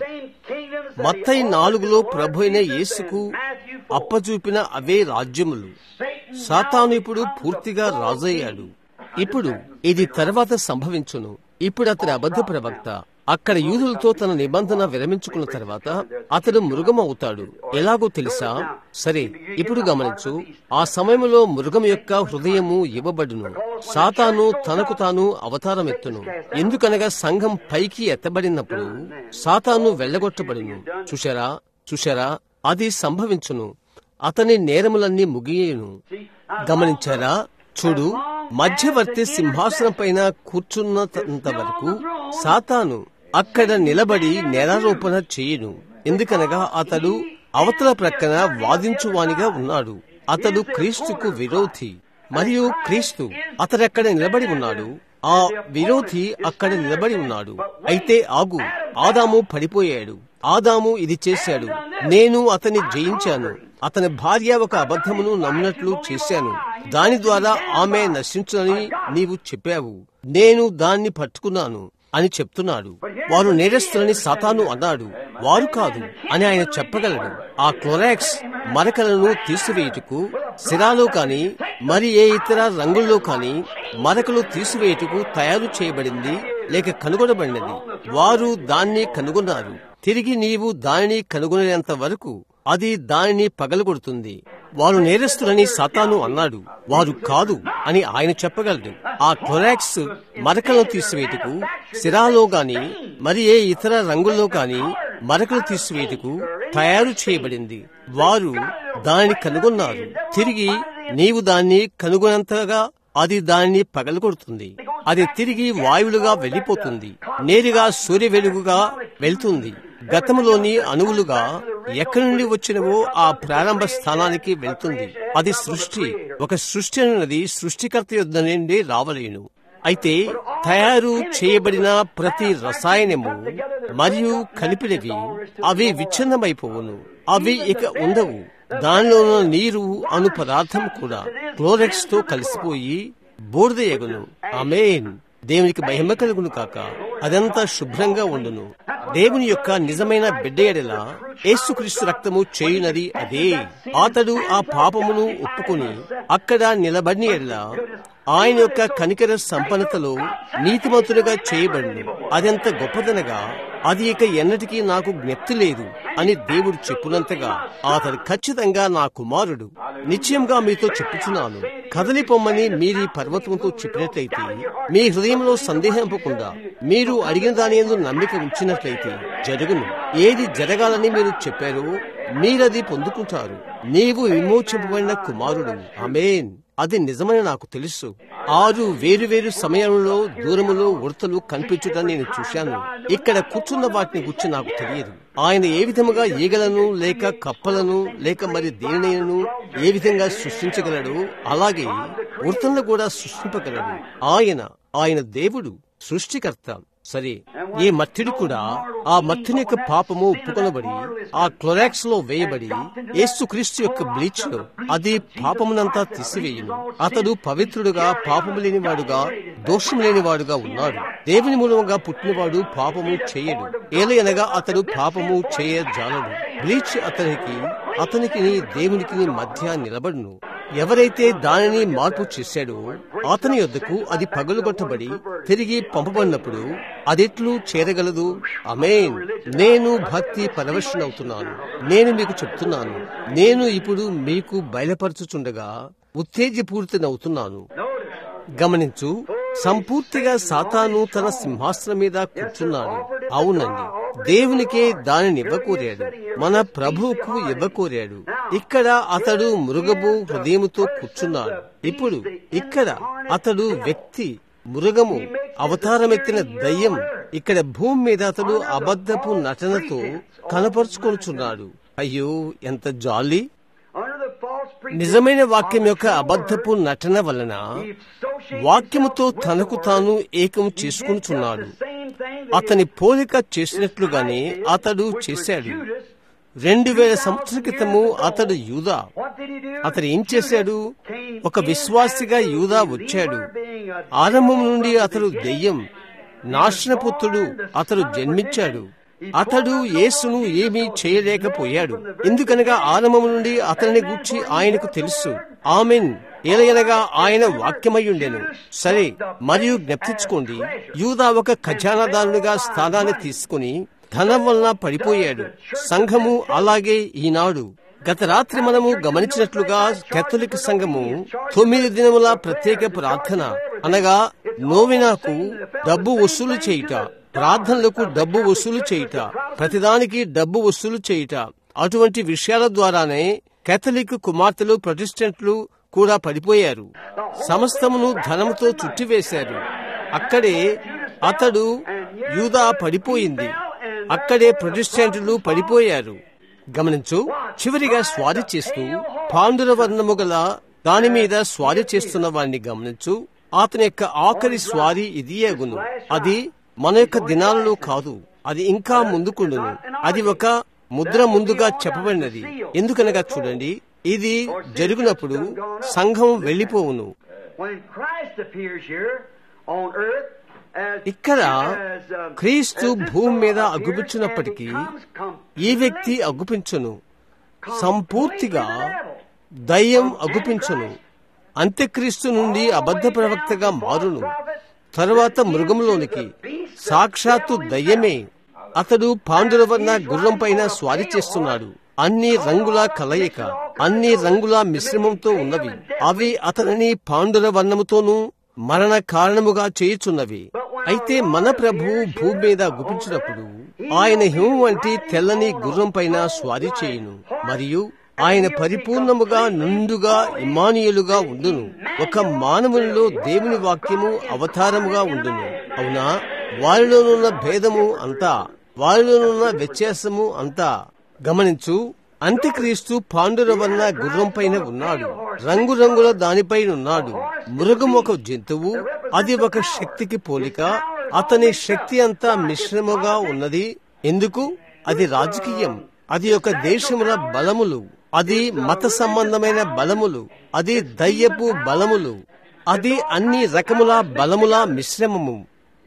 మత్తయి నాలుగులో ప్రభు అయిన యేసుకు అప్పచూపిన అవే రాజ్యములు. సాతాను ఇప్పుడు పూర్తిగా రాజయ్యాడు. ఇప్పుడు ఇది తర్వాత సంభవించును. ఇప్పుడు అతడు అబద్ధ ప్రవక్త. అక్కడ యూదులతో తన నిబంధన విరమించుకున్న తర్వాత అతడు మృగం అవుతాడు. ఎలాగో తెలుసా? సరే, ఇప్పుడు గమనించు. ఆ సమయంలో మృగం యొక్క హృదయము ఇవ్వబడును. సాతాను తనకు తాను అవతారం ఎత్తును. ఎందుకనగా సంఘం పైకి ఎత్తబడినప్పుడు సాతాను వెళ్లగొట్టబడును. చూశారా చూశారా అది సంభవించును. అతని నేరములన్నీ ముగియను. గమనించారా? చూడు, మధ్యవర్తి సింహాసనం పైన కూర్చున్నంత వరకు సాతాను అక్కడ నిలబడి నేరారోపణ చేయును. ఎందుకనగా అతడు అవతల ప్రక్కన వాదించువానిగా ఉన్నాడు. అతడు క్రీస్తుకు విరోధి మరియు క్రీస్తు అతడక్కడ నిలబడి ఉన్నాడు. ఆ విరోధి అక్కడ నిలబడి ఉన్నాడు. అయితే ఆగు, ఆదాము పడిపోయాడు. ఆదాము ఇది చేశాడు. నేను అతన్ని జయించాను. అతని భార్య ఒక అబద్ధమును నమ్మినట్లు చేశాను. దాని ద్వారా ఆమె నశించునని నీవు చెప్పావు. నేను దాన్ని పట్టుకున్నాను అని చెప్తున్నాడు. వారు నేరస్తులని సాతాను అన్నాడు. వారు కాదు అని ఆయన చెప్పగలడు. ఆ క్లోరాక్స్ మరకలను తీసివేయుటకు సిరాలో కాని మరి ఏ ఇతర రంగుల్లో కాని మరకలు తీసివేయుటకు తయారు చేయబడింది లేక కనుగొనబడినది. వారు దాన్ని కనుగొన్నారు. తిరిగి నీవు దానిని కనుగొనేంత వరకు అది దానిని పగలగొడుతుంది. వారు నేరస్తులని సాతాను అన్నాడు. వారు కాదు అని ఆయన చెప్పగలడు. ఆ క్లోరాక్స్ మరకలను తీసివేటుకు సిరాలో గాని మరి ఏ ఇతర రంగుల్లో కాని మరకలు తీసివేటుకు తయారు చేయబడింది. వారు దానిని కనుగొన్నారు. తిరిగి నీవు దాన్ని కనుగొనంతగా అది దానిని పగలగొడుతుంది. అది తిరిగి వాయువులుగా వెళ్లిపోతుంది. నేరుగా సూర్య వెలుగుగా వెళ్తుంది. గతములోని అణువులుగా ఎక్కడి నుండి వచ్చినవో ఆ ప్రారంభ స్థానానికి వెళ్తుంది. అది సృష్టి. ఒక సృష్టి అన్నది సృష్టికర్త యొద్ద నుండి రావలేను. అయితే తయారు చేయబడిన ప్రతి రసాయనము మరియు కలిపినవి అవి విచ్ఛిన్నమైపోవును. అవి ఇక ఉండవు. దానిలో ఉన్న నీరు అను పదార్థం కూడా క్లోరెక్స్ తో కలిసిపోయి బూడిదయగును. ఆమేన్. దేవునికి మహిమ కలుగును కాక. అదంతా శుభ్రంగా ఉండును. దేవుని యొక్క నిజమైన బిడ్డ ఎడల యేసుక్రీస్తు రక్తము చేయునది అదే. అతడు ఆ పాపమును ఒప్పుకొని అక్కడ నిలబడిన ఎడల ఆయన యొక్క కనికర సంపన్నతలో నీతిమంతులుగా చేయబడింది. అదెంత గొప్పదనగా అది ఇక ఎన్నటికీ నాకు జ్ఞప్తి లేదు అని దేవుడు చెప్పునంతగా అతడు ఖచ్చితంగా నా కుమారుడు. నిశ్చయంగా మీతో చెప్పుచున్నాను, కదలి పొమ్మని మీరీ పర్వతంతో చెప్పినట్లయితే, మీ హృదయంలో సందేహింపకుండా మీరు అడిగిన దాని యందు నమ్మిక ఉంచినట్లయితే జరుగును. ఏది జరగాలని మీరు చెప్పారో మీరది పొందుకుంటారు. నీవు విమోచింపబడిన కుమారుడు. ఆమేన్. అది నిజమని నాకు తెలుసు. ఆరు వేరు వేరు సమయంలో దూరములో ఉడతలు కనిపించడం నేను చూశాను. ఇక్కడ కూర్చున్న వాటిని గురించి నాకు తెలియదు. ఆయన ఏ విధముగా ఈగలను లేక కప్పలను లేక మరి దేనినైనను ఏ విధంగా సృష్టించగలడు, అలాగే ఉడతలను కూడా సృష్టింపగలడు. ఆయన ఆయన దేవుడు, సృష్టికర్త. సరే, ఈ మత్తుడు కూడా ఆ మత్తుని యొక్క పాపము ఒప్పుకొనబడి ఆ క్లోరాక్స్ లో వేయబడి యేసుక్రీస్తు యొక్క బ్లీచ్ లో అది పాపమునంతా తీసివేయును. అతడు పవిత్రుడుగా, పాపము లేనివాడుగా, దోషము లేనివాడుగా ఉన్నాడు. దేవుని మూలముగా పుట్టినవాడు పాపము చేయడు. ఏలయనగా అతడు పాపము చేయజాలడు. బ్లీచ్ అతనికి అతనికి దేవునికి మధ్య నిలబడును. ఎవరైతే దానిని మార్పు చేశాడో అతని యొద్దకు అది పగలుగొట్టబడి తిరిగి పంపబడినప్పుడు అదెట్లు చేరగలదు? ఆమేన్. నేను భక్తి పరవశునవుతున్నాను. నేను మీకు చెప్తున్నాను, నేను ఇప్పుడు మీకు బయలుపరచుచుండగా ఉత్తేజపూరితనవుతున్నాను. గమనించు, సంపూర్తిగా సాతాను తన సింహాసనం మీద కూర్చున్నాడు. అవునండి, దేవునికే దానిని ఇవ్వకోరాడు, మన ప్రభువుకు ఇవ్వకోరాడు. ఇక్కడ అతడు మృగము హృదయముతో కూర్చున్నాడు. ఇప్పుడు ఇక్కడ అతడు వ్యక్తి, మృగము అవతారమెత్తిన దయ్యం. ఇక్కడ భూమి మీద అతడు అబద్ధపు నటనతో కనపరుచుకొనుచున్నాడు. అయ్యో, ఎంత జాలి! నిజమైన వాక్యం యొక్క అబద్ధపు నటన వలన వాక్యముతో తనకు తాను ఏకం చేసుకునుచున్నాడు. అతని పోలిక చేసినట్లుగానే అతడు చేశాడు. రెండు వేల సంవత్సరాల క్రితము అతడు యూదా. అతడు ఏం చేశాడు? ఒక విశ్వాసిగా యూదా వచ్చాడు. ఆరంభం నుండి అతడు దెయ్యం, నాశనపుత్రుడు. అతడు జన్మించాడు. అతడు యేసును ఏమీ చేయలేకపోయాడు. ఎందుకనగా ఆరంభం నుండి అతనిని గూర్చి ఆయనకు తెలుసు. ఆమెన్. ఏలయనగా ఆయన వాక్యమయ్యుండెను. సరే, మరియు జ్ఞప్తించుకోండి, యూదా ఒక ఖజానాదారునిగా స్థానాన్ని తీసుకుని ధనం వలన పడిపోయాడు. సంఘము అలాగే ఈనాడు. గత రాత్రి మనము గమనించినట్లుగా కేథలిక్ సంఘము తొమ్మిది దినముల ప్రత్యేక ప్రార్థన అనగా నోవినాకు డబ్బు వసూలు చేయుట, ప్రార్థనలకు డబ్బు వసూలు చేయుట, ప్రతిదానికి డబ్బు వసూలు చేయుట, అటువంటి విషయాల ద్వారానే కేథలిక్ కుమార్తెలు, ప్రొటెస్టెంట్లు కూడా పడిపోయారు. సమస్తమును ధనముతో చుట్టివేశారు. అక్కడే అతడు యూదా పడిపోయింది. అక్కడే ప్రొటెస్టెంట్లు పడిపోయారు. గమనించు, చివరిగా స్వారీ చేస్తూ పాండుర వర్ణము గల దాని మీద స్వారీ చేస్తున్న వాడిని గమనించు. అతని యొక్క ఆఖరి స్వారీ ఇది అగును. అది మన యొక్క దినాలలో కాదు, అది ఇంకా ముందుకుండును. అది ఒక ముద్ర ముందుగా చెప్పబడినది. ఎందుకనగా చూడండి, ఇది జరిగినప్పుడు సంఘం వెళ్లిపోవును. ఇక్కడ క్రీస్తు భూమి మీద అగుపించినప్పటికీ ఈ వ్యక్తి అగుపించును. సంపూర్తిగా దయ్యం అగుపించును. అంత్యక్రీస్తు నుండి అబద్ధ ప్రవక్తగా మారును. తరువాత మృగంలోనికి సాక్షాత్తు దయ్యమే. అతడు పాండురవర్ణ గుర్రం పైన స్వారీ చేస్తున్నాడు. అన్ని రంగుల కలయిక, అన్ని రంగుల మిశ్రమంతో ఉన్నవి. అవి అతనిని పాండుర వర్ణముతోనూ మరణ కారణముగా చేయుచున్నవి. అయితే మన ప్రభువు భూమి మీద గుపించినప్పుడు ఆయన హిమం వంటి తెల్లని గుర్రం పైన స్వారీ చేయును. మరియు ఆయన పరిపూర్ణముగా నిండుగా ఇమ్మానుయేలుగా ఉండును. ఒక మానవునిలో దేవుని వాక్యము అవతారముగా ఉండును. అవునా? వారిలోనున్న భేదము అంతా, వారిలోనున్న వ్యత్యాసము అంతా గమనించు. అంత్యక్రీస్తు పాండురవర్ణ గుర్రం పైన ఉన్నాడు. రంగురంగుల దానిపై ఉన్నాడు. మృగం ఒక జంతువు. అది ఒక శక్తికి పోలిక. అతని శక్తి అంతా మిశ్రముగా ఉన్నది. ఎందుకు? అది రాజకీయం. అది ఒక దేశముల బలములు. అది మత సంబంధమైన బలములు. అది దయ్యపు బలములు. అది అన్ని రకముల బలముల మిశ్రమము.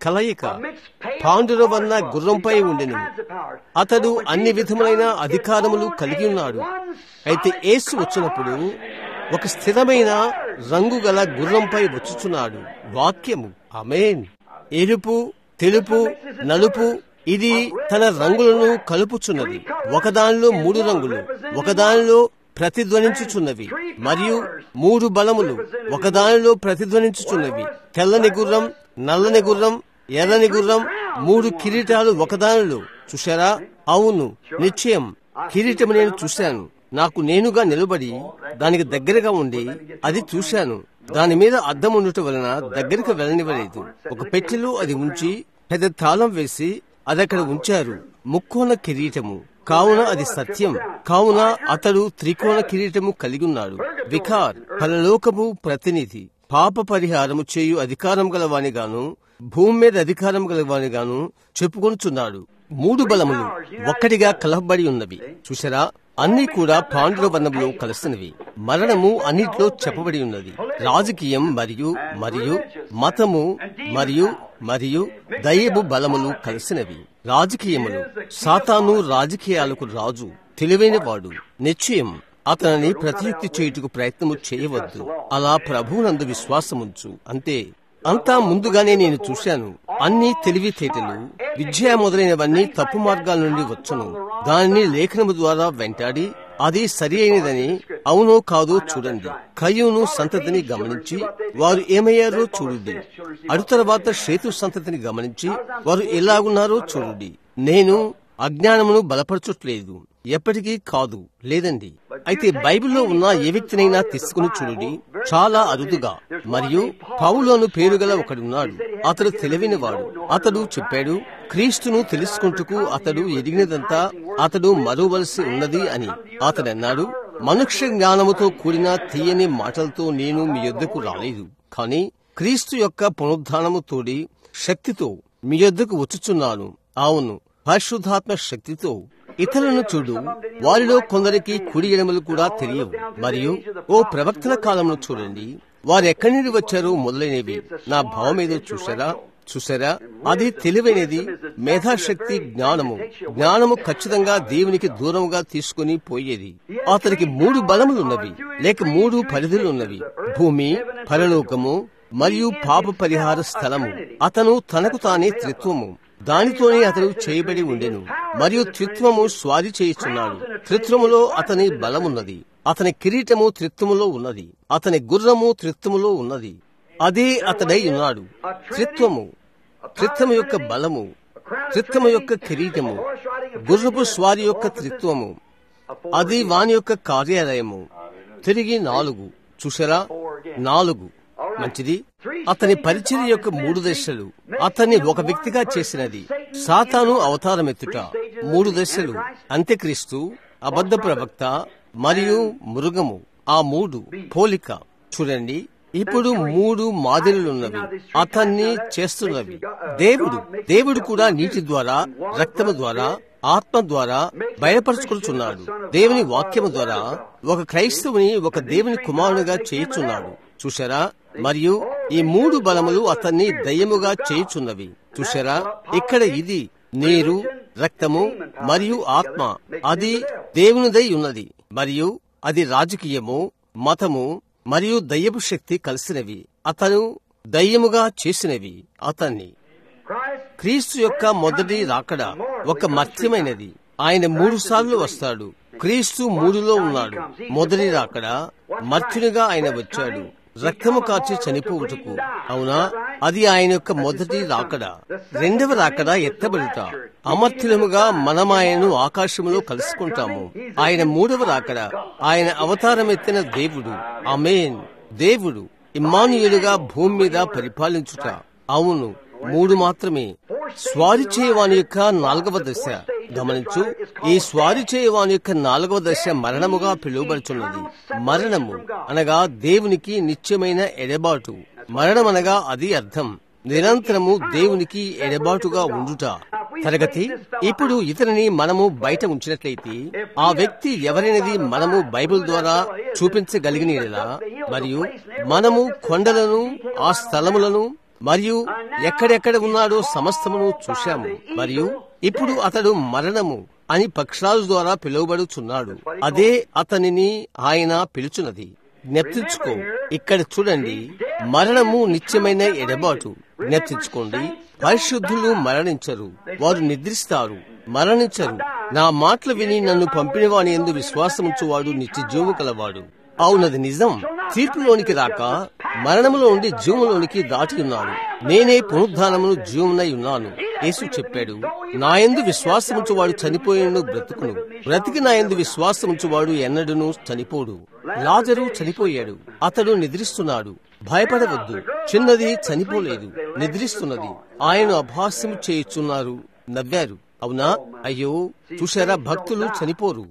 కలయిక పాండురవర్ణ గుర్రంపై ఉండెను. అతడు అన్ని విధములైన అధికారములు కలిగి ఉన్నాడు. అయితే యేసు వచ్చినప్పుడు ఒక స్థిరమైన రంగు గల గుర్రంపై వచ్చుచున్నాడు. వాక్యము ఆమేన్. ఎరుపు, తెలుపు, నలుపు ఇది తన రంగులను కలుపుచున్నది. ఒకదానిలో మూడు రంగులు ఒకదానిలో ప్రతిధ్వనించుచున్నవి మరియు మూడు బలములు ఒకదానిలో ప్రతిధ్వనించుచున్నవి. తెల్లని గుర్రం, నల్లని గుర్రం, ఎర్రని గుర్రం, మూడు కిరీటాలు ఒకదానిలో. చూశారా? అవును, నిశ్చయం. కిరీటము నేను చూశాను. నాకు నేనుగా నిలబడి దానికి దగ్గరగా ఉండి అది చూశాను. దాని మీద అద్దం ఉండటం వలన దగ్గరికి వెళ్ళనివ్వలేదు. ఒక పెట్టెలో అది ఉంచి పెద్ద తాళం వేసి అదక్కడ ఉంచారు. ముక్కోణ కిరీటము కావున అది సత్యం. కావున అతడు త్రికోణ కిరీటము కలిగి ఉన్నాడు. వికార్ పరలోకము ప్రతినిధి. పాప పరిహారము చేయు అధికారం గలవానిగాను భూమి మీద అధికారం గలవానిగాను చెప్పుకొనుచున్నాడు. మూడు బలములు ఒక్కటిగా కలపబడి ఉన్నవి. చూసారా? అన్ని కూడా పాండుర వర్ణంలో కలిసినవి. మరణము అన్నిట్లో చెప్పబడి ఉన్నది. రాజకీయం మరియు మరియు మతము మరియు మరియు దైవపు బలములు కలిసినవి. రాజకీయములు సాతాను రాజకీయాలకు రాజు, తెలివైన వాడు. నిశ్చయం అతనిని ప్రతియుక్తి చేయుటకు ప్రయత్నము చేయవద్దు. అలా ప్రభువునందు విశ్వాసముంచు అంతే. అంతా ముందుగానే నేను చూశాను. అన్ని తెలివితేటలు, విద్య మొదలైనవన్నీ తప్పు మార్గాల నుండి వచ్చును. దానిని లేఖనము ద్వారా వెంటాడి అది సరి అయినదని అవునో కాదో చూడండి. కయ్యూను సంతతిని గమనించి వారు ఏమయ్యారో చూడండి. అటు తర్వాత షేతు సంతతిని గమనించి వారు ఎలాగున్నారో చూడండి. నేను అజ్ఞానమును బలపరచట్లేదు, ఎప్పటికీ కాదు, లేదండి. అయితే బైబిల్లో ఉన్న ఏ వ్యక్తినైనా తీసుకుని చూడండి, చాలా అరుదుగా. మరియు పౌలోను పేరు గల ఒకడున్నాడు. అతడు తెలివినవాడు. అతడు చెప్పాడు, క్రీస్తును తెలుసుకుంటూ అతడు ఎదిగినదంతా అతడు మరువలసి ఉన్నది అని. అతడన్నాడు, మనుష్య జ్ఞానముతో కూడిన తీయని మాటలతో నేను మీ యొద్దకు రాలేదు, కాని క్రీస్తు యొక్క పునరుద్ధానము తోడి శక్తితో మీ యొద్దకు వచ్చుచున్నాను. అవును, పరిశుద్ధాత్మ శక్తితో. ఇతరులను చూడు, వారిలో కొందరికి కుడి ఎడమలు కూడా తెలియవు. మరియు ఓ ప్రవక్తల కాలంలో చూడండి, వారు ఎక్కడి నుండి వచ్చారో మొదలైనవి. నా భావం ఏదో చూసారా? చూసారా? అది తెలివైనది. మేధాశక్తి, జ్ఞానము. జ్ఞానము ఖచ్చితంగా దేవునికి దూరంగా తీసుకుని పోయేది. అతనికి మూడు బలములున్నవి, లేక మూడు పరిధులున్నవి: భూమి, పరలోకము మరియు పాప పరిహార స్థలము. అతను తనకు తానే త్రిత్వము. దానితోనే అతడు చేయబడి ఉండెను. మరియు త్రిత్వము స్వాది చేయుచున్నాడు. త్రిత్వములో అతని బలమున్నది. అతని కిరీటము త్రిత్వములో ఉన్నది. అతని గుర్రము త్రిత్వములో ఉన్నది. అదే అతడై ఉన్నాడు. త్రిత్వము, త్రిత్వము యొక్క బలము, త్రిత్వము యొక్క కిరీటము, గుర్రపు స్వారి యొక్క త్రిత్వము, అది వాని యొక్క కార్యాలయము. తిరిగి నాలుగు. చూసారా? నాలుగు. మంచిది. అతని పరిచర్య యొక్క మూడు దశలు అతన్ని ఒక వ్యక్తిగా చేసినది. సాతాను అవతారమెత్తుట మూడు దశలు: అంత్యక్రీస్తు, అబద్ధ ప్రవక్త మరియు మృగము. ఆ మూడు పోలిక. చూడండి, ఇప్పుడు మూడు మాదిరిలున్నవి అతన్ని చేస్తున్నవి. దేవుడు దేవుడు కూడా నీటి ద్వారా, రక్తము ద్వారా, ఆత్మ ద్వారా బయలుపరుచుకుంటున్నాడు. దేవుని వాక్యము ద్వారా ఒక క్రైస్తవుని ఒక దేవుని కుమారునిగా చేయుచున్నాడు. చూశారా? మరియు ఈ మూడు బలములు అతన్ని దయ్యముగా చేయుచున్నవి. చూశారా? ఇక్కడ ఇది నీరు, రక్తము మరియు ఆత్మ. అది దేవునిదై ఉన్నది. మరియు అది రాజకీయము, మతము మరియు దయ్యపు శక్తి కలిసినవి. అతను దయ్యముగా చేసినవి అతన్ని. క్రీస్తు యొక్క మొదటి రాకడ ఒక మర్త్యమైనది. ఆయన మూడు సార్లు వస్తాడు. క్రీస్తు మూడులో ఉన్నాడు. మొదటి రాకడ మర్త్యునిగా ఆయన వచ్చాడు, రక్తము కార్చి చనిపోవుటకు. అవునా? అది ఆయన యొక్క మొదటి రాకడ. రెండవ రాకడ ఎత్తబడుట. అమర్త్యులముగా మనమాయను ఆకాశములో కలుసుకుంటాము. ఆయన మూడవ రాకడ ఆయన అవతారమెత్తిన దేవుడు. ఆమేన్. దేవుడు ఇమ్మానుయేలుగా భూమి మీద పరిపాలించుట. అవును, మూడు మాత్రమే. స్వారీ చేయవాని యొక్క నాలుగవ దశ గమనించు. ఈ స్వారీ చేయవాని యొక్క నాలుగవ దశ మరణముగా పిలువబడుచున్నది. మరణము అనగా దేవునికి నిత్యమైన ఎడబాటు. మరణం అనగా అది అర్థం నిరంతరము దేవునికి ఎడబాటుగా ఉండుట. తరగతి. ఇప్పుడు ఇతనిని మనము బయట ఉంచినట్లయితే ఆ వ్యక్తి ఎవరైనది మనము బైబిల్ ద్వారా చూపించగలిగినలా, మరియు మనము కొండలను, ఆ స్థలములను మరియు ఎక్కడెక్కడ ఉన్నాడో సమస్తమును చూశాము. మరియు ఇప్పుడు అతడు మరణము అని పక్షాల ద్వారా పిలువబడుచున్నాడు. అదే అతనిని ఆయన పిలుచున్నది. జ్ఞప్తించుకో, ఇక్కడ చూడండి, మరణము నిత్యమైన ఎడబాటు. జ్ఞప్తించుకోండి, పరిశుద్ధులు మరణించరు, వారు నిద్రిస్తారు, మరణించరు. నా మాటలు విని నన్ను పంపినవాని యందు విశ్వాసముంచువాడు నిత్య జీవము కలవాడు. అవునది నిజం. తీర్పులోనికి రాక మరణములో ఉండి జీవములోనికి దాటి ఉన్నాడు. నేనే పునరుద్ధానమును జీవమునై ఉన్నాను. యేసు చెప్పాడు, నాయందు విశ్వాసముంచువాడు చనిపోయినను బ్రతుకును, బ్రతికి నాయందు విశ్వాసముంచువాడు ఎన్నడూను చనిపోడు. లాజరు చనిపోయాడు, అతడు నిద్రిస్తున్నాడు. భయపడవద్దు, చిన్నది చనిపోలేదు, నిద్రిస్తున్నది. ఆయన అభాస్యం చేయుచున్నారు, నవ్వారు. అవునా? అయ్యో, చూశారా, భక్తులు చనిపోరు.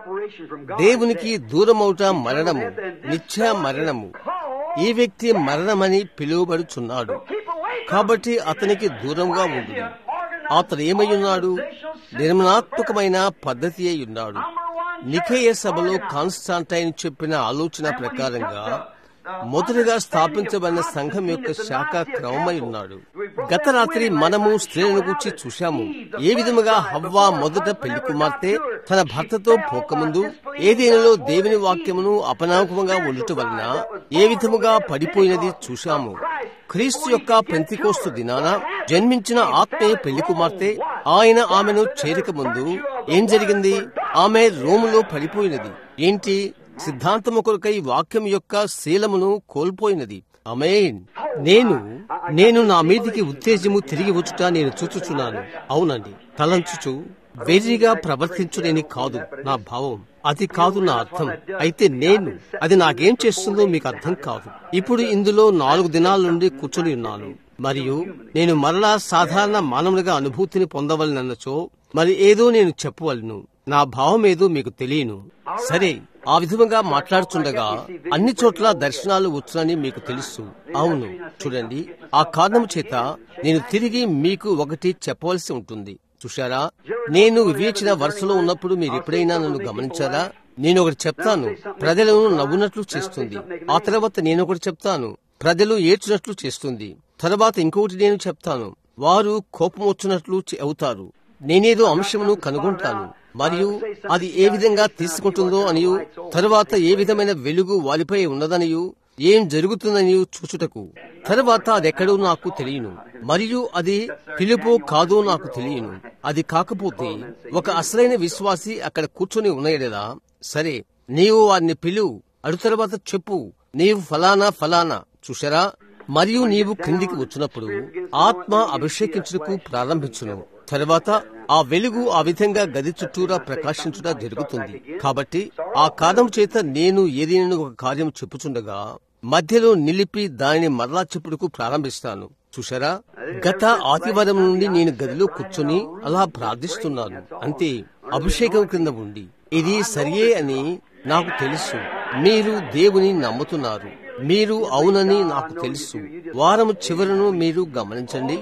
దేవునికి దూరమవుట మరణము, నిత్య మరణము. ఈ వ్యక్తి మరణమని పిలువబడుచున్నాడు, కాబట్టి అతనికి దూరంగా ఉంది. అతడు ఏమై ఉన్నాడు? నిర్మాణాత్మకమైన పద్ధతి అయి ఉన్నాడు. నికేయ సభలో కాన్స్టాంటైన్ చెప్పిన ఆలోచన ప్రకారంగా మొదటిగా స్థాపించబడిన సంఘం యొక్క శాఖ క్రమమై ఉన్నాడు. గత రాత్రి మనము స్త్రీలను గురించి చూశాము. ఏ విధముగా హవ్వ మొదట పెళ్లి కుమార్తె తన భర్తతో పోకముందు ఏదేనలో దేవుని వాక్యమును అపనమ్మకముగా ఉండుట వలన ఏ విధముగా పడిపోయినది చూశాము. క్రీస్తు యొక్క పెంతికోస్తు దినాన జన్మించిన ఆత్మీయ పెళ్లి కుమార్తె ఆయన ఆమెను చేరక ముందు ఏం జరిగింది? ఆమె రోములో పడిపోయినది. ఏంటి? సిద్ధాంతము కొరకై వాక్యం యొక్క శీలమును కోల్పోయినది. ఆమేన్. నేను నేను నా మీదికి ఉత్తేజము తిరిగి వచ్చుట నేను చూచుచున్నాను. అవునండి, తలంచుచు వెర్రిగా ప్రవర్తించులేని కాదు నా భావం, అది కాదు నా అర్థం. అయితే నేను అది నాకేం చేస్తుందో మీకు అర్థం కాదు. ఇప్పుడు ఇందులో నాలుగు దినాల నుండి కూర్చొని ఉన్నాను, మరియు నేను మరలా సాధారణ మానవునిగా అనుభూతిని పొందవలనన్నచో మరి ఏదో నేను చెప్పవలను. నా భావం ఏదో మీకు తెలియను. సరే, ఆ విధముగా మాట్లాడుచుండగా అన్ని చోట్ల దర్శనాలు వచ్చునని మీకు తెలుసు. అవును, చూడండి, ఆ కారణం చేత నేను తిరిగి మీకు ఒకటి చెప్పవలసి ఉంటుంది. చూశారా, నేను వివేచన వరుసలో ఉన్నప్పుడు మీరు ఎప్పుడైనా నన్ను గమనించారా? నేను ఒకటి చెప్తాను, ప్రజలను నవ్వునట్లు చేస్తుంది. ఆ తర్వాత నేను ఒకటి చెప్తాను, ప్రజలు ఏడ్చినట్లు చేస్తుంది. తర్వాత ఇంకొకటి నేను చెప్తాను, వారు కోపం వచ్చినట్లు అవుతారు. నేనేదో అంశమును కనుగొంటాను, మరియు అది ఏ విధంగా తీసుకుంటుందో అనియు, తరువాత ఏ విధమైన వెలుగు వారిపై ఉన్నదనియు, ఏం జరుగుతుందనియు చూచుటకు. తరువాత అదెక్కడో నాకు తెలియను, మరియు అది పిలుపో కాదో నాకు తెలియను. అది కాకపోతే ఒక అసలైన విశ్వాసి అక్కడ కూర్చొని ఉన్నాయడదా, సరే, నీవు వారిని పిలువు, అడు తర్వాత చెప్పు, నీవు ఫలానా ఫలానా. చూశారా? మరియు నీవు క్రిందికి వచ్చినప్పుడు ఆత్మ అభిషేకించుటకు ప్రారంభించును. తర్వాత ఆ వెలుగు ఆ విధంగా గది చుట్టూరా ప్రకాశించుట జరుగుతుంది. కాబట్టి ఆ కారణం చేత నేను ఏదైనా ఒక కార్యం చెప్పుచుండగా మధ్యలో నిలిపి దానిని మరలా చెప్పుటకు ప్రారంభిస్తాను. చూశారా? గత ఆదివారం నుండి నేను గదిలో కూర్చొని అలా ప్రార్థిస్తున్నాను. అంతే, అభిషేకం క్రింద ఉండి ఇది సరియే అని నాకు తెలుసు. మీరు దేవుని నమ్ముతున్నారు, మీరు అవునని నాకు తెలుసు. వారం చివరను మీరు గమనించండి.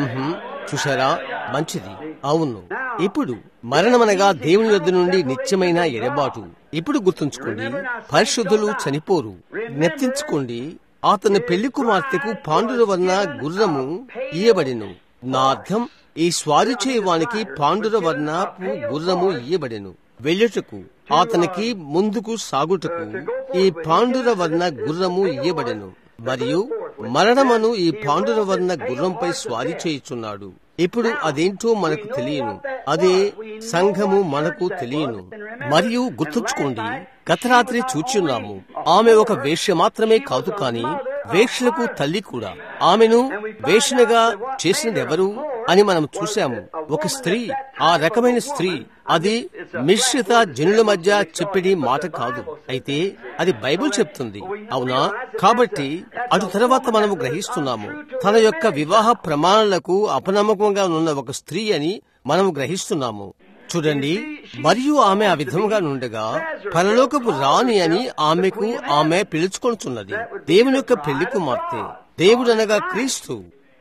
చూశారా? మంచిది. అవును. ఇప్పుడు మరణమనగా దేవుని యొద్ద నుండి నిత్యమైన ఎడబాటు. ఇప్పుడు గుర్తుంచుకోండి, పరిశుద్ధులు చనిపోరు. జ్ఞప్తించుకోండి, అతని పెళ్లి కుమార్తెకు పాండుల వలన గుర్రము ఇయ్యబడెను. నా అర్థం, ఈ స్వారీ చేయవానికి పాండుల వలన గుర్రము ఇయ్యబడెను. వెళ్ళుటకు, అతనికి ముందుకు సాగుటకు ఈ పాండుల వలన గుర్రము ఇయ్యబడెను. మరియు మరణమను ఈ పాండుల వలన గుర్రంపై స్వారీ చేయుచున్నాడు. ఇప్పుడు అదేంటో మనకు తెలియను, అదే సంఘము మనకు తెలియను. మరియు గుర్తుంచుకోండి, గత రాత్రి చూచున్నాము, ఆమె ఒక వేశ్య మాత్రమే కాదు, కాని వేశ్యలకు తల్లి కూడా. ఆమెను వేశ్యగా చేసినదెవరు అని మనం చూశాము. ఒక స్త్రీ, ఆ రకమైన స్త్రీ. అది మిశ్రిత జనుల మధ్య చెప్పేది మాట కాదు, అయితే అది బైబిల్ చెప్తుంది. అవునా? కాబట్టి అటు తర్వాత మనము గ్రహిస్తున్నాము, తన యొక్క వివాహ ప్రమాణాలకు అపనమ్మకంగా ఉన్న ఒక స్త్రీ అని మనము గ్రహిస్తున్నాము. చూడండి, మరియు ఆమె ఆ విధముగా నుండగా పరలోకపు రాణి అని ఆమెకు ఆమె పిలుచుకొనుచున్నది. దేవుని యొక్క పెళ్లి కుమార్తె, దేవుడనగా క్రీస్తు.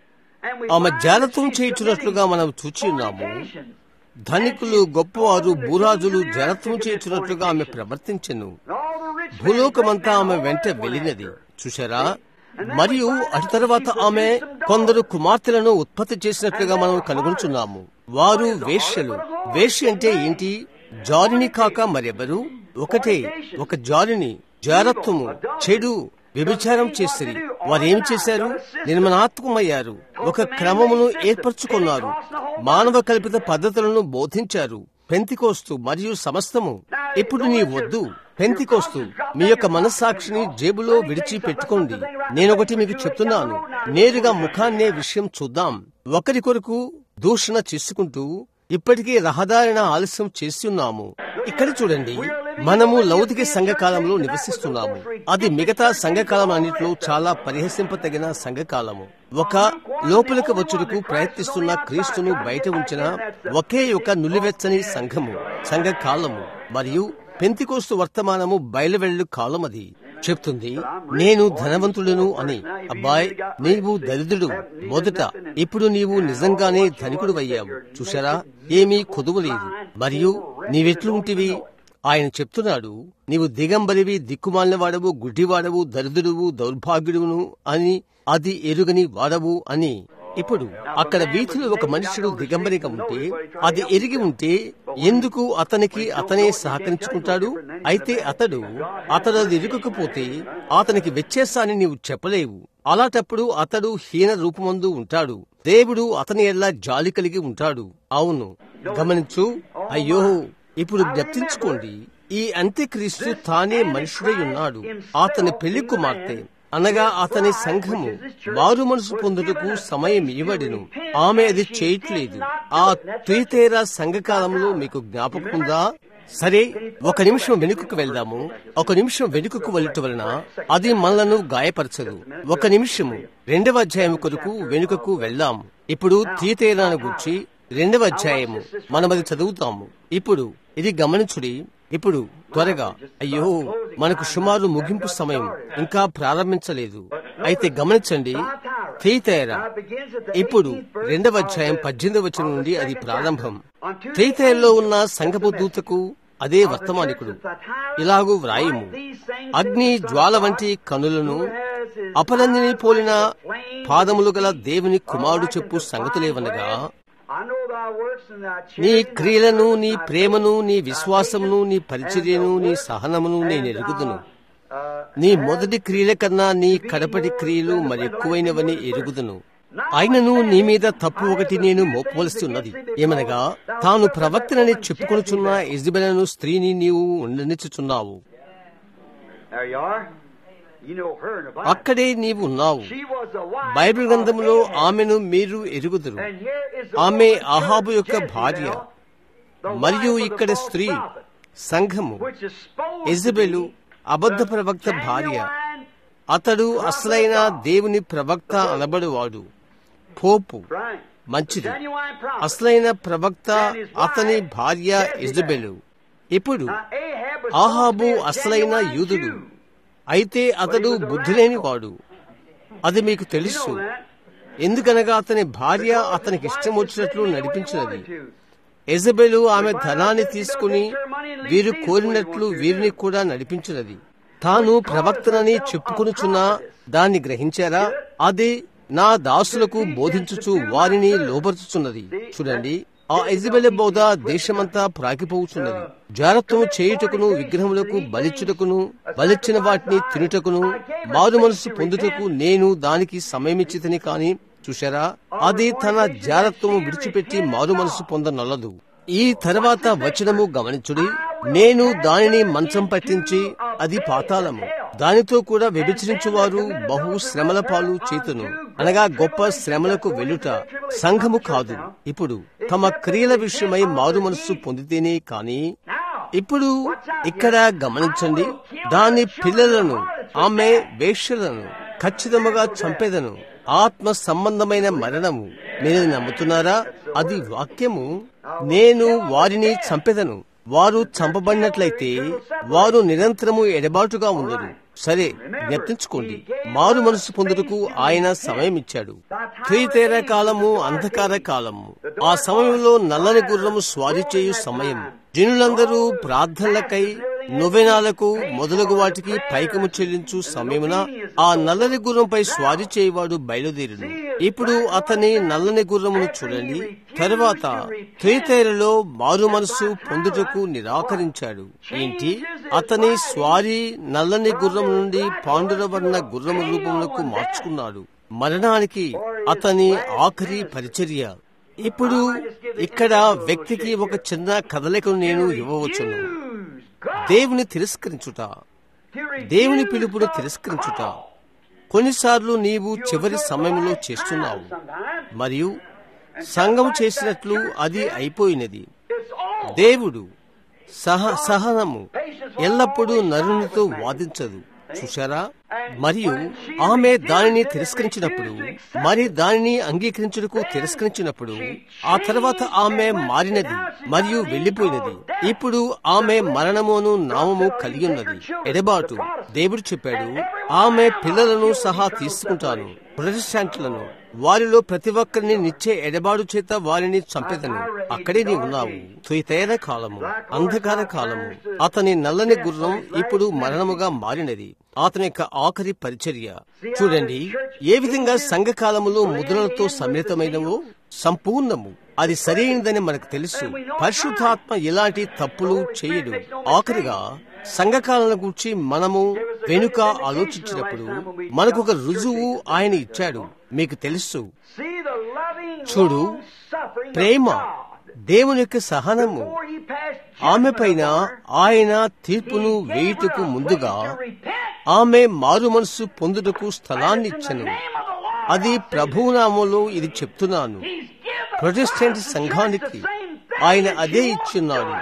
ఆమె జాలత్వం చేయుచున్నట్లుగా మనం చూచి ఉన్నాము. ధనికులు, గొప్పవారు, భూరాజులు జలత్వం చేయుచున్నట్లుగా ఆమె ప్రవర్తించెను. భూలోకమంతా ఆమె వెంట వెళ్ళినది. చూశారా? మరియు అటు తర్వాత ఆమె కొందరు కుమార్తెలను ఉత్పత్తి చేసినట్లుగా మనం కనుగొంటున్నాము. వారు వేశ్యలు. వేశ్య అంటే ఏంటి? జారిని కాక మరెవరు? ఒకటే ఒక జారిని, జారత్వము, చెడు, వ్యభిచారం చేసిరి. వారేమి చేశారు? నిర్మలాత్మకమయ్యారు. ఒక క్రమమును ఏర్పరచుకున్నారు. మానవ కల్పిత పద్ధతులను బోధించారు. పెంతికోస్తు మరియు సమస్తము. ఇప్పుడు నీ వద్దు పెంతికోస్తు. మీ యొక్క మనస్సాక్షిని జేబులో విడిచి పెట్టుకోండి. నేనొకటి మీకు చెప్తున్నాను. నేరుగా ముఖాన్నే విషయం చూద్దాం. ఒకరి కొరకు దూషణ చేసుకుంటూ ఇప్పటికీ రహదారిన ఆలస్యం చేస్తున్నాము. ఇక్కడ చూడండి, మనము లౌకిక సంఘకాలంలో నివసిస్తున్నాము. అది మిగతా సంఘకాలం అన్నింటిలో చాలా పరిహసింపతగిన సంఘకాలము. ఒక లోపలికి వచ్చుటకు ప్రయత్నిస్తున్న క్రీస్తును బయట ఉంచిన ఒకే ఒక నులివెచ్చని సంఘము సంఘకాలము. మరియు పెంతికోస్తు వర్తమానము బయలువెళ్ళు కాలం. అది చెప్తుంది, నేను ధనవంతుడును అని. అబ్బాయ్, నీవు దరిద్రుడు మొదట, ఇప్పుడు నీవు నిజంగానే ధనికుడు అయ్యావు. చూశారా, ఏమీ కొదువు లేదు. మరియు నీవెట్లు ఉంటివి? ఆయన చెప్తున్నాడు, నీవు దిగంబరివి, దిక్కుమాలిన వాడవు, గుడ్డివాడవు, దరిద్రుడువు, దౌర్భాగ్యుడును అని, అది ఎరుగని వాడవు అని. ఇప్పుడు అక్కడ వీధిలో ఒక మనుషుడు దిగంబరిగా ఉంటే, అది ఎరిగి ఉంటే ఎందుకు అతనికి అతనే సహకరించుకుంటాడు? అయితే అతడు అతడు అది ఎరుగకపోతే అతనికి వ్యత్యాసాన్ని నీవు చెప్పలేవు. అలాంటప్పుడు అతడు హీన రూపమందు ఉంటాడు. దేవుడు అతని ఎల్లా జాలి కలిగి ఉంటాడు. అవును, గమనించు. అయ్యో, ఇప్పుడు జ్ఞప్తించుకోండి, ఈ అంత్యక్రీస్తు తానే మనుషుడై ఉన్నాడు. అతని పెళ్లి కుమార్తె అనగా అతని సంఘము మారు మనసు పొందుటకు సమయం ఇవ్వడెను. ఆమె అది చేయట్లేదు. ఆ త్రితేర సంఘకాలంలో మీకు జ్ఞాపకం ఉందా? సరే, ఒక నిమిషం వెనుకకు వెళ్దాము. ఒక నిమిషం వెనుకకు వెళ్ళటం వలన అది మనలను గాయపరచదు. ఒక నిమిషము రెండవ అధ్యాయం కొరకు వెనుకకు వెళ్దాం. ఇప్పుడు త్రితేరాను గురించి రెండవ అధ్యాయము మనమది చదువుతాము. ఇప్పుడు ఇది గమనించుడి. ఇప్పుడు త్వరగా, అయ్యో, మనకు సుమారు ముగింపు సమయం, ఇంకా ప్రారంభించలేదు. అయితే గమనించండి, థియతైరా ఇప్పుడు రెండవ అధ్యాయం పద్దెనిమిదవ వచనం నుండి అది ప్రారంభం. థియతైరాలో ఉన్న సంఘపు దూతకు అదే వర్తమానికుడు ఇలాగూ వ్రాయము, అగ్ని జ్వాల వంటి కనులను అపరంజిని పోలిన పాదములు గల దేవుని కుమారుడు చెప్పు సంగతులేవనగా, నీ క్రియలను, నీ ప్రేమను, నీ విశ్వాసమును, నీ పరిచర్యను, నీ సహనమును నేను ఎరుగుదును. నీ మొదటి క్రియల కన్నా నీ కడపటి క్రియలు మరి ఎక్కువైనవని ఎరుగుదును. ఆయనను నీ మీద తప్పు ఒకటి నేను మోపవలసి ఉన్నది. ఏమనగా, తాను ప్రవక్తనని చెప్పుకొనుచున్న ఇజబెలను స్త్రీని నీవు ఉండనిచ్చుచున్నావు. అక్కడే నీవు ఉన్నావు. బైబిల్ గ్రంథంలో ఆమెను మీరు ఎరుగుదురు. ఆమె అహాబు యొక్క భార్య. మరియు ఇక్కడ స్త్రీ సంఘము. ఇజబెలు అబద్ధ ప్రవక్త భార్య. అతడు అసలైన దేవుని ప్రవక్త అనబడువాడు. పోపు. మంచిది. అసలైన ప్రవక్త అతని భార్య ఇజబెలు. ఇప్పుడు అహాబు అసలైన యూదుడు. అయితే అతడు బుద్ధిలేని వాడు. అది మీకు తెలుసు. ఎందుకనగా అతని భార్య అతనికి ఇష్టం వచ్చినట్లు నడిపించినది. యెజబెలు ఆమె ధనాన్ని తీసుకుని వీరు కోరినట్లు వీరిని కూడా నడిపించినది. తాను ప్రవక్తనని చెప్పుకొనుచున్న దాన్ని గ్రహించారా? అది నా దాసులకు బోధించుచు వారిని లోబరుచుచున్నది. చూడండి, ఆ యెజబెలు బోధ దేశమంతా ప్రాకిపోవుచున్నది. జారత్వము చేయుటకును, విగ్రహములకు బలిచ్చుటకును, బలిచ్చిన వాటిని తినుటకును, మారు మనసు పొందుటకు నేను దానికి సమయమిచ్చితని కాని, చూశారా, అది తన జారత్వము విడిచిపెట్టి మారు మనసు పొందనొల్లదు. ఈ తర్వాత వచనము గమనించుడి, నేను దానిని మంచం పట్టించి, అది పాతాళము, దానితో కూడా వ్యభిచరించువారు బహు శ్రమల పాలు చేతును, అనగా గొప్ప శ్రమలకు వెలుట సంఘము కాదు. ఇప్పుడు తమ క్రియల విషయమై మారు మనస్సు పొందితేనే కాని. ఇప్పుడు ఇక్కడ గమనించండి, దాని పిల్లలను, ఆమె వేశ్యలను ఖచ్చితంగా చంపేదను. ఆత్మ సంబంధమైన మరణము. మీరు నమ్ముతున్నారా? అది వాక్యము. నేను వారిని చంపెదను. వారు చంపబడినట్లయితే వారు నిరంతరము ఎడబాటుగా ఉండరు. సరే, జ్ఞప్తించుకోండి, మారు మనసు పొందుటకు ఆయన సమయం ఇచ్చాడు. త్రితేర కాలము, అంధకార కాలము. ఆ సమయంలో నల్లని గుర్రము స్వారీ చేయు సమయం. జనులందరూ ప్రార్థనలకై నొవెనాలకు మొదలగు వాటికి పైకము చెల్లించు సమయమున ఆ నల్లని గుర్రంపై స్వారీ చేయవాడు బయలుదేరును. ఇప్పుడు అతని నల్లని గుర్రమును చూడండి. తరువాత త్రేతైరలో మారు మనసు పొందుటకు నిరాకరించాడు. ఏంటి? అతని స్వారీ నల్లని గుర్రం నుండి పాండురవర్ణ గుర్రము రూపములకు మార్చుకున్నాడు. మరణానికి అతని ఆఖరి పరిచర్య. ఇప్పుడు ఇక్కడ వ్యక్తికి ఒక చిన్న కదలికను నేను ఇవ్వవచ్చును. దేవుని తిరస్కరించుట, దేవుని పిలుపును తిరస్కరించుట. కొన్నిసార్లు నీవు చివరి సమయంలో చేస్తున్నావు మరియు సంఘం చేసినట్లు అది అయిపోయినది. దేవుడు సహ సహనము ఎల్లప్పుడూ నరునితో వాదించదు. చూశారా? మరియు ఆమె దానిని తిరస్కరించినప్పుడు, మరి దానిని అంగీకరించుటకు తిరస్కరించినప్పుడు, ఆ తర్వాత ఆమె మారినది మరియు వెళ్లిపోయినది. ఇప్పుడు ఆమె మరణమును నామము కలిగి ఉన్నది. ఎడబాటు. దేవుడు చెప్పాడు, ఆమె పిల్లలను సహా తీసుకుంటాను, ప్రొటెస్టాంట్లను, వారిలో ప్రతి ఒక్కరిని నిచ్చే ఎడబాటు చేత వారిని చంపెదను. అక్కడే నీ ఉన్నావు. త్వయితైర కాలము, అంధకార కాలము. అతని నల్లని గుర్రం ఇప్పుడు మరణముగా మారినది. అతని యొక్క ఆఖరి పరిచర్య. చూడండి ఏ విధంగా సంఘకాలములో ముద్రలతో సమ్మిళితమైనవో సంపూర్ణము. అది సరైనదని మనకు తెలుసు. పరిశుద్ధాత్మ ఎలాంటి తప్పులు చేయడు. ఆఖరిగా సంఘకాలను గురించి మనము వెనుక ఆలోచించినప్పుడు మనకొక రుజువు ఆయన ఇచ్చాడు. మీకు తెలుసు. చూడు, ప్రేమ, దేవుని యొక్క సహనము. ఆమె పైన ఆయన తీర్పును వేయుటకు ముందుగా ఆమె మారు మనసు పొందుటకు స్థలాన్ని ఇచ్చను. అది ప్రభునామంలో ఇది చెప్తున్నాను. ప్రొటెస్టెంట్ సంఘానికి ఆయన అదే ఇచ్చున్నాడు.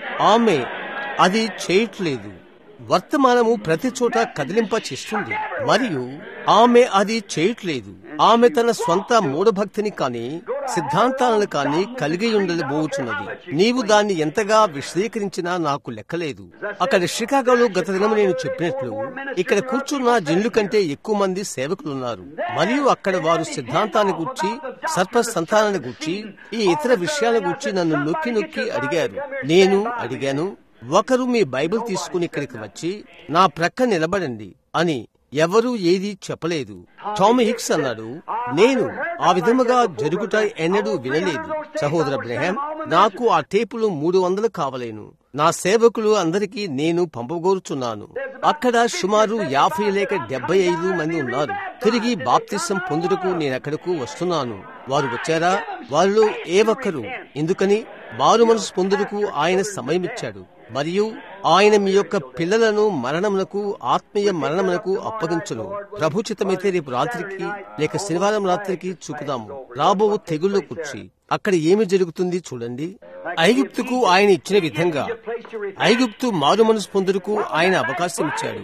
ఆమె అది చేయట్లేదు. వర్తమానము ప్రతి చోట కదిలింప చేస్తుంది మరియు ఆమె అది చేయట్లేదు. ఆమె తన స్వంత మూఢభక్తిని కానీ సిద్ధాంతాలను కానీ కలిగి ఉండబోచున్నది. నీవు దాన్ని ఎంతగా విశదీకరించినా నాకు లెక్కలేదు. అక్కడ షికాగోలో గత దినం నేను చెప్పినట్లు ఇక్కడ కూర్చున్న జనుల కంటే ఎక్కువ మంది సేవకులున్నారు మరియు అక్కడ వారు సిద్ధాంతాన్ని గూర్చి, సర్ప సంతానాన్ని గూర్చి, ఈ ఇతర విషయాల గూర్చి నన్ను నొక్కి నొక్కి అడిగారు. నేను అడిగాను, ఒకరు మీ బైబిల్ తీసుకుని ఇక్కడికి వచ్చి నా ప్రక్క నిలబడండి అని. ఎవరూ ఏదీ చెప్పలేదు. టామీ హిక్స్ అన్నాడు, నేను ఆ విధముగా జరుగుట ఎన్నడూ వినలేదు. సహోదర బ్రహ్యం, నాకు ఆ టేపులు మూడు వందలు కావలేను. నా సేవకులు అందరికీ నేను పంపగోరుచున్నాను. అక్కడ సుమారు యాభై లేక డెబ్బై ఐదు మంది ఉన్నారు. తిరిగి బాప్తిసం పొందుటకు నేనక్కడకు వస్తున్నాను. వారు వచ్చారా? వారిలో ఏ ఒక్కరు? ఎందుకని? మారు మనసు పొందుటకు ఆయన సమయమిచ్చాడు మరియు ఆయన మీ యొక్క పిల్లలను మరణమునకు, ఆత్మీయ మరణమునకు అప్పగించును. ప్రభు చిత్తమైతే రేపు రాత్రికి లేక శనివారం రాత్రికి చూపుదాము. రాబో తెగుల్లో కూర్చి అక్కడ ఏమి జరుగుతుంది చూడండి. ఐగుప్తుకు ఆయన ఇచ్చిన విధంగా ఐగుప్తు మారు మనసు పొందుటకు ఆయన అవకాశం ఇచ్చాడు.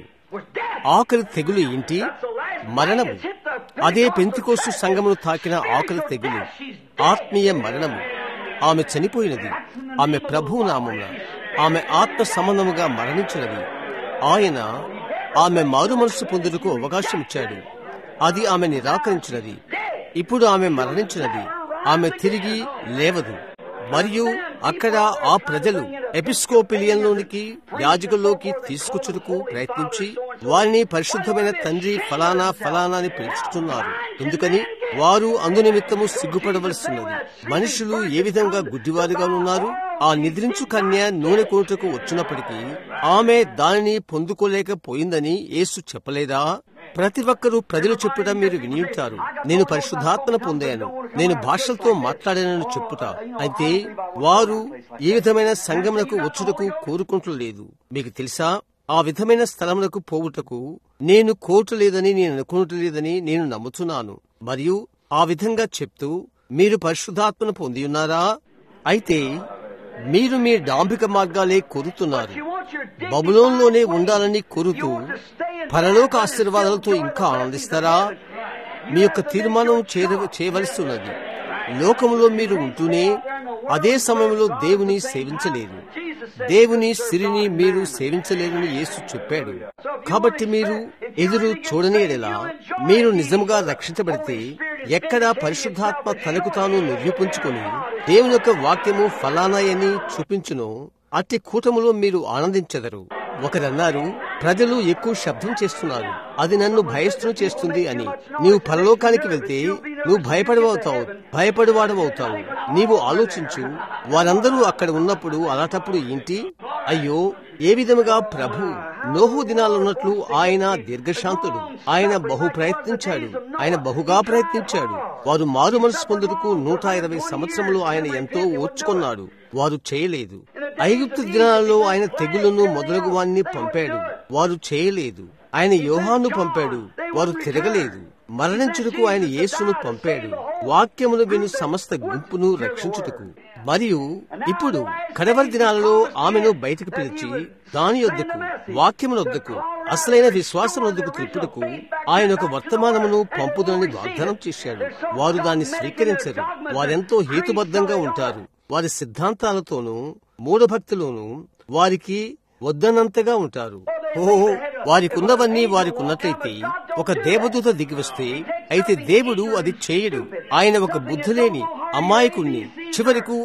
ఆఖరి తెగులు ఏంటి? మరణము. అదే పెంతెకోస్తు సంఘమును తాకిన ఆఖరి తెగులు, ఆత్మీయ మరణము. ఆమె చనిపోయినది. ఆమె ప్రభువు నామమున ఆమె ఆత్మ సంబంధముగా మరణించినది. ఆయన ఆమె మారు మనసు పొందుటకు అవకాశం ఇచ్చాడు. అది ఆమె నిరాకరించినది. ఇప్పుడు ఆమె మరణించినది. ఆమె తిరిగి లేవదు. మరియు అక్కడ ఆ ప్రజలు ఎపిస్కోపిలియన్లోనికి, యాజకుల్లోకి తీసుకొచ్చుటకు ప్రయత్నించి వారిని పరిశుద్ధమైన తండ్రి ఫలానా ఫలానా అని పిలుచుతున్నారు. ఎందుకని? వారు అందునిమిత్తము సిగ్గుపడవలసినది. మనుషులు ఏ విధంగా గుడ్డివారుగా ఉన్నారు. ఆ నిద్రించు కన్య నూనె కొనుటకు వచ్చినప్పటికీ ఆమె దానిని పొందుకోలేకపోయిందని యేసు చెప్పలేదా? ప్రతి ఒక్కరూ ప్రజలు చెప్పడం మీరు వినియుంటారు. నేను పరిశుద్ధాత్మను పొందాను, నేను భాషలతో మాట్లాడానని చెప్పుట. అయితే వారు ఏ విధమైన సంఘమునకు వచ్చుటకు కోరుకుంటలేదు. మీకు తెలుసా? ఆ విధమైన స్థలములకు పోవుటకు నేను కోరటలేదని నేను అనుకోవట్లేదని నేను నమ్ముతున్నాను. మరియు ఆ విధంగా చెప్తూ మీరు పరిశుద్ధాత్మను పొంది ఉన్నారా? అయితే మీరు మీ డాంబిక మార్గాలే కోరుతున్నారు. బబులోన్లోనే ఉండాలని కోరుతూ పరలోక ఆశీర్వాదాలతో ఇంకా ఆనందిస్తారా? మీ యొక్క తీర్మానం చేయవలసి ఉన్నది. లోకములో మీరు ఉంటూనే అదే సమయంలో దేవుని సేవించలేరు. దేవుని సిరిని మీరు సేవించలేరని యేసు చెప్పాడు. కాబట్టి మీరు ఎదురు చూడనేలా మీరు నిజముగా రక్షించబడితే ఎక్కడ పరిశుద్ధాత్మ తనకు తాను నిరూపించుకొని దేవుని యొక్క వాక్యము ఫలానాయని చూపించునో అట్టి కూటములో మీరు ఆనందించెదరు. ఒకరన్నారు, ప్రజలు ఎక్కువ శబ్దం చేస్తున్నారు, అది నన్ను భయస్థును చేస్తుంది అని. నీవు పరలోకానికి వెళ్తే నువ్వు భయపడవవుతావు భయపడవాడవవుతావు నీవు ఆలోచించు, వారందరూ అక్కడ ఉన్నప్పుడు అలాంటప్పుడు ఏంటి? అయ్యో, ఏ విధముగా ప్రభు నోహు దినాలున్నట్లు ఆయన దీర్ఘశాంతుడు. ఆయన బహు ప్రయత్నించాడు, ఆయన బహుగా ప్రయత్నించాడు. వారు మారు మనసు పొందుటకు నూట ఇరవై సంవత్సరములు ఆయన ఎంతో ఓర్చుకున్నాడు. వారు చేయలేదు. ఐగుప్తు దినాలలో ఆయన తెగులను మొదలగు వారిని పంపాడు, వారు చేయలేదు. ఆయన యోహాను పంపాడు, వారు తిరగలేదు. మరణించుటకు ఆయన యేసును పంపాడు, వాక్యమును విను సమస్త గుంపును రక్షించుటకు. మరియు ఇప్పుడు కడవరి దినాలలో ఆమెను బయటకు పిలిచి దాని యొద్దకు, వాక్యమునొద్దకు, అసలైన విశ్వాసం వద్దకు త్రిప్పుటకు ఆయన ఒక వర్తమానమును పంపుదని వాగ్దానం చేశాడు. వారు దాన్ని స్వీకరించరు. వారెంతో హేతుబద్ధంగా ఉంటారు. వారి సిద్ధాంతాలతోనూ మూఢభక్తిలోనూ వారికి వద్దనంతగా ఉంటారు. ఓహో, వారికున్నవన్నీ వారికున్నట్లయితే ఒక దేవదూత దిగి వస్తే, అయితే దేవుడు అది చేయడు. ఆయన ఒక బుద్ధులేని అమాయకుణ్ణి, చివరకు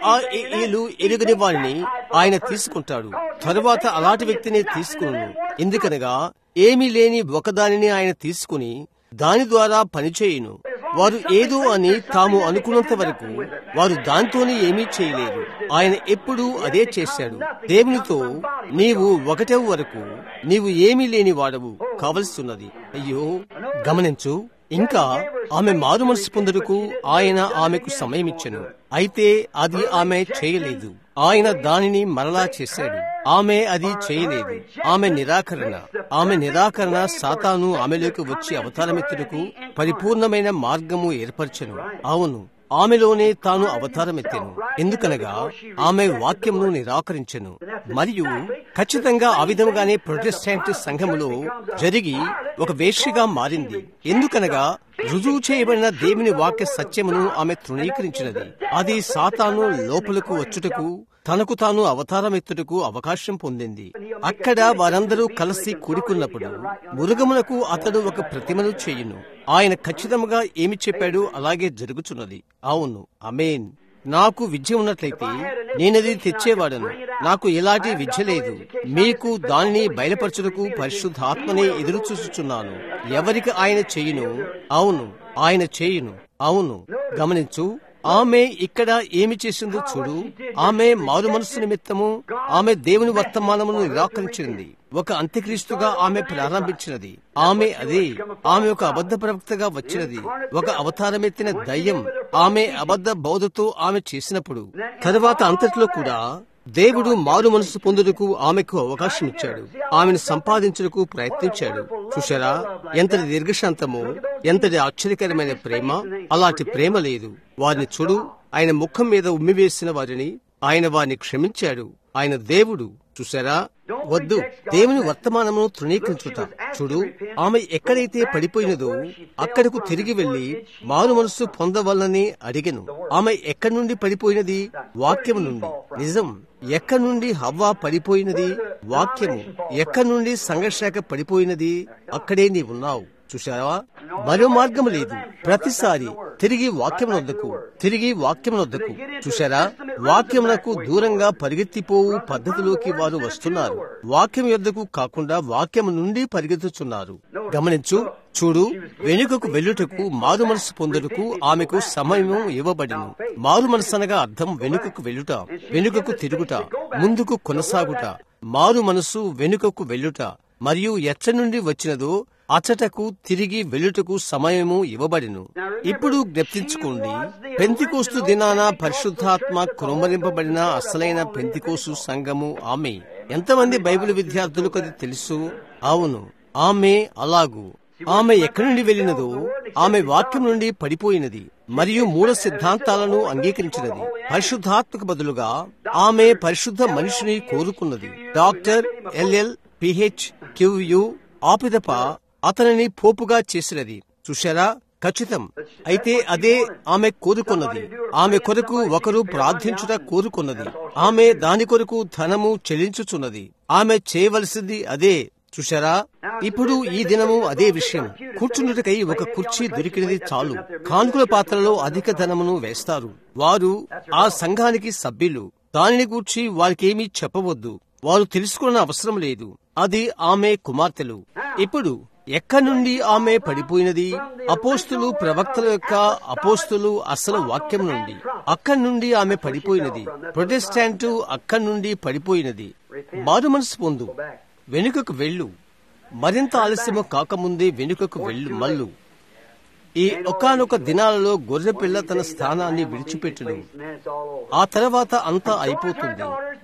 ఏలు ఎరుగని వారిని ఆయన తీసుకుంటాడు. తరువాత అలాంటి వ్యక్తిని తీసుకును. ఎందుకనగా ఏమీ లేని ఒకదానిని ఆయన తీసుకుని దాని ద్వారా పనిచేయును. వారు ఏదో అని తాము అనుకున్నంత వరకు వారు దాంతోనే ఏమీ చేయలేరు. ఆయన ఎప్పుడూ అదే చేశాడు. దేవునితో నీవు ఒకటవ వరకు నీవు ఏమీ లేని వాడవు కావలసిస్తున్నది. అయ్యో, గమనించు, ఇంకా ఆమె మారు మనసు పొందుటకు ఆయన ఆమెకు సమయమిచ్చెను. అయితే అది ఆమె చేయలేదు. ఆయన దానిని మరలా చేశాడు. ఆమె అది చేయలేదు. ఆమె నిరాకరణ ఆమె నిరాకరణ సాతాను ఆమెలోకి వచ్చి అవతారమెత్తుటకు పరిపూర్ణమైన మార్గము ఏర్పరచెను. అవును, ఆమెలోనే తాను అవతారమెత్తెను. ఎందుకనగా ఆమె వాక్యమును నిరాకరించెను. మరియు ఖచ్చితంగా ఆ విధముగానే ప్రొటెస్టాంట్ సంఘములో జరిగి ఒక వేశ్యగా మారింది. ఎందుకనగా రుజువు చేయబడిన దేవుని వాక్య సత్యమును ఆమె తృణీకరించినది. అది సాతాను లోపలకు వచ్చుటకు, తనకు తాను అవతారమెత్తుటకు అవకాశం పొందింది. అక్కడ వారందరూ కలిసి కూడుకున్నప్పుడు మృగములకు అతడు ఒక ప్రతిమను చేయును. ఆయన ఖచ్చితంగా ఏమి చెప్పాడు అలాగే జరుగుతున్నది. అవును, ఆమేన్. నాకు విద్య ఉన్నట్లయితే నేనది తెచ్చేవాడను. నాకు ఎలాంటి విద్య లేదు. మీకు దానిని బయలుపరచుటకు పరిశుద్ధాత్మనే ఎదురు చూస్తున్నాను. ఎవరికి ఆయన చేయును? అవును, ఆయన చేయును. అవును, గమనించు, ఆమె ఇక్కడ ఏమి చేసిందో చూడు. ఆమె మారు మనస్సు నిమిత్తము ఆమె దేవుని వర్తమానమును నిరాకరించింది. ఒక అంత్యక్రీస్తుగా ఆమె ప్రారంభించినది. ఆమె అదే. ఆమె ఒక అబద్ధ ప్రవక్తగా వచ్చినది. ఒక అవతారమెత్తిన దయ్యం ఆమె అబద్ధ బోధతో ఆమె చేసినప్పుడు, తరువాత అంతట్లో కూడా దేవుడు మారు మనసు పొందుటకు ఆమెకు అవకాశం ఇచ్చాడు. ఆమెను సంపాదించుటకు ప్రయత్నించాడు. చూశారా ఎంతటి దీర్ఘశాంతమో, ఎంతటి ఆశ్చర్యకరమైన ప్రేమ! అలాంటి ప్రేమ లేదు. వారిని చూడు, ఆయన ముఖం మీద ఉమ్మివేసిన వారిని ఆయన వారిని క్షమించాడు. ఆయన దేవుడు. చూశారా? వద్దు, దేవుని వర్తమానమును తృణీకరించుట. చూడు, ఆమె ఎక్కడైతే పడిపోయినదో అక్కడకు తిరిగి వెళ్లి మారు మనస్సు పొందవల్లని అడిగెను. ఆమె ఎక్కడి నుండి పడిపోయినది? వాక్యము నుండి. నిజం. ఎక్కడి నుండి హవ్వ పడిపోయినది? వాక్యము. ఎక్కడి నుండి సంఘర్షక పడిపోయినది? అక్కడే నీ ఉన్నావు. చూశావా? మరో మార్గం లేదు. ప్రతిసారి తిరిగి వాక్యమునొద్దకు, తిరిగి వాక్యమునొద్దకు. చూశారా? వాక్యమునకు దూరంగా పరిగెత్తిపోవు పద్ధతిలోకి వారు వస్తున్నారు. వాక్యం యొద్దకు కాకుండా వాక్యము నుండి పరిగెత్తుచున్నారు. గమనించు, చూడు, వెనుకకు వెళ్ళుటకు, మారు మనసు పొందుటకు ఆమెకు సమయం ఇవ్వబడిను. మారు మనసు అనగా అర్థం వెనుకకు వెళ్ళుట, వెనుకకు తిరుగుట, ముందుకు కొనసాగుట. మారు మనసు వెనుకకు వెళ్ళుట మరియు ఎచ్చ నుండి వచ్చినదో అచటకు తిరిగి వెళ్ళుటకు సమయము ఇవ్వబడిను. ఇప్పుడు జ్ఞప్తించుకోండి, పెంతికోస్తు దినాన పరిశుద్ధాత్మ కృమ్మరింపబడిన అసలైన పెంతికోసు సంఘము ఆమె. ఎంతమంది బైబిల్ విద్యార్థులకు అది తెలుసు? అవును, ఆమె అలాగూ. ఆమె ఎక్కడి నుండి వెళ్ళినదో ఆమె వాక్యం నుండి పడిపోయినది మరియు మూల సిద్ధాంతాలను అంగీకరించినది. పరిశుద్ధాత్మకు బదులుగా ఆమె పరిశుద్ధ మనిషిని కోరుకున్నది. డాక్టర్ ఎల్ఎల్ పిహెచ్ క్యూయు ఆపిదప అతనిని పోపుగా చేసినది. చూశారా? ఖచ్చితం. అయితే అదే ఆమె కోరుకున్నది. ఆమె కొరకు ఒకరు ప్రార్థించుట కోరుకున్నది. ఆమె దాని కొరకు ధనము చెల్లించుచున్నది. ఆమె చేయవలసింది అదే. చూశారా? ఇప్పుడు ఈ దినము అదే విషయం. కూర్చున్నటకై ఒక కుర్చీ దొరికినది చాలు. కానుకల పాత్రలో అధిక ధనమును వేస్తారు. వారు ఆ సంఘానికి సభ్యులు. దానిని గూర్చి వారికేమీ చెప్పవద్దు. వారు తెలుసుకున్న అవసరం లేదు. అది ఆమె కుమార్తెలు. ఇప్పుడు ఎక్కడి నుండి ఆమె పడిపోయినది? అపోస్తులు, ప్రవక్తల యొక్క అపోస్తులు అసలు వాక్యం నుండి అక్కడి నుండి ఆమె పడిపోయినది. ప్రొటెస్టాంటు అక్కడి నుండి పడిపోయినది. మారు మనసు పొందు, వెనుకకు వెళ్ళు, మరింత ఆలస్యము కాకముందే వెనుకకు వెళ్ళు మల్లు. ఈ ఒకానొక దినాలలో గొర్రెపిల్ల తన స్థానాన్ని విడిచిపెట్టును. ఆ తర్వాత అంతా అయిపోతుంది.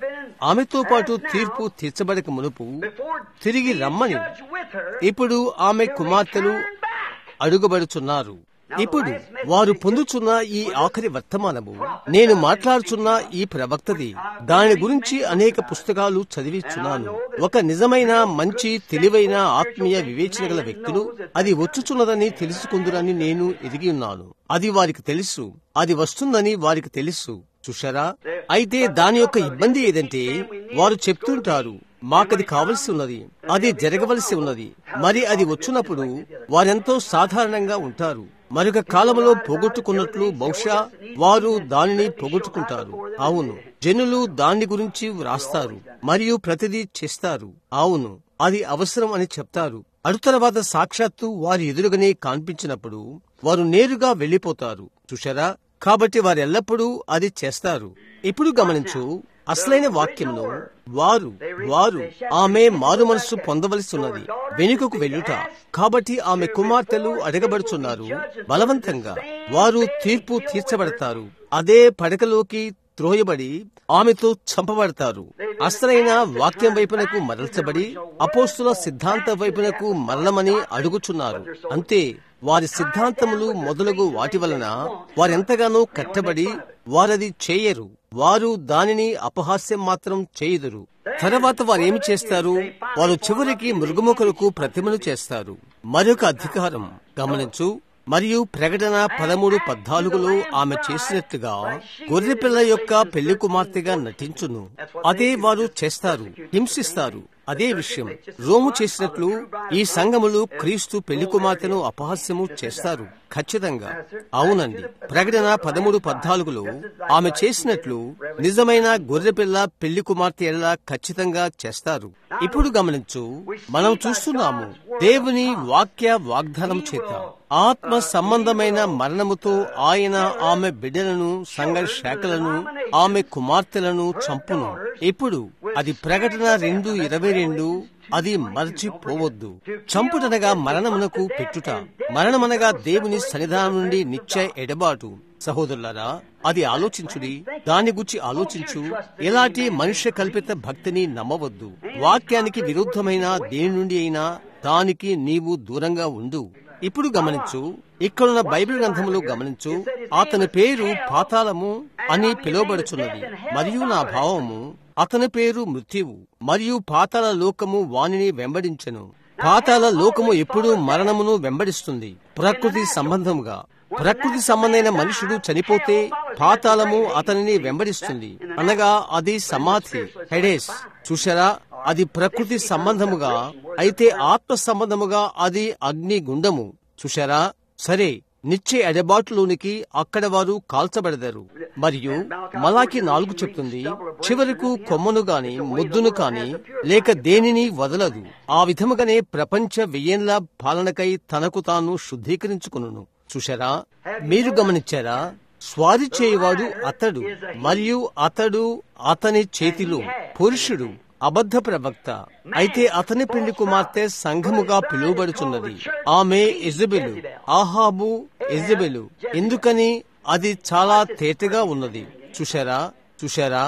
ఆమెతో పాటు తీర్పు తీర్చబడక మునుపు తిరిగి రమ్మని ఇప్పుడు ఆమె కుమార్తెలు అడుగబడుచున్నారు. ఇప్పుడు వారు పొందుచున్న ఈ ఆఖరి వర్తమానము నేను మాట్లాడుచున్న ఈ ప్రవక్తది. దాని గురించి అనేక పుస్తకాలు చదివిచున్నాను. ఒక నిజమైన మంచి తెలివైన ఆత్మీయ వివేచన గల వ్యక్తులు అది వచ్చుచున్నదని తెలుసుకుందురని నేను ఎరిగి ఉన్నాను. అది వారికి తెలుసు, అది వస్తుందని వారికి తెలుసు. చూశారా? అయితే దాని యొక్క ఇబ్బంది ఏదంటే వారు చెప్తుంటారు, మాకది కావలసి ఉన్నది, అది జరగవలసి ఉన్నది. మరి అది వచ్చినప్పుడు వారెంతో సాధారణంగా ఉంటారు. మరొక కాలంలో పోగొట్టుకున్నట్లు బహుశా వారు దానిని పోగొట్టుకుంటారు. అవును, జనులు దాని గురించి వ్రాస్తారు మరియు ప్రతిదీ చేస్తారు. అవును, అది అవసరం అని చెప్తారు. అటు తర్వాత సాక్షాత్తు వారి ఎదురుగానే కనిపించినప్పుడు వారు నేరుగా వెళ్లిపోతారు. చూశారా? కాబట్టి వారు ఎల్లప్పుడూ అది చేస్తారు. ఇప్పుడు గమనించు, అసలైన వాక్యంలో వారు వారు ఆమె మారు మనస్సు పొందవలసి ఉన్నది, వెనుకకు వెళ్ళుట. కాబట్టి ఆమె కుమార్తెలు అడగబడుచున్నారు బలవంతంగా. వారు తీర్పు తీర్చబడతారు, అదే పడకలోకి త్రోయబడి ఆమెతో చంపబడతారు. అసలైన వాక్యం వైపునకు మరల్చబడి అపోస్తుల సిద్ధాంత వైపునకు మరలమని అడుగుచున్నారు. అంతే, వారి సిద్ధాంతములు మొదలగు వాటి వలన వారెంతగానో కట్టబడి వారది చేయరు. వారు దానిని అపహాస్యం మాత్రం చేయుదురు. తర్వాత వారేమి చేస్తారు? వారు చివరికి మృగముఖులకు ప్రతిమను చేస్తారు. మరొక అధికారం గమనించు. మరియు ప్రకటన పదమూడు పద్నాలుగులో ఆమె చేసినట్టుగా గొర్రెపిల్ల యొక్క పెళ్లి కుమార్తెగా నటించును. అదే వారు చేస్తారు, హింసిస్తారు. అదే విషయం రోము చేసినట్లు ఈ సంఘములు క్రీస్తు పెళ్లి కుమార్తెను అపహాస్యము చేస్తారు. ఖచ్చితంగా అవునండి. ప్రకటన పదమూడు పద్నాలుగులో ఆమె చేసినట్లు నిజమైన గొర్రెపిల్ల పెళ్లి కుమార్తె ఎలా ఖచ్చితంగా చేస్తారు. ఇప్పుడు గమనించు, మనం చూస్తున్నాము దేవుని వాక్య వాగ్దానం చేత ఆత్మ సంబంధమైన మరణముతో ఆయన ఆమె బిడ్డలను, సంఘ శాఖలను, ఆమె కుమార్తెలను చంపును. ఇప్పుడు అది ప్రకటన రెండు ఇరవై రెండు. అది మరచిపోవద్దు. చంపుటనగా మరణమునకు పెట్టుట, మరణమనగా దేవుని సన్నిధానం నుండి నిత్య ఎడబాటు. సహోదరులారా, అది ఆలోచించుడి, దాని గురించి ఆలోచించు. ఎలాంటి మనుష్య కల్పిత భక్తిని నమ్మవద్దు. వాక్యానికి విరుద్ధమైన దేని నుండి అయినా దానికి నీవు దూరంగా ఉండు. ఇప్పుడు గమనించు, ఇక్కడున్న బైబిల్ గ్రంథములు గమనించు. అతని పేరు పాతాళము అని పిలువబడుచున్నది, మరియు నా భావము అతని పేరు మృత్యువు, మరియు పాతాళ లోకము వానిని వెంబడించెను. పాతాళ లోకము ఎప్పుడూ మరణమును వెంబడిస్తుంది. ప్రకృతి సంబంధముగా ప్రకృతి సంబంధమైన మనుషుడు చనిపోతే పాతాళము అతనిని వెంబడిస్తుంది, అనగా అది సమాధి, హెడేస్. చూశారా? అది ప్రకృతి సంబంధముగా. అయితే ఆత్మ సంబంధముగా అది అగ్ని గుండము. చూశారా? సరే, నిత్య ఎడబాటులోనికి అక్కడ వారు కాల్చబడతారు. మరియు మలాకి నాలుగు చెప్తుంది, చివరకు కొమ్మను గాని ముద్దును కాని లేక దేనిని వదలదు. ఆ విధముగానే ప్రపంచ వెయ్యేండ్ల పాలనకై తనకు తాను శుద్ధీకరించుకును. చూశారా? మీరు గమనించారా? స్వారీ చేయవాడు అతడు, మరియు అతడు అతని చేతిలో పురుషుడు, అబద్ధ ప్రవక్త. అయితే అతని పెళ్లి కుమార్తె సంఘముగా పిలువబడుచున్నది. ఆమె యెజబెలు, ఆహాబు యెజబెలు. ఎందుకని? అది చాలా తేటగా ఉన్నది. చూశారా? చూశారా?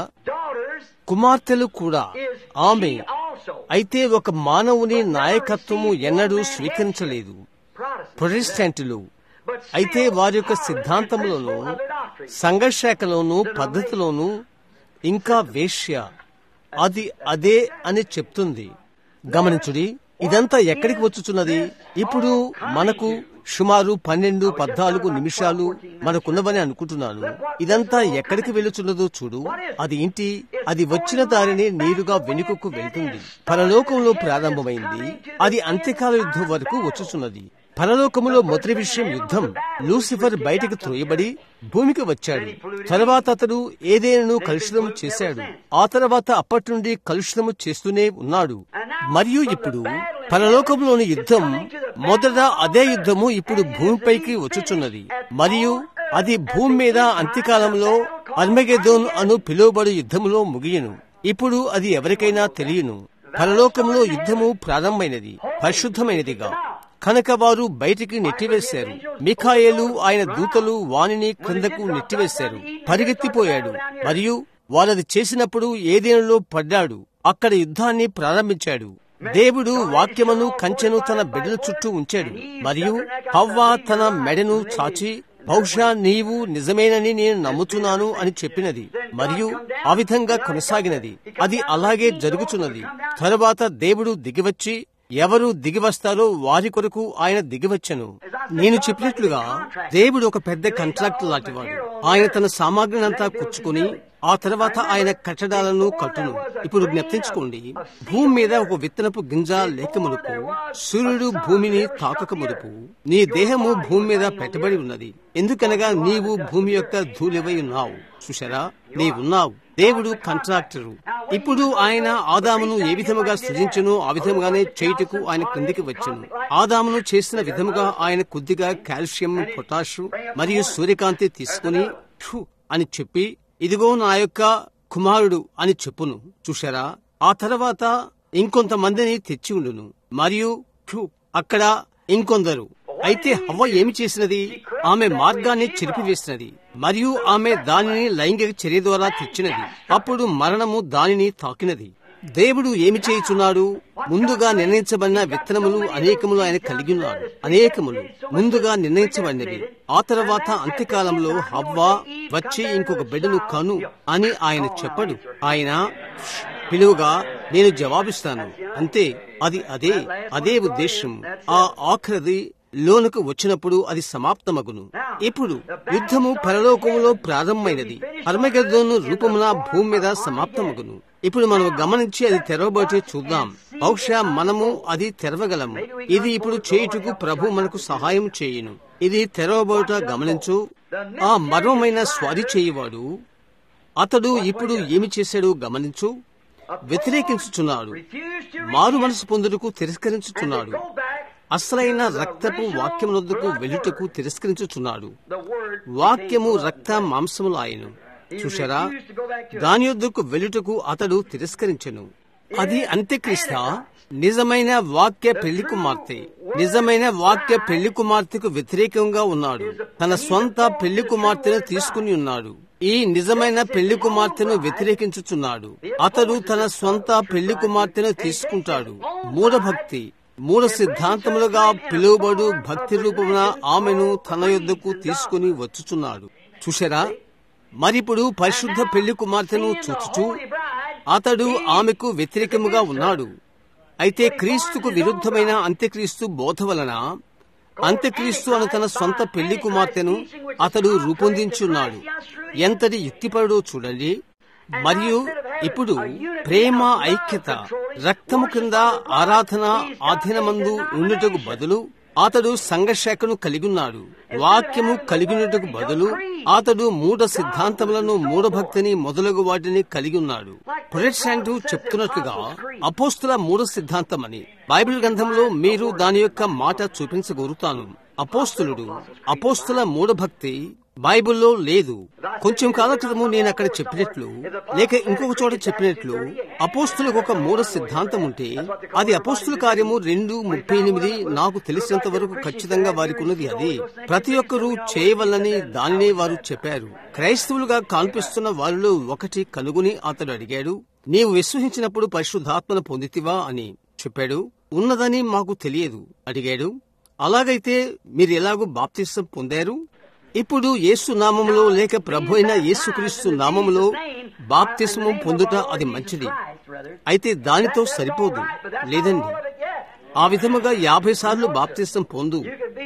కుమార్తెలు కూడా ఆమె. అయితే ఒక మానవుని నాయకత్వము ఎన్నడూ స్వీకరించలేదు ప్రొటెస్టెంటులు. అయితే వారి యొక్క సిద్ధాంతంలోనూ, సంఘశాఖలోనూ, పద్ధతిలోనూ ఇంకా వేశ్య అది అదే అని చెప్తుంది. గమనించుడి, ఇదంతా ఎక్కడికి వచ్చుచున్నది? ఇప్పుడు మనకు సుమారు పన్నెండు పద్నాలుగు నిమిషాలు మనకున్నవని అనుకుంటున్నాను. ఇదంతా ఎక్కడికి వెళుచున్నదో చూడు. అది ఇంటి అది వచ్చిన దారిని నేరుగా వెనుకకు వెళ్తుంది. పరలోకంలో ప్రారంభమైంది, అది అంత్యకాల యుద్ధం వరకు వచ్చుచున్నది. పరలోకములో మొదటి విషయం యుద్ధం. లూసిఫర్ బయటకు త్రోయబడి భూమికి వచ్చాడు. తర్వాత అతడు ఏదేనను కలుషితము చేశాడు. ఆ తర్వాత అప్పటి నుండి కలుషితము చేస్తూనే ఉన్నాడు. మరియు ఇప్పుడు పరలోకంలోని యుద్ధం మొదట అదే యుద్ధము ఇప్పుడు భూమిపైకి వచ్చుచున్నది. మరియు అది భూమి మీద అంత్యకాలంలో అర్మగెద్దోన్ అను పిలువబడు యుద్ధములో ముగియను. ఇప్పుడు అది ఎవరికైనా తెలియను. పరలోకంలో యుద్ధము ప్రారంభమైనది, పరిశుద్ధమైనదిగా. కనుక వారు బయటికి నెట్టివేశారు. మిఖాయేలు ఆయన దూతలు వానిని క్రిందకు నెట్టివేశారు. పరిగెత్తిపోయాడు మరియు వారది చేసినప్పుడు ఏదేనులో పడ్డాడు. అక్కడ యుద్ధాన్ని ప్రారంభించాడు. దేవుడు వాక్యమును కంచెను తన బిడ్డల చుట్టూ ఉంచాడు. మరియు హవ్వ తన మెడను చాచి బహుశా నీవు నిజమేనని నేను నమ్ముతున్నాను అని చెప్పినది. మరియు ఆ విధంగా కొనసాగినది. అది అలాగే జరుగుతున్నది. తరువాత దేవుడు దిగివచ్చి ఎవరు దిగివస్తారో వారి కొరకు ఆయన దిగివచ్చను. నేను చెప్పినట్లుగా దేవుడు ఒక పెద్ద కాంట్రాక్ట్ లాంటివాడు. ఆయన తన సామాగ్రినంతా కూర్చుకుని ఆ తర్వాత ఆయన కట్టడాలను కట్టును. ఇప్పుడు జ్ఞప్తించుకోండి, భూమి మీద ఒక విత్తనపు గింజ లేక మునుపు, సూర్యుడు భూమిని తాకక మునుపు నీ దేహము భూమి మీద పెట్టబడి ఉన్నది. ఎందుకనగా నీవు భూమి యొక్క ధూళివై ఉన్నావు. చూశారా, నీవున్నావు. దేవుడు కాంట్రాక్టరు. ఇప్పుడు ఆయన ఆదామును ఏ విధముగా సృజించను ఆ విధముగానే చేయుటకు ఆయన క్రిందికి వచ్చును. ఆదామును చేసిన విధముగా ఆయన కొద్దిగా కాల్షియం, పొటాషు మరియు సూర్యకాంతి తీసుకుని ఠు అని చెప్పి ఇదిగో నా యొక్క కుమారుడు అని చెప్పును. చూశారా, ఆ తర్వాత ఇంకొంతమందిని తెచ్చి ఉండును. మరియు ఠు అక్కడ ఇంకొందరు. అయితే హవ్వ ఏమి చేసినది? ఆమె మార్గాన్ని చెరిపివేసినది మరియు ఆమె దానిని లైంగిక చర్య ద్వారా తెచ్చినది. అప్పుడు మరణము దానిని తాకినది. దేవుడు ఏమి చేయుచున్నాడు? ముందుగా నిర్ణయించబడిన విత్తనములు అనేకములు ఆయన కలిగి ఉన్నాడు. అనేకములు ముందుగా నిర్ణయించబడినవి. ఆ తర్వాత అంత్యకాలంలో హవ్వ వచ్చి ఇంకొక బిడ్డను కను అని ఆయన చెప్పడు. ఆయన పిలువుగా నేను జవాబిస్తాను. అంతే, అది అదే అదే ఉద్దేశం. ఆ ఆఖరిది లోనుకు వచ్చినప్పుడు అది సమాప్తమగును. ఇప్పుడు యుద్ధము పరలోకములో ప్రారంభమైనది. అర్మగెద్దోను రూపమున భూమి మీద సమాప్తమగును. ఇప్పుడు మనం గమనించి అది తెరవబోతే చూద్దాం. బహుశా మనము అది తెరవగలము. ఇది ఇప్పుడు చేయుటకు ప్రభు మనకు సహాయం చేయును. ఇది తెరవబోట గమనించు. ఆ మర్మమైన స్వారీ చేయువాడు అతడు ఇప్పుడు ఏమి చేశాడు గమనించు. వ్యతిరేకించుచున్నాడు. మారు మనసు పొందుటకు తిరస్కరించుచున్నాడు. అసలైన రక్తపు వాక్యమునొద్దకు వెలుటకు తిరస్కరించుచున్నాడు. వాక్యము రక్త మాంసములు ఆయను. చూశారా, దాని యొద్దకు వెలుటకు అతడు తిరస్కరించెను. అది అంత్యక్రీస్తా? నిజమైన వాక్య పెళ్లి కుమార్తె. నిజమైన వాక్య పెళ్లి కుమార్తెకు వ్యతిరేకంగా ఉన్నాడు. తన స్వంత పెళ్లి కుమార్తెను తీసుకుని ఉన్నాడు. ఈ నిజమైన పెళ్లి కుమార్తెను వ్యతిరేకించుచున్నాడు. అతడు తన స్వంత పెళ్లి కుమార్తెను తీసుకుంటాడు. మూఢభక్తి, మూఢ సిద్ధాంతములుగా పిలువబడు భక్తి రూపమున ఆమెను తన యొద్దకు తీసుకుని వచ్చుచున్నాడు. చూశారా, మరిప్పుడు పరిశుద్ధ పెళ్లి కుమార్తెను చూచుచూ అతడు ఆమెకు వ్యతిరేకముగా ఉన్నాడు. అయితే క్రీస్తుకు విరుద్ధమైన అంత్యక్రీస్తు బోధ వలన అంత్యక్రీస్తు అను తన సొంత పెళ్లి కుమార్తెను అతడు రూపొందించున్నాడు. ఎంతటి యుక్తిపరుడో చూడండి. మరియు ఇప్పుడు ప్రేమ, ఐక్యత, రక్తము కింద ఆరాధన ఆధీనమందు ఉండుటకు బదులు అతడు సంఘశాఖను కలిగిన్నాడు. వాక్యము కలిగినటకు బదులు అతడు మూఢ సిద్ధాంతములను, మూఢభక్తిని మొదలగు వాటిని కలిగి ఉన్నాడు. ప్రొటెస్టెంట్ చెప్తున్నట్లుగా అపోస్తుల మూఢ సిద్ధాంతమని బైబిల్ గ్రంథంలో మీరు దాని యొక్క మాట చూపించగోరుతాను. అపోస్తులుడు అపోస్తుల మూఢభక్తి బైబిల్లో లేదు. కొంచెం కాలం క్రితము నేను అక్కడ చెప్పినట్లు లేక ఇంకొక చోట చెప్పినట్లు అపోస్తులకు ఒక మూఢ సిద్ధాంతం ఉంటే అది అపోస్తుల కార్యము రెండు ముప్పై ఎనిమిది నాకు తెలిసినంత వరకు ఖచ్చితంగా వారికి ఉన్నది అదే. ప్రతి ఒక్కరూ చేయవల్లని దానినే వారు చెప్పారు. క్రైస్తవులుగా కనిపిస్తున్న వారిలో ఒకటి కనుగొని అతడు అడిగాడు, నీవు విశ్వసించినప్పుడు పరిశుద్ధాత్మను పొందితివా అని చెప్పాడు. ఉన్నదని మాకు తెలియదు అడిగాడు. అలాగైతే మీరు ఎలాగూ బాప్తిసం పొందారు? ఇప్పుడు యేసు నామములో లేక ప్రభు అయిన యేసుక్రీస్తు నామములో బాప్తిస్మం పొందుట అది మంచిది. అయితే దానితో సరిపోదు. లేదండి, ఆ విధముగా యాభై సార్లు బాప్తిస్మం పొందు.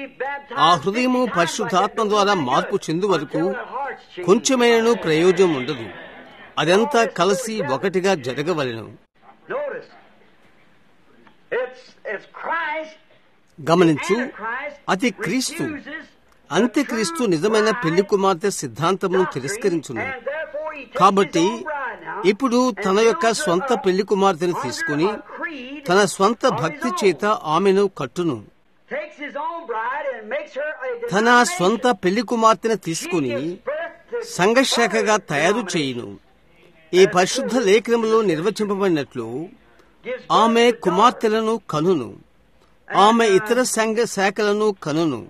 ఆ హృదయము పరిశుద్ధాత్మ ద్వారా మార్పు చెందు వరకు కొంచెమైనను ప్రయోజనం ఉండదు. అదంతా కలిసి ఒకటిగా జరగవలెను. గమనించు, అది క్రీస్తు. అంత్యక్రీస్తు నిజమైన పెళ్లి కుమార్తె సిద్ధాంతమును తిరస్కరించును. కాబట్టి ఇప్పుడు తన యొక్క స్వంత పెళ్లి కుమార్తెను తీసుకుని తన స్వంత భక్తి చేత ఆమెను కట్టును. తన స్వంత పెళ్లి కుమార్తెను తీసుకుని సంఘశాఖగా తయారు చేయును. ఈ పరిశుద్ధ లేఖనములో నిర్వచింపబడినట్లు ఆమె కుమార్తెలను కనును. ఆమె ఇతర సంఘ శాఖలను కనును.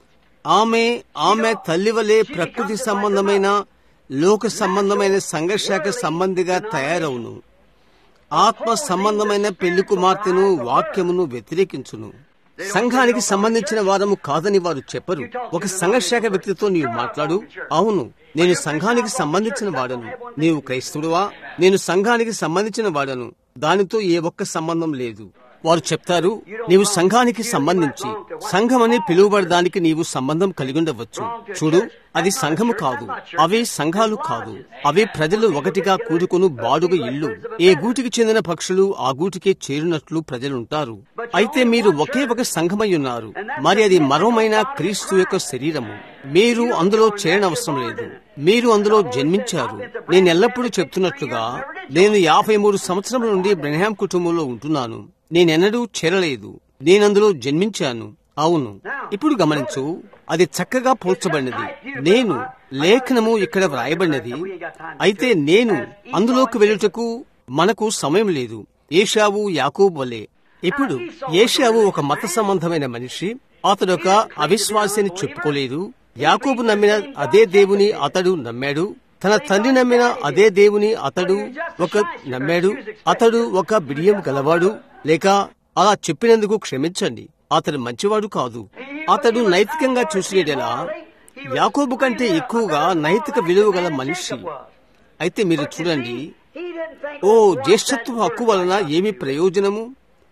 ఆమె ఆమె తల్లివలే ప్రకృతి సంబంధమైన లోక సంబంధమైన సంఘశాఖ సంబంధిగా తయారవును. ఆత్మ సంబంధమైన పెళ్లి కుమార్తెను వాక్యమును వ్యతిరేకించును. సంఘానికి సంబంధించిన వారము కాదని వారు చెప్పరు. ఒక సంఘశాఖ వ్యక్తితో నీవు మాట్లాడు, అవును నేను సంఘానికి సంబంధించిన వాడను. నీవు క్రైస్తవుడువా? నేను సంఘానికి సంబంధించిన వాడను. దానితో ఏ ఒక్క సంబంధం లేదు. వారు చెప్తారు, నీవు సంఘానికి సంబంధించి సంఘమని పిలువబడడానికి నీవు సంబంధం కలిగి ఉండవచ్చు. చూడు, అది సంఘము కాదు, అవి సంఘాలు కాదు. అవి ప్రజలు ఒకటిగా కూడుకుని బాడుగ ఇల్లు. ఏ గూటికి చెందిన పక్షులు ఆ గూటికే చేరినట్లు ప్రజలుంటారు. అయితే మీరు ఒకే ఒక సంఘమై ఉన్నారు. మరి అది మరోమైన క్రీస్తు యొక్క శరీరము. మీరు అందులో చేరనవసరం లేదు. మీరు అందులో జన్మించారు. నేను ఎల్లప్పుడూ చెప్తున్నట్లుగా నేను యాభై మూడు సంవత్సరముల నుండి బ్రెన్హామ్ కుటుంబంలో ఉంటున్నాను. నేనెన్నడూ చేరలేదు. నేనందులో జన్మించాను. అవును, ఇప్పుడు గమనించు, అది చక్కగా పోల్చబడినది. నేను లేఖనము ఇక్కడ వ్రాయబడినది. అయితే నేను అందులోకి వెళ్ళుటకు మనకు సమయం లేదు. ఏశావు యాకోబు వలె. ఇప్పుడు ఏశావు ఒక మత సంబంధమైన మనిషి. అతడు ఒక అవిశ్వాసిని చెప్పుకోలేదు. యాకోబు నమ్మిన అదే దేవుని అతడు నమ్మాడు. తన తండ్రి నమ్మిన అదే దేవుని అతడు ఒక నమ్మాడు. అతడు ఒక బిడియం గలవాడు. లేక అలా చెప్పినందుకు క్షమించండి, అతడు మంచివాడు కాదు. అతడు నైతికంగా చూసేలా యాకోబు కంటే ఎక్కువగా నైతిక విలువ గల మనిషి. అయితే మీరు చూడండి, ఓ జ్యేష్ఠత్వ హక్కు వలన ఏమి ప్రయోజనము?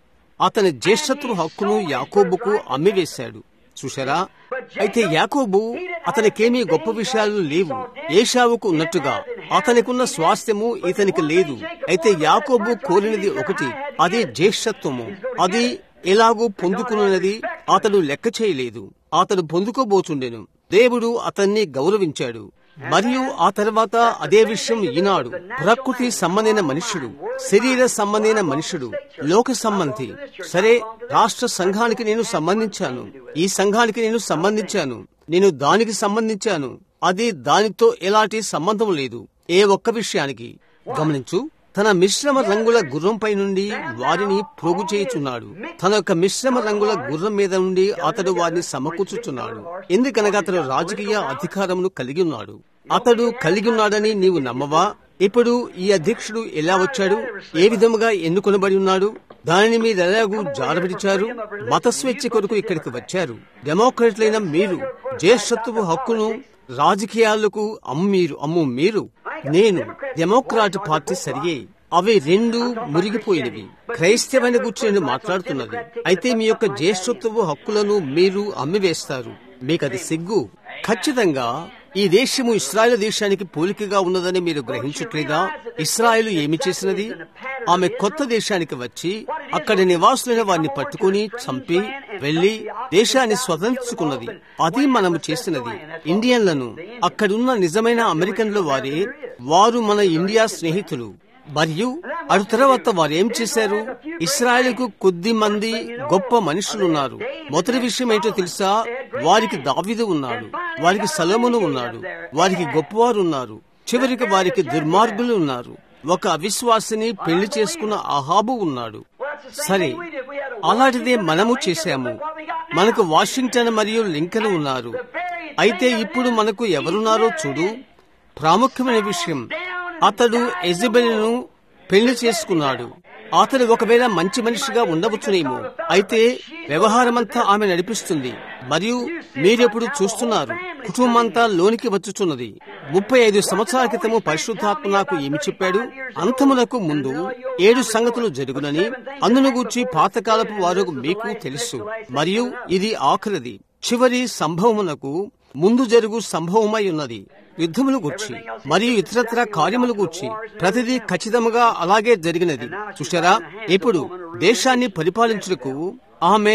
అతని జ్యేష్ఠత్వ హక్కును యాకోబుకు అమ్మివేశాడు. చూశారా? అయితే యాకోబు అతనికేమీ గొప్ప విషయాలు లేవు. ఏశావుకు ఉన్నట్టుగా అతనికున్న స్వాస్థ్యము ఇతనికి లేదు. అయితే యాకోబు కోరినది ఒకటి, అది జ్యేష్ఠత్వము. అది ఎలాగూ పొందుకున్నది అతడు లెక్క చేయలేదు. అతడు పొందుకోబోచుండెను. దేవుడు అతన్ని గౌరవించాడు. మరియు ఆ తర్వాత అదే విషయం ఈనాడు ప్రకృతి సంబంధమైన మనుష్యుడు, శరీర సంబంధమైన మనుష్యుడు, లోక సంబంధి. సరే, రాష్ట్ర సంఘానికి నేను సంబంధించాను, ఈ సంఘానికి నేను సంబంధించాను, నేను దానికి సంబంధించాను. అది దానితో ఎలాంటి సంబంధం లేదు ఏ ఒక్క విషయానికి. గమనించు, తన మిశ్రమ రంగుల గుర్రంపై నుండి వారిని పోగు చేయుచున్నాడు. తన యొక్క మిశ్రమ రంగుల గుర్రం మీద నుండి అతడు వారిని సమకూర్చుచున్నాడు. ఎందుకనగా అతడు రాజకీయ అధికారమును కలిగి ఉన్నాడు. అతడు కలిగి ఉన్నాడని నీవు నమ్మవా? ఇప్పుడు ఈ అధ్యక్షుడు ఎలా వచ్చాడు? ఏ విధముగా ఎన్నుకొనబడి ఉన్నాడు? దానిని మీరు ఎలాగూ జారబిడిచారు? మత స్వేచ్ఛ కొరకు ఇక్కడికి వచ్చారు. డెమోక్రాట్లైన మీరు జ్యేష్ఠత్వ హక్కును రాజకీయాలకు అమ్ము మీరు అమ్ము మీరు నేను డెమోక్రాట్ పార్టీ సరియే. అవి రెండు మురిగిపోయినవి. క్రైస్తవాన్ని గురించి నేను మాట్లాడుతున్నది. అయితే మీ యొక్క జ్యేష్ఠత్వ హక్కులను మీరు అమ్మివేస్తారు. మీకది సిగ్గు. ఖచ్చితంగా ఈ దేశము ఇశ్రాయేలు దేశానికి పోలికగా ఉన్నదని మీరు గ్రహించట్లేదా? ఇశ్రాయేలు ఏమి చేసినది? ఆమె కొత్త దేశానికి వచ్చి అక్కడి నివాసులైన వారిని పట్టుకుని చంపి వెళ్లి దేశాన్ని స్వతంత్రించుకున్నది. అది మనము చేసినది. ఇండియన్లను, అక్కడున్న నిజమైన అమెరికన్ల వారే, వారు మన ఇండియా స్నేహితులు. మరియు అటు తర్వాత వారు ఏం చేశారు? ఇశ్రాయేలుకు కొద్ది మంది గొప్ప మనుషులున్నారు. మొదటి విషయం ఏంటో తెలుసా? వారికి దావీదు ఉన్నాడు, వారికి సొలొమోను ఉన్నాడు, వారికి గొప్పవారు ఉన్నారు. చివరికి వారికి దుర్మార్గులు ఉన్నారు. ఒక అవిశ్వాసిని పెళ్లి చేసుకున్న అహాబు ఉన్నాడు. సరే, అలాంటిదే మనము చేశాము. మనకు వాషింగ్టన్ మరియు లింకన్ ఉన్నారు. అయితే ఇప్పుడు మనకు ఎవరున్నారో చూడు. ప్రాముఖ్యమైన విషయం, అతడు ఎజబెలును పెళ్లి చేసుకున్నాడు. అతడు ఒకవేళ మంచి మనిషిగా ఉండవచ్చునేమో, అయితే వ్యవహారమంతా ఆమె నడిపిస్తుంది. మరియు మీరెప్పుడు చూస్తున్నారు, కుటుంబంతా లోనికి వచ్చుచున్నది. ముప్పై ఐదు సంవత్సరాల క్రితము పరిశుద్ధాత్మ నాకు ఏమి చెప్పాడు? అంతమునకు ముందు ఏడు సంగతులు జరుగునని, అందును గూర్చి పాతకాలపు వారు మీకు తెలుసు. మరియు ఇది ఆఖరిది, చివరి సంభవమునకు ముందు జరుగు సంభవమై ఉన్నది. యుద్ధములు గూర్చి మరియు ఇతరత్ర కార్యములు గూర్చి ప్రతిదీ ఖచ్చితంగా అలాగే జరిగినది. చూశారా? ఇప్పుడు దేశాన్ని పరిపాలించుటకు ఆమె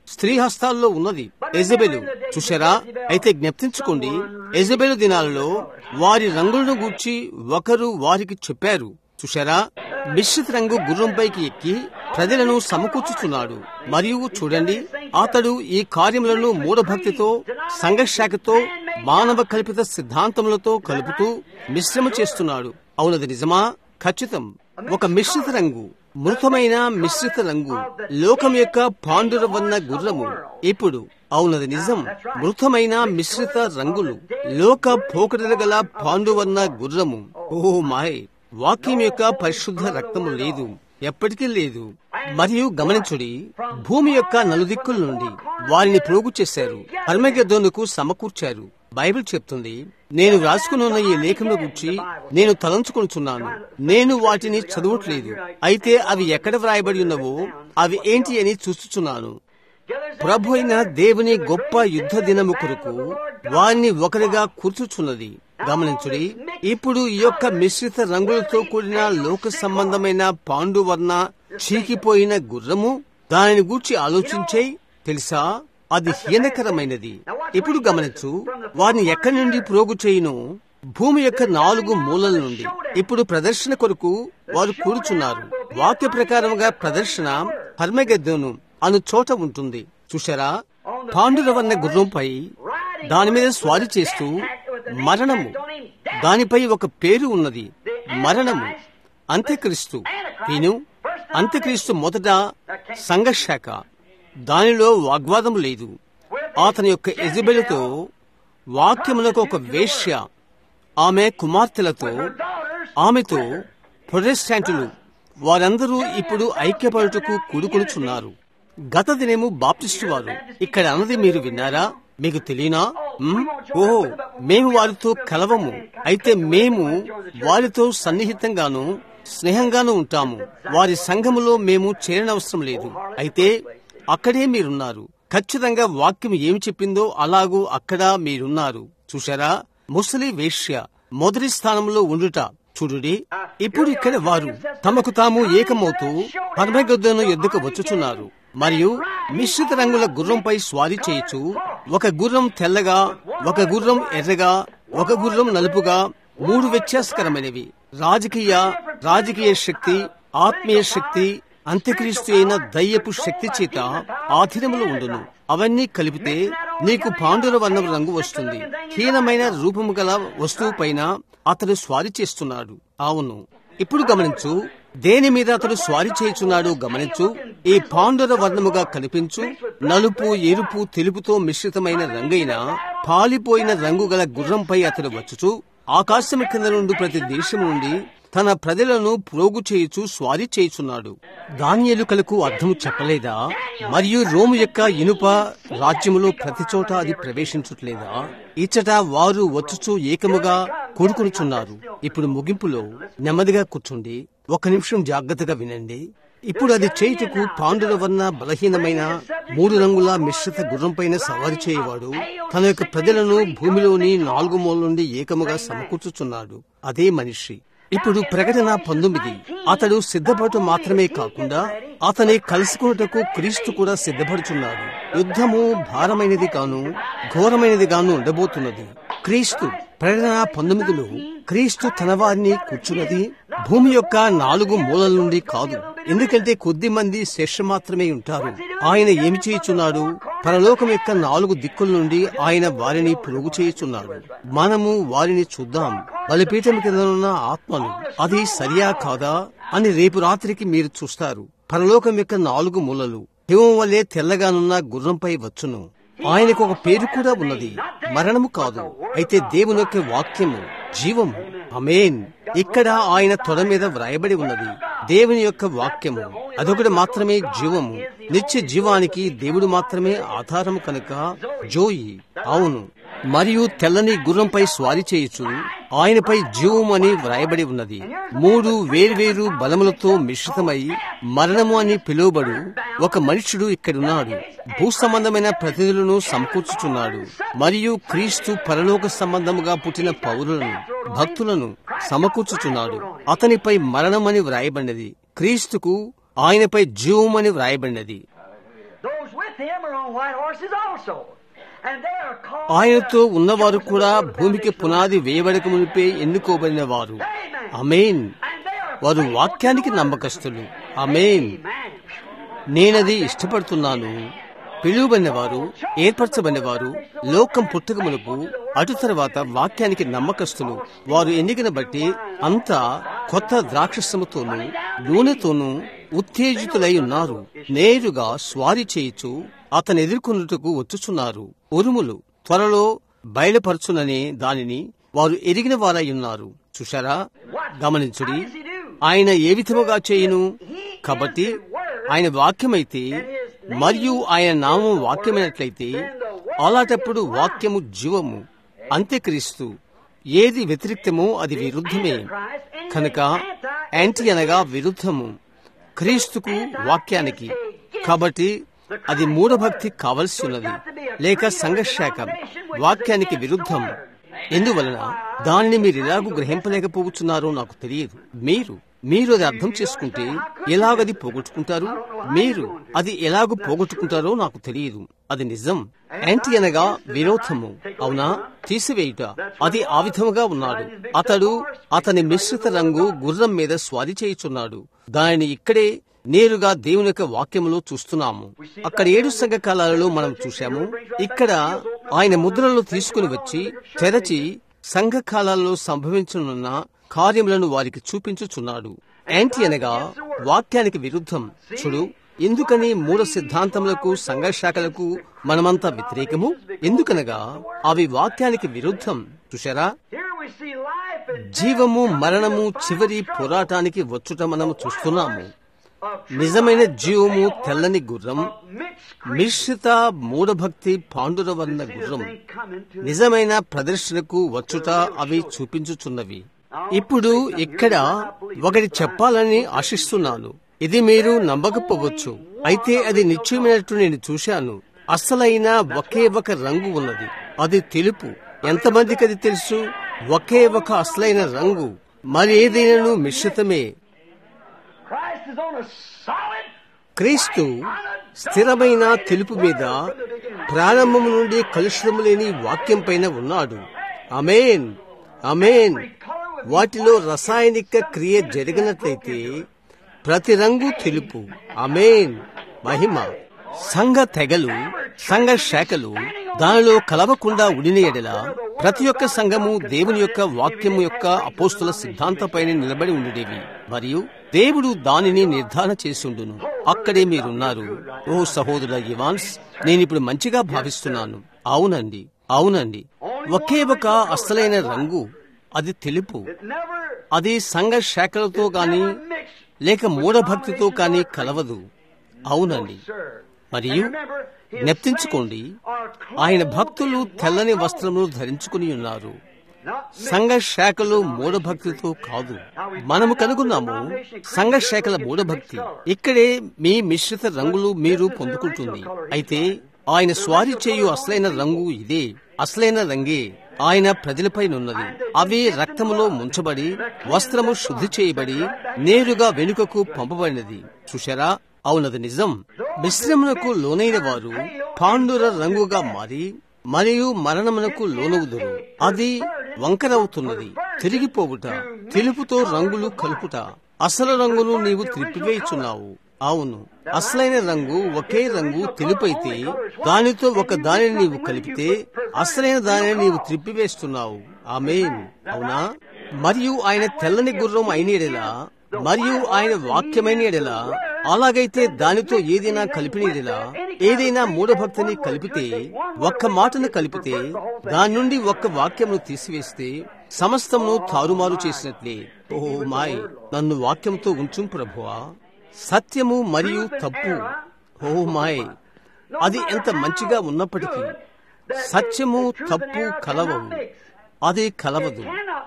స్త్రీ హస్తాల్లో ఉన్నది యెజబెలు. చూశారా? అయితే జ్ఞప్తించుకోండి, యెజబెలు దినాలలో వారి రంగులను గూర్చి ఒకరు వారికి చెప్పారు. చూశారా? మిశ్రిత రంగు గుర్రంపైకి ఎక్కి ప్రజలను సమకూర్చుతున్నాడు. మరియు చూడండి, అతడు ఈ కార్యములను మూఢభక్తితో, సంఘశాఖతో, మానవ కల్పిత సిద్ధాంతములతో కలుపుతూ మిశ్రమ చేస్తున్నాడు. అవునది నిజమా? ఖచ్చితం. ఒక మిశ్రిత రంగు, మృతమైన మిశ్రిత రంగు, లోకం యొక్క పాండురవన్న గుర్రము. ఇప్పుడు అవునది నిజం, మృతమైన మిశ్రిత రంగులు, లోక పోకడలు గల పాండువన్న గుర్రము. ఓ మాయ్! వాక్యం యొక్క పరిశుద్ధ రక్తము లేదు, ఎప్పటికీ లేదు. మరియు గమనించుడి, భూమి యొక్క నలుదిక్కుల నుండి వారిని ప్రోగు చేశారు, హర్మగెద్దోనుకు సమకూర్చారు. బైబిల్ చెప్తుంది, నేను వ్రాసుకున్న ఈ లేఖను గురించి నేను తలంచుకొనుచున్నాను. నేను వాటిని చదవట్లేదు, అయితే అవి ఎక్కడ వ్రాయబడి ఉన్నవో అవి ఏంటి అని చూస్తున్నాను. ప్రభు అయిన దేవుని గొప్ప యుద్ధ దినము కొరకు వారిని ఒకరిగా కూర్చుచున్నది. గమనించుడి, ఇప్పుడు ఈ యొక్క మిశ్రిత రంగులతో కూడిన లోక సంబంధమైన పాండువర్ణ చీకిపోయిన గుర్రము, దానిని గూర్చి ఆలోచించే తెలుసా, అది హీనకరమైనది. ఇప్పుడు గమనించు, వారిని ఎక్కడి నుండి ప్రోగు చేయును? భూమి యొక్క నాలుగు మూలల నుండి. ఇప్పుడు ప్రదర్శన కొరకు వారు కూర్చున్నారు. వాక్య ప్రకారముగా ప్రదర్శన హర్మగెద్దోను అను చోట ఉంటుంది. చూశారా? పాండురవన్న గుర్రంపై దాని మీద స్వారీ చేస్తూ మరణము, దానిపై ఒక పేరు ఉన్నది, మరణము. అంత్యక్రీస్తు. నేను అంత్యక్రీస్తు మొదట సంఘశాఖ, దానిలో వాగ్వాదం లేదు. అతని యొక్క యెజబెలుతో, వాక్యములకు ఒక వేశ్య, ఆమె కుమార్తెలతో, ఆమెతో ప్రొటెస్టాంటులు, వారందరూ ఇప్పుడు ఐక్యపడుటకు కూడుకొనుచున్నారు. గత దినము బాప్టిస్టు వారు ఇక్కడ అన్నది మీరు విన్నారా? మీకు తెలియనా? ఓహో, మేము వారితో కలవము, అయితే మేము వారితో సన్నిహితంగాను స్నేహంగాను ఉంటాము. వారి సంఘములో మేము చేరనవసరం లేదు. అయితే అక్కడే మీరున్నారు. ఖచ్చితంగా వాక్యం ఏమి చెప్పిందో అలాగూ అక్కడ మీరున్నారు. చూశారా? ముసలి వేశ్య మొదటి స్థానంలో ఉండుట. చూడుడి, ఇప్పుడు ఇక్కడ వారు తమకు తాము ఏకమవుతూ హర్మగెద్దోను ఎద్దుకు వచ్చుచున్నారు. మరియు మిశ్రిత రంగుల గుర్రంపై స్వారీ చేయొచ్చు. ఒక గుర్రం తెల్లగా, ఒక గుర్రం ఎర్రగా, ఒక గుర్రం నలుపుగా, మూడు వ్యత్యాసకరమైనవి. రాజకీయ రాజకీయ శక్తి, ఆత్మీయ శక్తి, అంత్యక్రీస్తు అయిన దయ్యపు శక్తి చేత ఆధీనములో ఉండును. అవన్నీ కలిపితే నీకు పాండుర వర్ణం రంగు వస్తుంది. హీనమైన రూపము గల వస్తువు పైన అతడు స్వారీ చేస్తున్నాడు. అవును, ఇప్పుడు గమనించు, దేని మీద అతడు స్వారీ చేయుచున్నాడు గమనించు. ఈ పాండుర వర్ణముగా కనిపించు నలుపు, ఎరుపు, తెలుపుతో మిశ్రితమైన రంగైన పాలిపోయిన రంగు గల గుర్రంపై అతడు వచ్చుచు ఆకాశం కింద నుండి ప్రతి దేశం నుండి తన ప్రజలను ప్రోగు చేయుచు స్వారీ చేయుచున్నాడు. దానియేలుకలకు అర్థము చెప్పలేదా? మరియు రోము యొక్క ఇనుప రాజ్యములో ప్రతి చోట అది ప్రవేశించట్లేదా? ఇచ్చట వారు వచ్చుచు ఏకముగా కూడుకొనుచున్నారు. ఇప్పుడు ముగింపులో నెమ్మదిగా కూర్చుండి ఒక నిమిషం జాగ్రత్తగా వినండి. ఇప్పుడు అది చేయుటకు పాండుర వర్ణ బలహీనమైన మూడు రంగుల మిశ్రిత గుర్రంపైన సవారి చేయవాడు తన యొక్క ప్రజలను భూమిలోని నాలుగు మూల నుండి ఏకముగా సమకూర్చుచున్నాడు. అదే మనిషి. ఇప్పుడు ప్రకటన పంతొమ్మిది, అతడు సిద్ధపడట మాత్రమే కాకుండా అతని కలుసుకున్నటకు క్రీస్తు కూడా సిద్ధపడుచున్నాడు. యుద్ధము భారమైనది గాను ఘోరమైనది గాను ఉండబోతున్నది. క్రీస్తు ప్రకటన పంతొమ్మిదిలో క్రీస్తు తన వారిని కూర్చున్నది భూమి యొక్క నాలుగు మూలల నుండి కాదు. ఎందుకంటే కొద్ది మంది శేష మాత్రమే ఉంటారు. ఆయన ఏమి చేయుచున్నాడు? పరలోకం యొక్క నాలుగు దిక్కుల నుండి ఆయన వారిని పొరుగు చేయుచున్నాడు. మనము వారిని చూద్దాం. బలిపీఠం కింద ఉన్న ఆత్మలు, అది సరియా కాదా అని రేపు రాత్రికి మీరు చూస్తారు. పరలోకం యొక్క నాలుగు మూలలు హిమం వలె తెల్లగానున్న గుర్రంపై వచ్చును. ఆయనకు ఒక పేరు కూడా ఉన్నది, మరణము కాదు, అయితే దేవుని యొక్క వాక్యము, జీవము. ఆమేన్. ఇక్కడ ఆయన తొడ మీద వ్రాయబడి ఉన్నది దేవుని యొక్క వాక్యము. అదొకటి మాత్రమే జీవము. నిత్య జీవానికి దేవుడు మాత్రమే ఆధారము కనుక జోయి. అవును. మరియు తెల్లని గుర్రంపై స్వారీ చేయొచ్చు. ఆయనపై జీవము అని వ్రాయబడి ఉన్నది. మూడు వేర్వేరు బలములతో మిశ్రితమై మరణము అని పిలువబడు ఒక మనుష్యుడు ఇక్కడున్నాడు. భూ సంబంధమైన ప్రతినిధులను సమకూర్చుచున్నాడు. మరియు క్రీస్తు పరలోక సంబంధముగా పుట్టిన పౌరులను, భక్తులను సమకూర్చుచున్నాడు. అతనిపై మరణమని వ్రాయబడినది. క్రీస్తుకు ఆయనపై జీవమని వ్రాయబడినది. ఆయనతో ఉన్నవారు కూడా భూమికి పునాది వేయబడక మునిపే ఎన్నుకోబడిన వారు. ఆమేన్. వారు వాక్యానికి నమ్మకస్తులు. ఆమేన్. నేనది ఇష్టపడుతున్నాను. పిలువబడిన వారు, ఏర్పరచబడిన వారు లోకం పుట్టుక మునుపు అటు తర్వాత వాక్యానికి నమ్మకస్తులు. వారు ఎన్నికను బట్టి అంతా కొత్త ద్రాక్షసముతోనూ నూనెతోనూ ఉత్తేజితులై ఉన్నారు. నేరుగా స్వారీ చేయుచు అతను ఎదుర్కొన్నట్టుకు వచ్చుచున్నారు. ఉరుములు త్వరలో బయలుపరచుననే దానిని వారు ఎరిగిన వారై ఉన్నారు. చూశారా? గమనించుడి, ఆయన ఏ విధముగా చేయును. కాబట్టి ఆయన వాక్యమైతే మరియు ఆయన నామం వాక్యమైనట్లయితే అలాంటప్పుడు వాక్యము జీవము. అంత్యక్రీస్తు ఏది వ్యతిరేక్తమో అది విరుద్ధమే. కనుక యాంటీ అనగా విరుద్ధము క్రీస్తుకు, వాక్యానికి. కాబట్టి అది మూఢభక్తి కావలసి ఉన్నది, లేక సంఘశాఖం వాక్యానికి విరుద్ధం. ఎందువలన దానిని మీరు ఎలాగూ గ్రహింపలేకపోతున్నారో నాకు తెలియదు. మీరు మీరు అది అర్థం చేసుకుంటే ఎలాగది పోగొట్టుకుంటారు? మీరు అది ఎలాగూ పోగొట్టుకుంటారో నాకు తెలియదు. అది నిజం. యాంటీ అనగా విరోధము. అవునా? తీసివేయుట. అది ఆ విధముగా ఉన్నాడు. అతడు అతని మిశ్రిత రంగు గుర్రం మీద స్వారీ చేయుచున్నాడు. దానిని ఇక్కడే నేరుగా దేవుని యొక్క వాక్యములో చూస్తున్నాము. అక్కడ ఏడు సంఘ కాలాలలో మనం చూశాము. ఇక్కడ ఆయన ముద్రలు తీసుకుని వచ్చి తెరచి సంఘ కాలాల్లో సంభవించనున్న కార్యములను వారికి చూపించుచున్నాడు. యాంటీ అనగా వాక్యానికి విరుద్ధం. చూడు, ఎందుకని మూఢ సిద్ధాంతములకు, సంఘశాఖలకు మనమంతా వ్యతిరేకము? ఎందుకనగా అవి వాక్యానికి విరుద్ధం. చూశారా? జీవము మరణము చివరి పోరాటానికి వచ్చుట మనము చూస్తున్నాము. నిజమైన జీవము తెల్లని గుర్రం, మిశ్రిత మూఢభక్తి పాండురవర్ణ గుర్రం నిజమైన ప్రదర్శనకు వచ్చుట అవి చూపించుచున్నవి. ఇప్పుడు ఇక్కడ ఒకటి చెప్పాలని ఆశిస్తున్నాను. ఇది మీరు నమ్మకపోవచ్చు, అయితే అది నిశ్చయమైనట్టు నేను చూశాను. అసలైన ఒకే ఒక రంగు ఉన్నది, అది తెలుపు. ఎంతమందికి అది తెలుసు? ఒకే ఒక అసలైన రంగు, మరి ఏదైనాను మిశ్రితమే. క్రీస్తు స్థిరమైన తెలుపు మీద ప్రారంభం నుండి కలుషితము లేని వాక్యం పైన ఉన్నాడు. ఆమేన్, ఆమేన్. వాటిలో రసాయనిక క్రియ జరిగినట్లయితే ప్రతి రంగు తెలుపు. ఆమేన్, మహిమ. సంఘ తెగలు, సంఘ శాఖలు దానిలో కలవకుండా ఉడిన ఎడల ప్రతి ఒక్క సంఘము దేవుని యొక్క వాక్యము యొక్క అపోస్తుల సిద్ధాంతపైన నిలబడి ఉండేవి, మరియు దేవుడు దానిని నిర్ధారణ చేసుండును. అక్కడే మీరున్నారు. ఓ సహోదర ఇవాన్స్, నేనిప్పుడు మంచిగా భావిస్తున్నాను. అవునండి, అవునండి. ఒకే ఒక అసలైన రంగు, అది తెలుపు. అది సంఘ శాఖలతో గాని లేక మూఢభక్తితో కాని కలవదు. అవునండి. మరియు జ్ఞప్తించుకోండి, ఆయన భక్తులు తెల్లని వస్త్రములు ధరించుకుని ఉన్నారు. సంఘ శాఖలు మూఢభక్తితో కాదు. మనము కనుగొన్నాము సంఘ శాఖల మూఢభక్తి. ఇక్కడే మీ మిశ్రిత రంగులు మీరు పొందుకుంటుంది. అయితే ఆయన స్వారీ చేయు అసలైన రంగు ఇదే. అసలైన రంగే ఆయన ప్రజలపైనున్నది. అవి రక్తములో ముంచబడి వస్త్రము శుద్ధి చేయబడి నేరుగా వెనుకకు పంపబడినది. చూశారా? అవునది నిజం. మిశ్రమునకు లోనైన వారు పాండుర రంగుగా మారి మరియు మరణమునకు లోనవుదురు. అది వంకరవుతున్నది, తిరిగిపోవుట, తెలుపుతో రంగులు కలుపుట. అసలు రంగును నీవు త్రిప్పివేయుచున్నావు. అవును, అసలైన రంగు ఒకే రంగు తెలుపైతే దానితో ఒక దానిని నీవు కలిపితే అసలైన దానిని నీవు త్రిప్పివేస్తున్నావు. ఆమేన్, అవునా? మరియు ఆయన తెల్లని గుర్రం అయిన ఎడలా మరియు ఆయన వాక్యమైన ఎడలా, అలాగైతే దానితో ఏదైనా కలిపిన ఎడలా, ఏదైనా మూఢభక్తిని కలిపితే, ఒక్క మాటను కలిపితే, దాని నుండి ఒక్క వాక్యమును తీసివేస్తే సమస్తమును తారుమారు చేసినట్లే. ఓ మాయ్, నన్ను వాక్యంతో ఉంచు ప్రభువా. సత్యము మరియు తప్పు, ఓ మాయ్, అది ఎంత మంచిగా ఉన్నప్పటికీ సత్యము తప్పు కలవవు. అది కలవదు.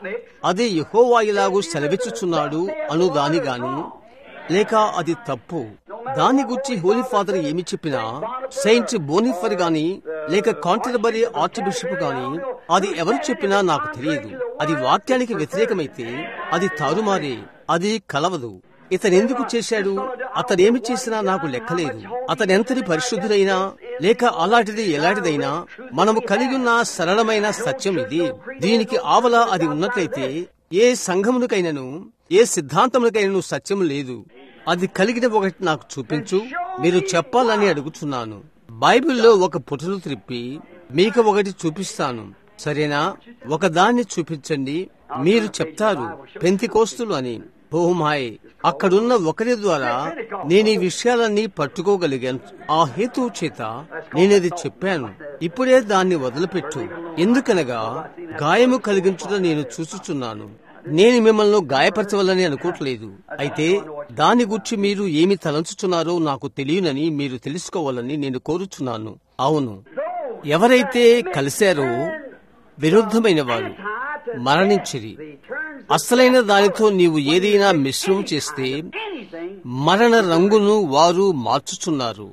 అది యెహోవా ఇలాగూ సెలవిచ్చుచున్నాడు అను దాని గాని, లేక అది తప్పు. దాని గురించి హోలీ ఫాదర్ ఏమి చెప్పినా, సెయింట్ బోనిఫర్ గాని లేక కాంటర్బరీ ఆర్చ్ బిషప్ గాని, అది ఎవరు చెప్పినా నాకు తెలియదు. అది వాక్యానికి వ్యతిరేకమైతే అది తారుమారే, అది కలవదు. ఇతనెందుకు చేశాడు? అతనేమి చేసినా నాకు లెక్కలేదు. అతనెంతటి పరిశుద్ధుడైనా లేక అలాంటిది ఎలాంటిదైనా మనము కలిగి ఉన్న సరళమైన సత్యం ఇది. దీనికి ఆవల అది ఉన్నట్లయితే ఏ సంఘమునికైనను ఏ సిద్ధాంతమునికైనను సత్యం లేదు. అది కలిగిన ఒకటి నాకు చూపించు, మీరు చెప్పాలని అడుగుతున్నాను. బైబిల్లో ఒక పుటలు త్రిప్పి మీకు ఒకటి చూపిస్తాను, సరేనా? ఒకదాన్ని చూపించండి. మీరు చెప్తారు పెంతికోస్తులు అని. ఓమాయ్, అక్కడున్న ఒకరి ద్వారా నేను ఈ విషయాలన్నీ పట్టుకోగలిగాను. ఆ హేతువు చేత నేనది చెప్పాను. ఇప్పుడే దాన్ని వదిలిపెట్టు. ఎందుకనగా గాయము కలిగించుట నేను చూచుచున్నాను. నేను మిమ్మల్ని గాయపరచవాలని అనుకోవట్లేదు. అయితే దాని గురించి మీరు ఏమి తలంచుచున్నారో నాకు తెలియనని మీరు తెలుసుకోవాలని నేను కోరుచున్నాను. అవును, ఎవరైతే కలిశారో విరుద్ధమైన వారు మరణించిరి. అసలైన దానితో నీవు ఏదైనా మిశ్రమం చేస్తే మరణ రంగును వారు మార్చుచున్నారు.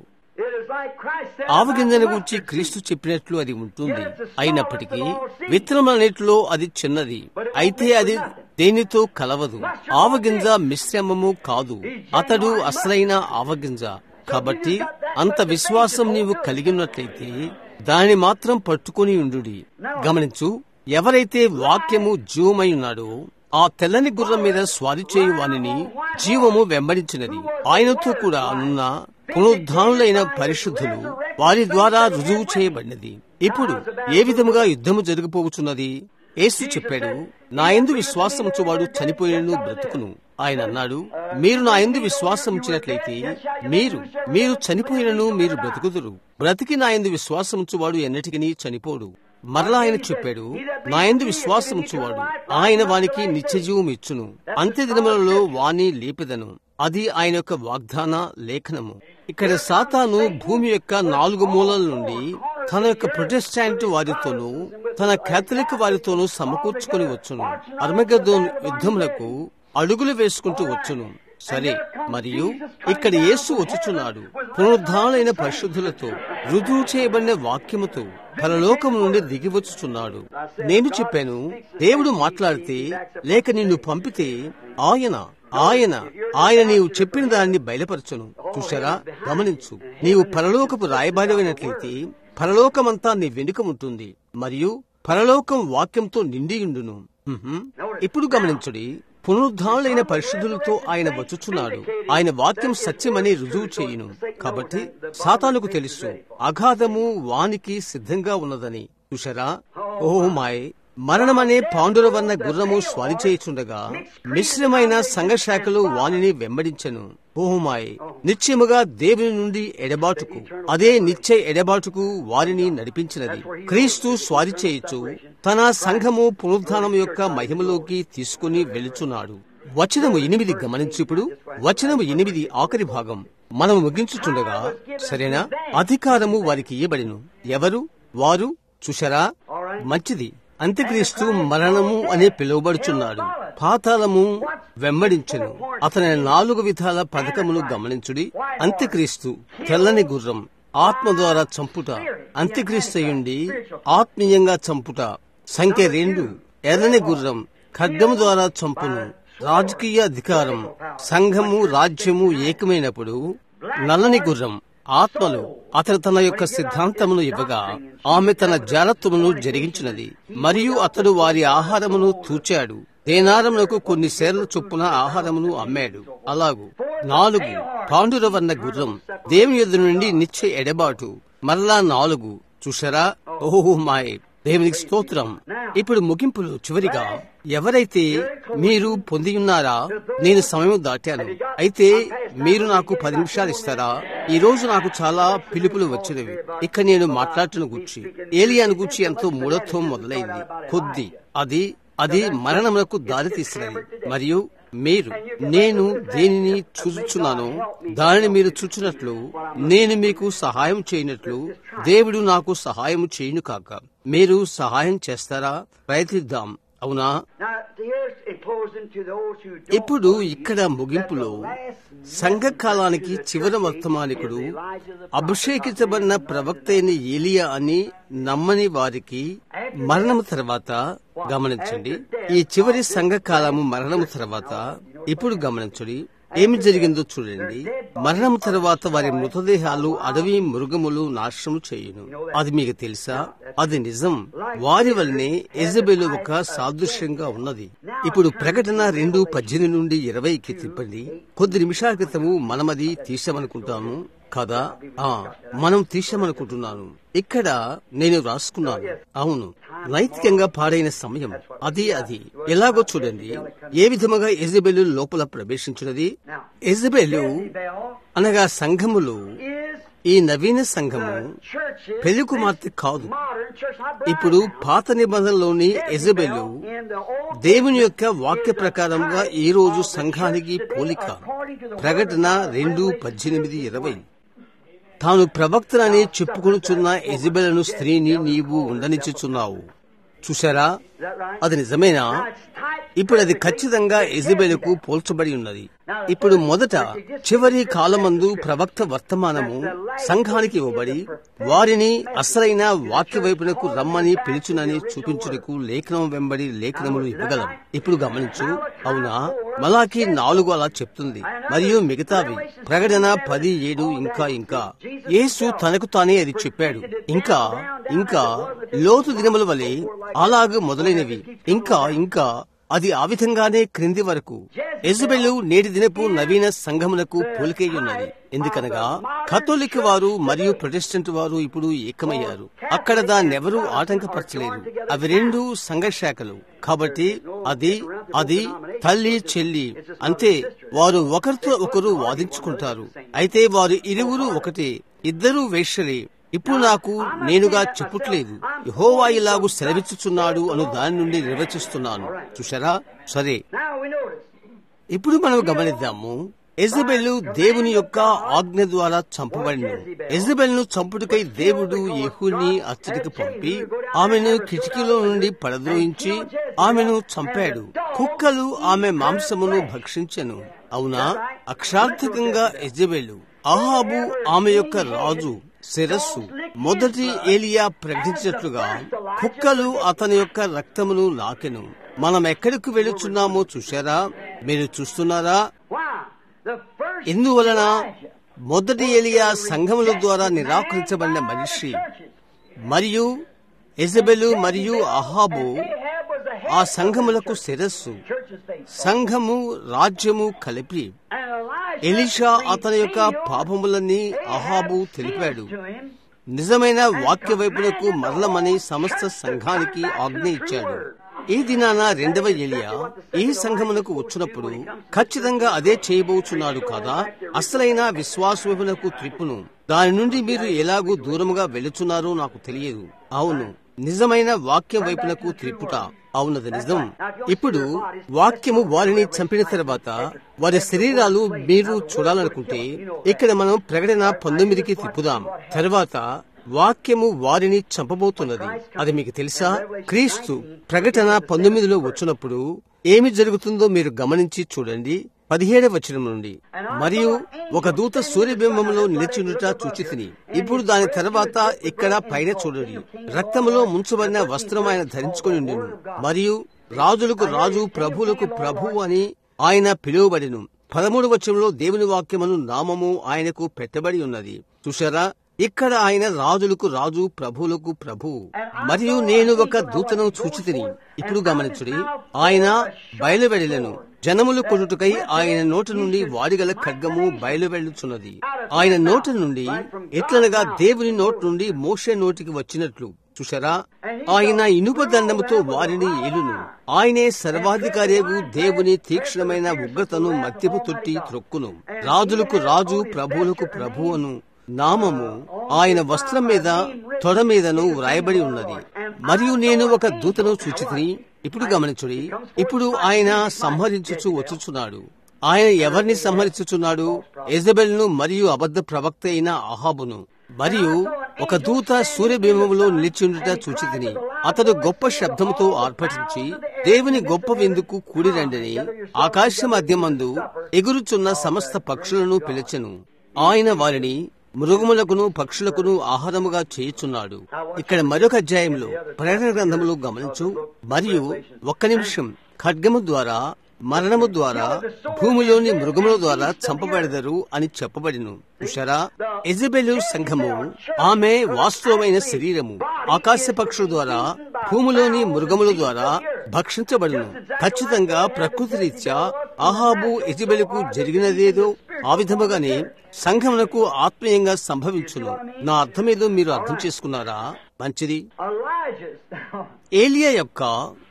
ఆవగింజను గురించి క్రీస్తు చెప్పినట్లు అది ఉంటుంది. అయినప్పటికీ విత్తనమన్నిటిలో అది చిన్నది, అయితే అది దేనితో కలవదు. ఆవగింజ మిశ్రమము కాదు, అతడు అసలైన ఆవగింజ. కాబట్టి అంత విశ్వాసం నీవు కలిగినట్లయితే దాన్ని మాత్రం పట్టుకుని ఉండుడి. గమనించు, ఎవరైతే వాక్యము జీవమై ఉన్నాడో ఆ తెల్లని గుర్రం మీద స్వారీ చేయు వానిని జీవము వెంబడించినది. ఆయనతో కూడా ఉన్న పునరుద్ధానులైన పరిశుద్ధులు వారి ద్వారా రుజువు చేయబడినది. ఇప్పుడు ఏ విధముగా యుద్ధము జరిగిపోవచ్చున్నది? యేసు చెప్పాడు, నా యందు విశ్వాసముంచువాడు చనిపోయినను బ్రతుకును. ఆయన అన్నాడు, మీరు నా యందు విశ్వాసం ఉంచినట్లయితే మీరు మీరు చనిపోయినను మీరు బ్రతుకుదురు. బ్రతికి నా యందు విశ్వాసముంచువాడు ఎన్నటికీ చనిపోడు. మరలా ఆయన చెప్పాడు, నా యందు విశ్వాసముంచువాడు ఆయన వానికి నిత్యజీవం ఇచ్చును, అంత్య దినములలో వాణి లేపెదను. అది ఆయన యొక్క వాగ్దాన లేఖనము. ఇక్కడ సాతాను భూమి యొక్క నాలుగు మూలల నుండి తన యొక్క ప్రొటెస్టాంట్ వారితోనూ తన కేథలిక్ వారితోనూ సమకూర్చుకుని వచ్చును. అర్మగెద్దోను యుద్ధములకు అడుగులు వేసుకుంటూ వచ్చును. సరే, మరియు ఇక్కడ యేసు వచ్చుచున్నాడు పునరుద్ధానులైన పరిశుద్ధులతో, రుజువు చేయబడిన వాక్యముతో పరలోకము నుండి దిగి వచ్చుచున్నాడు. నేను చెప్పాను, దేవుడు మాట్లాడితే లేక నిన్ను పంపితే ఆయన ఆయన ఆయన నీవు చెప్పిన దాన్ని బయలుపరచును. చూశారా? గమనించు, నీవు పరలోకపు రాయబారినట్లయితే పరలోకమంతా నీ వెనుక ఉంటుంది మరియు పరలోకం వాక్యంతో నిండియుండును. ఇప్పుడు గమనించుడి, పునరుద్ధానులైన పరిశుద్ధులతో ఆయన వచ్చుచున్నాడు. ఆయన వాక్యం సత్యమని రుజువు చేయును. కాబట్టి సాతానుకు తెలుసు అగాధము వానికి సిద్ధంగా ఉన్నదని. చూశారా? ఓ మాయ్, మరణమనే పాండురవర్ణ గుర్రము స్వారీ చేయుచుండగా మిశ్రమైన సంఘశాఖలు వానిని వెంబడించెను. ఓహుమాయ్, నిత్యముగా దేవుని నుండి ఎడబాటుకు, అదే నిత్య ఎడబాటుకు వారిని నడిపించినది. క్రీస్తు స్వారీ చేయుచు తన సంఘము పునరుద్ధానం యొక్క మహిమలోకి తీసుకుని వెళుచున్నాడు. వచనము ఎనిమిది గమనించు. ఇప్పుడు వచనము ఎనిమిది ఆఖరి భాగం మనము ముగించుచుండగా, సరేనా? అధికారము వారికి ఇయ్యబడిను. ఎవరు వారు? చూశారా? మంచిది. అంత్యక్రీస్తు మరణము అనే పిలువబడుచున్నాడు. పాతాళము వెంబడించెను. అతని నాలుగు విధాల పథకములు గమనించుడి. అంత్యక్రీస్తు తెల్లని గుర్రం, ఆత్మ ద్వారా చంపుట. అంత్యక్రీస్తుయుండి ఆత్మీయంగా చంపుట. సంఖ్య రెండు, ఎర్రని గుర్రం ఖడ్గము ద్వారా చంపును. రాజకీయ అధికారం, సంఘము రాజ్యము ఏకమైనప్పుడు. నల్లని గుర్రం ఆత్మలు. అతను తన యొక్క సిద్ధాంతమును ఇవ్వగా ఆమె తన జాలత్వమును జరిగించినది మరియు అతడు వారి ఆహారమును తూచాడు. దేనారమునకు కొన్ని సేర్ల చొప్పున ఆహారమును అమ్మాడు. అలాగు నాలుగు, పాండురవర్ణ గుర్రం దేవుని యొద్ద నుండి నిత్య ఎడబాటు. మరలా నాలుగు. చూశారా? ఓహో మాయ్, దేవునికి స్తోత్రం. ఇప్పుడు ముగింపులు చివరిగా, ఎవరైతే మీరు పొంది ఉన్నారా? నేను సమయం దాటాను, అయితే మీరు నాకు పది నిమిషాలు ఇస్తారా? ఈ రోజు నాకు చాలా పిలుపులు వచ్చినవి. ఇక్కడ నేను మాట్లాడుతున్న గురించి ఏలియాను గురించి ఎంతో మూఢత్వం మొదలైంది. కొద్ది అది అది మరణములకు దారి తీసినది. మరియు మీరు నేను దేనిని చూచుచున్నానో దానిని మీరు చూచున్నట్లు నేను మీకు సహాయం చేయనట్లు దేవుడు నాకు సహాయం చేయును కాక. మీరు సహాయం చేస్తారా? ప్రయత్నిద్దాం. అవునా? ఇప్పుడు ఇక్కడ ముగింపులో సంఘకాలానికి చివరి వర్తమానికుడు అభిషేకించబడిన ప్రవక్త అయిన ఏలియా అని నమ్మని వారికి మరణము తర్వాత గమనించండి. ఈ చివరి సంఘకాలము మరణము తర్వాత ఇప్పుడు గమనించండి. ఏమి జరిగిందో చూడండి. మరణం తర్వాత వారి మృతదేహాలు అడవి మృగములు నాశనం చేయును. అది మీకు తెలుసా? అది నిజం. వారి వల్లనే యెజబెలు ఒక సాదృశ్యంగా ఉన్నది. ఇప్పుడు ప్రకటన రెండు పద్దెనిమిది నుండి ఇరవైకి తిప్పండి. కొద్ది నిమిషాల క్రితము మనమది తీసామనుకుంటాము కదా. ఆ మనం తీసామనుకుంటున్నాను. ఇక్కడ నేను రాసుకున్నాను. అవును, నైతికంగా పాడైన సమయం అది. అది ఎలాగో చూడండి. ఏ విధముగా యెజబెలు లోపల ప్రవేశించినది. యెజబెలు అనగా సంఘములు, ఈ నవీన సంఘము పెళ్లి కుమార్తె కాదు. ఇప్పుడు పాత నిబంధనలోని యెజబెలు దేవుని యొక్క వాక్య ప్రకారంగా ఈ రోజు సంఘానికి పోలిక. ప్రకటన రెండు పద్దెనిమిది ఇరవై. తాను ప్రవక్తనని చెప్పుకొనుచున్న యెజబెలను స్త్రీని నీవు ఉండనిచ్చుచున్నావు. చూశారా? అది నిజమేనా? ఇప్పుడు అది ఖచ్చితంగా యెజబెలుకు పోల్చబడి ఉన్నది. ఇప్పుడు మొదట చివరి కాలమందు ప్రవక్త వర్తమానము సంఘానికి ఇవ్వబడి వారిని అసలైన వాక్య వైపునకు రమ్మని పిలుచునని చూపించుటకు లేఖనం వెంబడి లేఖనములు ఇవ్వగలం. ఇప్పుడు గమనించు. అవునా? మలాకి నాలుగు అలా చెప్తుంది. మరియు మిగతావి ప్రకటన పది ఏడు ఇంకా ఇంకా యేసు తనకు తానే అది చెప్పాడు. ఇంకా ఇంకా లోతు దినముల వలె అలాగ మొదలైనవి. ఇంకా ఇంకా అది ఆ విధంగానే క్రింది వరకు. యెజబెలు నేటి దినపు నవీన సంఘమునకు పోలికై ఉన్నది. ఎందుకనగా కథోలిక్ వారు మరియు ప్రొటెస్టెంట్ వారు ఇప్పుడు ఏకమయ్యారు. అక్కడ దాన్నెవరూ ఆటంకపరచలేరు. అవి రెండు సంఘ శాఖలు కాబట్టి అది అది తల్లి చెల్లి అంతే. వారు ఒకరితో ఒకరు వాదించుకుంటారు. అయితే వారు ఇరువురు ఒకటే, ఇద్దరూ వేశ్యలే. ఇప్పుడు నాకు నేనుగా చెప్పుట్లేదు, యెహోవా ఇలాగు సెలవిచ్చుచున్నాడు అను దాని నుండి నిర్వచిస్తున్నాను. చూశారా? సరే, ఇప్పుడు మనం గమనిద్దాము. యెజబెలు దేవుని యొక్క ఆజ్ఞ ద్వారా చంపబడిను. యెజబెలును చంపుటకై దేవుడు యెహూని అచ్చటికి పంపి ఆమెను కిటికీలో నుండి పడద్రోయించి ఆమెను చంపాడు. కుక్కలు ఆమె మాంసమును భక్షించెను. అవునా? అక్షార్థకంగా యెజబెలు అహాబు ఆమె యొక్క రాజు శిరస్సు. మొదటి ఏలియా ప్రకటించినట్లుగా కుక్కలు అతని యొక్క రక్తమును నాకెను. మనం ఎక్కడికి వెళుచున్నామో చూశారా? మీరు చూస్తున్నారా? ఇందువలన మొదటి ఏలియా సంఘముల ద్వారా నిరాకరించబడిన మనిషి మరియు యెజబెలు మరియు అహాబు ఆ సంఘములకు శిరస్సు. సంఘము రాజ్యము కలిపి ఎలీషా అతని యొక్క పాపములన్నీ అహాబు తెలిపాడు. నిజమైన వాక్య వైపునకు మరలమని సమస్త సంఘానికి ఆజ్ఞ ఇచ్చాడు. ఈ దినాన రెండవ ఏలియా ఈ సంఘమునకు వచ్చినప్పుడు ఖచ్చితంగా అదే చేయబోచున్నాడు కదా. అసలైన విశ్వాసమునకు త్రిప్పును. దాని నుండి మీరు ఎలాగూ దూరముగా వెళుచున్నారో నాకు తెలియదు. అవును, నిజమైన వాక్యం వైపునకు త్రిప్పుట. అవునది నిజం. ఇప్పుడు వాక్యము వారిని చంపిన తర్వాత వారి శరీరాలు మీరు చూడాలనుకుంటే ఇక్కడ మనం ప్రకటన పంతొమ్మిదికి తిప్పుదాం. తర్వాత వాక్యము వారిని చంపబోతున్నది. అది మీకు తెలుసా? క్రీస్తు ప్రకటన పంతొమ్మిదిలో వచ్చినప్పుడు ఏమి జరుగుతుందో మీరు గమనించి చూడండి. పదిహేడవ వచనం నుండి, మరియు ఒక దూత సూర్యబింబములో నిలిచినుట చూచితిని. ఇప్పుడు దాని తర్వాత ఇక్కడ పైన చూడండి, రక్తములో ముంచబడిన వస్త్రం ఆయన ధరించుకుని ఉండెను. మరియు రాజులకు రాజు ప్రభువులకు ప్రభువు అని ఆయన పిలువబడెను. పదమూడు వచనంలో దేవుని వాక్యమును నామము ఆయనకు పెట్టబడి ఉన్నది. చూశారా? ఇక్కడ ఆయన రాజులకు రాజు ప్రభువులకు ప్రభువు. మరియు నేను ఒక దూతను చూచితిని. ఇప్పుడు గమనించుడి, ఆయన బయలువెడలను. జనములు కొనుటకై ఆయన నోటి నుండి వాడిగల ఖడ్గము బయలువెళ్ళుచున్నది. ఆయన నోటి నుండి ఎట్లనగా దేవుని నోటి నుండి మోషే నోటికి వచ్చినట్లు. చూశారా? ఆయన ఇనుప దండముతో వారిని ఏలును. ఆయనే సర్వాధికారియగు దేవుని తీక్షణమైన ఉగ్రతను మద్యపు తొట్టి త్రొక్కును. రాజులకు రాజు ప్రభువులకు ప్రభువును నామము ఆయన వస్త్రం మీద తొడ మీదను వ్రాయబడి ఉన్నది. మరియు నేను ఒక దూతను చూచితిని. ఇప్పుడు గమనించుడి, ఇప్పుడు ఆయన సంహరించుచు వచ్చుచున్నాడు. ఆయన ఎవరిని సంహరించుచున్నాడు? యెజబెలును మరియు అబద్ధ ప్రవక్త అయిన అహాబును. మరియు ఒక దూత సూర్యబింబములో నిలిచియుండుట చూచితిని. అతడు గొప్ప శబ్దముతో ఆర్భటించి దేవుని గొప్ప విందుకు కూడిరండని ఆకాశ మధ్యమందు ఎగురుచున్న సమస్త పక్షులను పిలిచెను. ఆయన వారిని మృగములకును పక్షులకును ఆహారముగా చేయుచున్నాడు. ఇక్కడ మరొక అధ్యాయంలో ప్రకటన గ్రంథములు గమనించు. మరియు ఒక్క నిమిషం, ఖడ్గము ద్వారా మరణము ద్వారా భూమిలోని మృగముల ద్వారా చంపబడదరు అని చెప్పబడిను. ఉషరా ఎజబెలు సంఘము ఆమె వాస్తవమైన శరీరము ఆకాశ పక్షుల ద్వారా భూమిలోని మృగముల ద్వారా భక్షించబడును. ఖచ్చితంగా ప్రకృతి రీత్యా అహాబు ఎజబెలుకు జరిగినదేదో ఆ విధముగానే సంఘమునకు ఆత్మీయంగా సంభవించును. నా అర్థమేదో మీరు అర్థం చేసుకున్నారా? మంచిది. ఏలియా యొక్క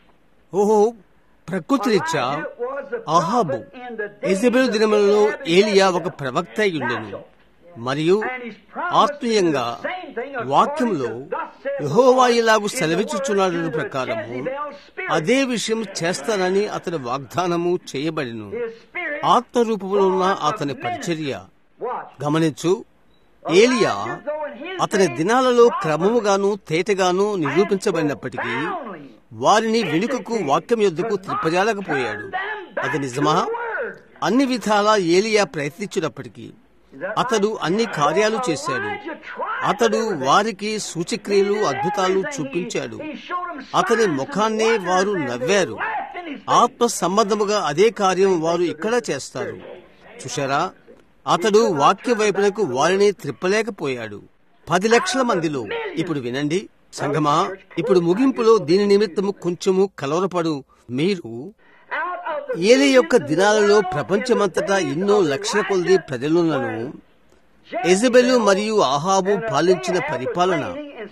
ఓహో ప్రకృతి రీత్యా అహాబు యెజెబెలు దినములలో ఏలియా ఒక ప్రవక్త అయ్యుండెను. మరియు ఆత్మీయంగా వాక్యంలో యెహోవా ఇలాగు సెలవిచ్చుచున్నాడు ప్రకారము అదే విషయం చేస్తానని అతని వాగ్దానము చేయబడిను. ఆత్మరూపంలో ఉన్న అతని పరిచర్య గమనించు. ఏలియా అతని దినాలలో క్రమముగాను తేటగాను నిరూపించబడినప్పటికీ వారిని వెనుకకు వాక్యం యొద్దకు త్రిప్పజాలకపోయాడు. అది నిజమా? అన్ని విధాలా ఏలియా ప్రయత్నించినప్పటికీ అతడు అన్ని కార్యాలు చేశాడు. అతడు వారికి సూచక్రియలు అద్భుతాలు చూపించాడు. అతని ముఖాన్నే వారు నవ్వారు. ఆత్మ సంబంధముగా అదే కార్యం వారు ఇక్కడ చేస్తారు. చూశారా? అతడు వాక్య వైపునకు వారిని త్రిప్పలేకపోయాడు. పది లక్షల మందిలో ఇప్పుడు వినండి సంగమా, ఇప్పుడు ముగింపులో దీని నిమిత్తము కొంచెము కలవరపడు. మీరు ఏలి యొక్క దినాలలో ప్రపంచమంతటా ఎన్నో లక్షల కొద్ది ప్రజలున్నను యెజెబెలు మరియు ఆహాబు పాలించిన పరిపాలన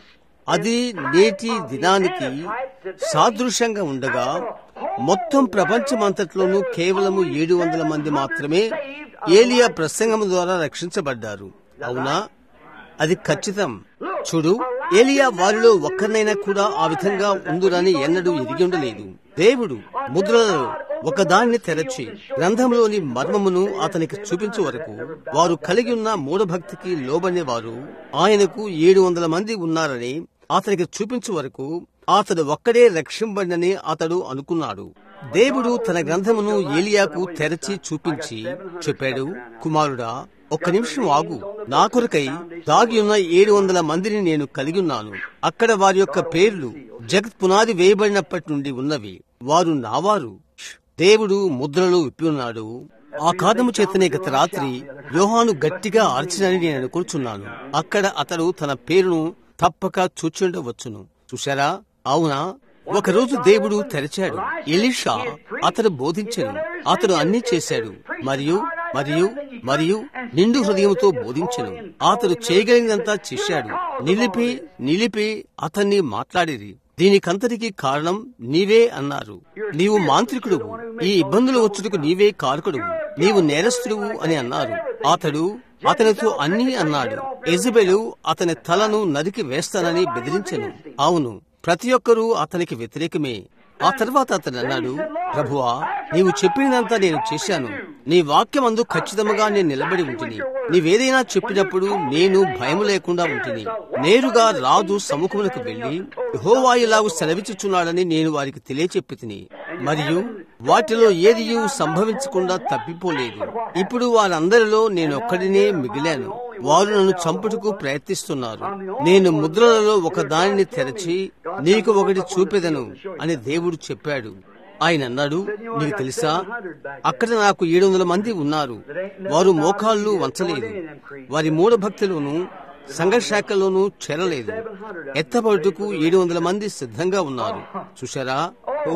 అది నేటి దినానికి సాదృశ్యంగా ఉండగా మొత్తం ప్రపంచమంతట్లోనూ కేవలము ఏడు వందల మంది మాత్రమే ఏలియా ప్రసంగం ద్వారా రక్షించబడ్డారు. అవునా? అది ఖచ్చితం. చూడు, ఏలియా వారిలో ఒక్కరినైనా కూడా ఆ విధంగా ఉందురని ఎన్నడూ ఎరిగి ఉండలేదు. దేవుడు ముద్రలలో ఒకదాన్ని తెరచి గ్రంథంలోని మర్మమును అతనికి చూపించే వరకు వారు కలిగి ఉన్న మూఢభక్తికి లోబడే వారు ఆయనకు ఏడు వందల మంది ఉన్నారని అతనికి చూపించే వరకు అతడు ఒక్కడే రక్షింపబడినని అతడు అనుకున్నాడు. దేవుడు తన గ్రంథమును ఏలియాకు తెరచి చూపించి చెప్పాడు, కుమారుడా, ఒక్క నిమిషం ఆగు. నా కొరకై దాగి ఉన్న ఏడు వందల మందిని నేను కలిగి ఉన్నాను. అక్కడ వారి యొక్క పేర్లు జగత్ పునాది వేయబడినప్పటి నుండి ఉన్నవి. వారు నావారు. దేవుడు ముద్రలు విప్పి ఉన్నాడు. ఆ కారణము చేతనే గత రాత్రి యోహాను గట్టిగా అర్చినని నేను అనుకుంటున్నాను. అక్కడ అతడు తన పేరును తప్పక చూచుండవచ్చును. చూశారా? అవునా? ఒకరోజు దేవుడు తెరచాడు. ఎలీషా అతడు బోధించాడు. అతడు అన్ని చేశాడు మరియు మరియు మరియు నిండు హృదయంతో బోధించెను. అతడు చేయగలిగినంతా చేశాడు. నిలిపి నిలిపి అతన్ని మాట్లాడిరి. దీనికంతటికి కారణం నీవే అన్నారు. నీవు మాంత్రికుడువు, ఈ ఇబ్బందులు వచ్చుటకు నీవే కారకుడువు, నీవు నేరస్తుడువు అని అన్నారు. అతడు అతనితో అన్నీ అన్నాడు. యెజెబెలు అతని తలను నరికి వేస్తానని బెదిరించెను. అవును, ప్రతి ఒక్కరూ అతనికి వ్యతిరేకమే. ఆ తర్వాత అతను అన్నాడు, ప్రభువా, నీవు చెప్పినంతా నేను చేశాను. నీ వాక్యమందు ఖచ్చితంగా నేను నిలబడి ఉంటిని. నీవేదైనా చెప్పినప్పుడు నేను భయము లేకుండా ఉంటిని. నేరుగా రాజు సముఖమునకు వెళ్లి యెహోవా ఇలాగు సెలవిచ్చుచున్నాడని నేను వారికి తెలియచెప్పి తిని, మరియు వాటిలో ఏదియూ సంభవించకుండా తప్పిపోలేదు. ఇప్పుడు వారందరిలో నేనొక్కడినే మిగిలాను. వారు నన్ను చంపుటకు ప్రయత్నిస్తున్నారు. నేను ముద్రలలో ఒక దానిని తెరచి నీకు ఒకటి చూపెదను అని దేవుడు చెప్పాడు. ఆయన అన్నాడు, నీకు తెలుసా, అక్కడ నాకు ఏడు వందల మంది ఉన్నారు. వారు మోకాళ్ళు వంచలేదు. వారి మూఢభక్తిలోనూ సంఘశాఖలోనూ చేరలేదు. ఎత్తబడుటకు ఏడు వందల మంది సిద్ధంగా ఉన్నారు. చూశారా? ఓ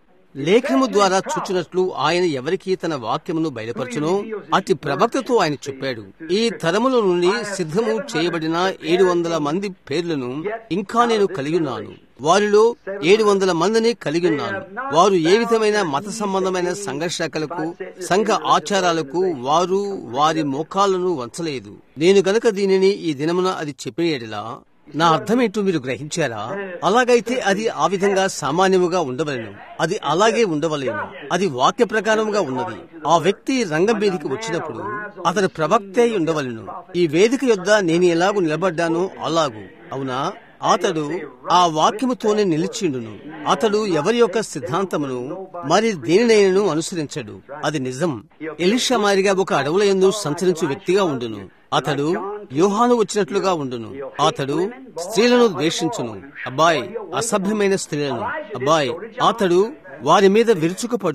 లేఖము ద్వారా చూచినట్లు ఆయన ఎవరికి తన వాక్యమును బయలుపరచునో అతి ప్రవక్తతో ఆయన చెప్పాడు. ఈ తరముల నుండి సిద్ధము చేయబడిన ఏడు వందల మంది పేర్లను ఇంకా నేను కలిగి ఉన్నాను. వారిలో ఏడు వందల మందిని కలిగి ఉన్నాను. వారు ఏ విధమైన మత సంబంధమైన సంఘర్షాలకు సంఘ ఆచారాలకు వారు వారి మోకాళ్లను వంచలేదు. నేను గనక దీనిని ఈ దినమున అది చెప్పిన ఎడలా నా అర్థమేంటో మీరు గ్రహించారా? అలాగైతే అది ఆ విధంగా సామాన్యముగా ఉండవలేను. అది అలాగే ఉండవలేను. అది వాక్య ప్రకారముగా ఉన్నది. ఆ వ్యక్తి రంగం మీదకి వచ్చినప్పుడు అతను ప్రవక్తే ఉండవలను. ఈ వేదిక యొద్ద నేను ఎలాగూ నిలబడ్డానో అలాగూ. అవునా? అతడు ఆ వాక్యముతోనే నిలిచిండును. అతడు ఎవరి యొక్క సిద్ధాంతమును మరి దేనినైనను అనుసరించడు. అది నిజం. ఎలీషా మాదిరిగా ఒక అడవుల యందు సంచరించు వ్యక్తిగా ఉండును. అతడు యోహాను వచ్చినట్లుగా ఉండును. అతడు స్త్రీలను ద్వేషించును. అబ్బాయి, అసభ్యమైన స్త్రీలను. అబ్బాయి, అతడు వారి మీద విరుచుకుపడును.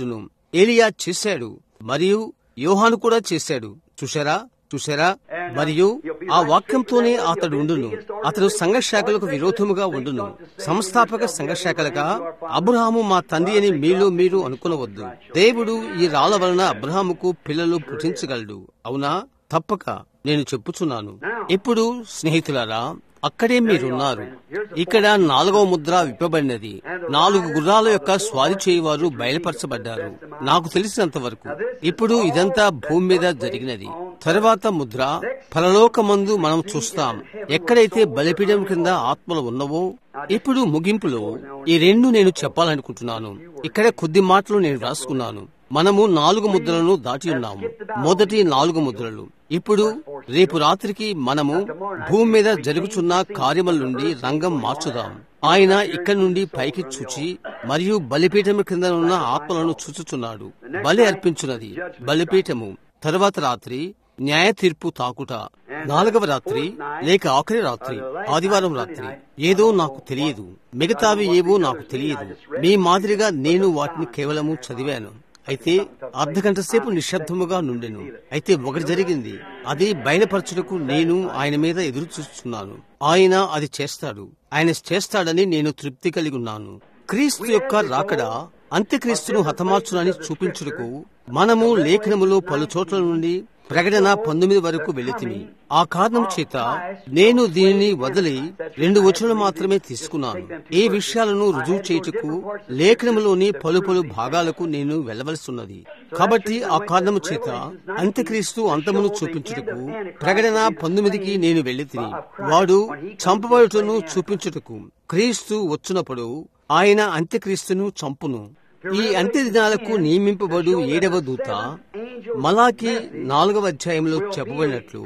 ఏలియా చేశాడు మరియు యోహాను కూడా చేశాడు. చూశారా చూశారా మరియు ఆ వాక్యంతోనే అతడు ఉండును. అతడు సంఘశాఖలకు విరోధముగా ఉండును. సంస్థాపక సంఘశాఖలుగా అబ్రహాము మా తండ్రి అని మీలో మీరు అనుకునవద్దు. దేవుడు ఈ రాళ్ల వలన అబ్రహాముకు పిల్లలు పుట్టించగలడు. అవునా? తప్పక నేను చెప్పుచున్నాను. ఇప్పుడు స్నేహితులారా, అక్కడే మీరున్నారు. ఇక్కడ నాలుగవ ముద్ర విప్పబడినది. నాలుగు గుర్రాల యొక్క స్వారీ చేయవారు బయలుపరచబడ్డారు నాకు తెలిసినంత వరకు. ఇప్పుడు ఇదంతా భూమి మీద జరిగినది. తరువాత ముద్ర పరలోకమందు మనం చూస్తాం, ఎక్కడైతే బలిపీఠం కింద ఆత్మలు ఉన్నవో. ఇప్పుడు ముగింపులో ఈ రెండు నేను చెప్పాలనుకుంటున్నాను. ఇక్కడ కొద్ది మాటలు నేను రాసుకున్నాను. మనము నాలుగు ముద్రలను దాటి ఉన్నాము. మొదటి నాలుగు ముద్రలు. ఇప్పుడు రేపు రాత్రికి మనము భూమి మీద జరుగుతున్న కార్యముల నుండి రంగం మార్చుదాం. ఆయన ఇక్కడి నుండి పైకి చూచి మరియు బలిపీఠము కింద ఉన్న ఆత్మలను చూచుచున్నాడు. బలి అర్పించున్నది బలిపీఠము. తరువాత రాత్రి న్యాయ తీర్పు తాకుట. నాలుగవ రాత్రి లేక ఆఖరి రాత్రి, ఆదివారం రాత్రి. ఏదో నాకు తెలియదు, మిగతావి ఏవో నాకు తెలియదు. మీ మాదిరిగా నేను వాటిని కేవలము చదివాను. అయితే అర్ధ గంట సేపు నిశ్శబ్దముగా నుండెను. అయితే ఒకటి జరిగింది. అది బయలుపరచుటకు నేను ఆయన మీద ఎదురు చూస్తున్నాను. ఆయన అది చేస్తాడు. ఆయన చేస్తాడని నేను తృప్తి కలిగి ఉన్నాను. క్రీస్తు యొక్క రాకడ అంత్యక్రీస్తును హతమార్చునని చూపించుటకు మనము లేఖనములో పలు చోట్ల నుండి ప్రకటన పంతొమ్మిది వరకు వెళితిమి. ఆ కారణం చేత నేను దీనిని వదిలి రెండు వచనాలు మాత్రమే తీసుకున్నాను. ఈ విషయాలను రుజువు చేయుటకు లేఖనములోని పలు పలు భాగాలకు నేను వెళ్లవలసిన్నది. కాబట్టి ఆ కారణము చేత అంత్యక్రీస్తు అంతమును చూపించుటకు ప్రకటన పంతొమ్మిదికి నేను వెళ్లితిని. వాడు చంపబడుటను చూపించుటకు క్రీస్తు వచ్చినప్పుడు ఆయన అంత్యక్రీస్తును చంపును. ఈ అంత్య దినాలకు నియమింపబడు ఏడవ దూత మలాకి నాలుగవ అధ్యాయంలో చెప్పబడినట్లు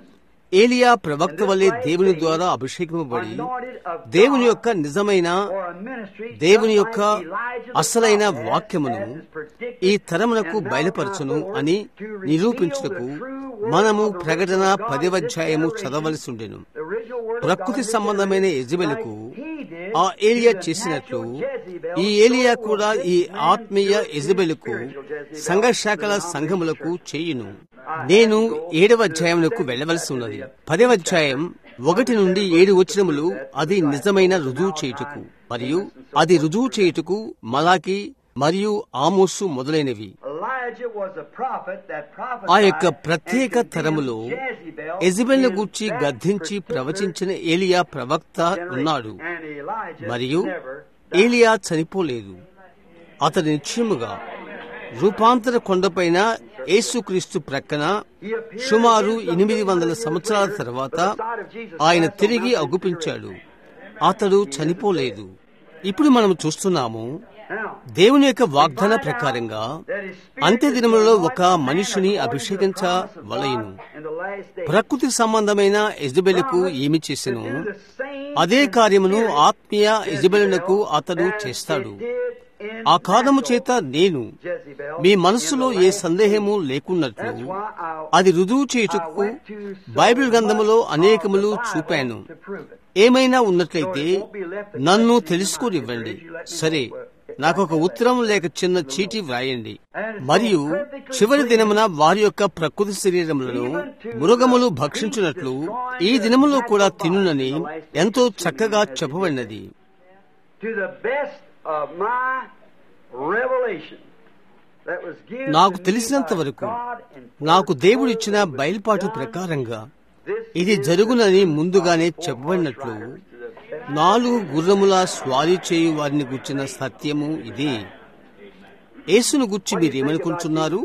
ఏలియా ప్రవక్త వలె దేవుని ద్వారా అభిషేకింపబడి దేవుని యొక్క నిజమైన దేవుని యొక్క అసలైన వాక్యమును ఈ తరమునకు బయలుపరచును అని నిరూపించుటకు మనము ప్రకటన పదవ అధ్యాయము చదవలసి ఉండెను. ప్రకృతి సంబంధమైన యెజబెలుకు ఆ ఏలియా చేసినట్లు ఈ ఏలియా కూడా ఈ ఆత్మీయ యెజబెలుకు సంఘశాఖల సంఘములకు చేయును. నేను ఏడవ అధ్యాయములకు వెళ్లవలసి ఉన్నది. పదవ అధ్యాయం ఒకటి నుండి ఏడు వచనములు అది నిజమైన రుజువు చేయుటకు మరియు అది రుజువు చేయుటకు మలాకి మరియు ఆమోసు మొదలైనవి. ఆ యొక్క ప్రత్యేక తరములో యెజబెలును గూర్చి గద్దించి ప్రవచించిన ఏలియా ప్రవక్త ఉన్నాడు. మరియు ఏలియా చనిపోలేదు. అతడు నిశ్చయముగా రూపాంతర కొండపైన యేసుక్రీస్తు ప్రక్కన సుమారు ఎనిమిది వందల సంవత్సరాల తర్వాత ఆయన తిరిగి అగుపించాడు. అతడు చనిపోలేదు. ఇప్పుడు మనం చూస్తున్నాము దేవుని యొక్క వాగ్దాన ప్రకారంగా అంత్య దినములలో ఒక మనిషిని అభిషేకించవలెను. ప్రకృతి సంబంధమైన యెజబెలుకు ఏమి చేసెను అదే కార్యమును ఆత్మీయ యెజబెలునకు అతడు చేస్తాడు. ఆ కారణము చేత నేను మీ మనస్సులో ఏ సందేహము లేకున్నట్లు అది రుజువు చేయుటకు బైబిల్ గ్రంథములో అనేకములు చూపాను. ఏమైనా ఉన్నట్లయితే నన్ను తెలుసుకోనివ్వండి. సరే, నాకు ఒక ఉత్తరం లేక చిన్న చీటీ వ్రాయండి. మరియు చివరి దినమున వారి యొక్క ప్రకృతి శరీరములను మృగములు భక్షించున్నట్లు ఈ దినములో కూడా తినునని ఎంతో చక్కగా చెప్పబడినది. నాకు తెలిసినంత వరకు నాకు దేవుడిచ్చిన బయలుపాటు ప్రకారంగా ఇది జరుగునని ముందుగానే చెప్పబడినట్లు నాలుగు గుర్రముల స్వారీ చేయు వారిని గుర్చిన సత్యము ఇది. యేసును గుర్చి మీరేమనుకుంటున్నారు?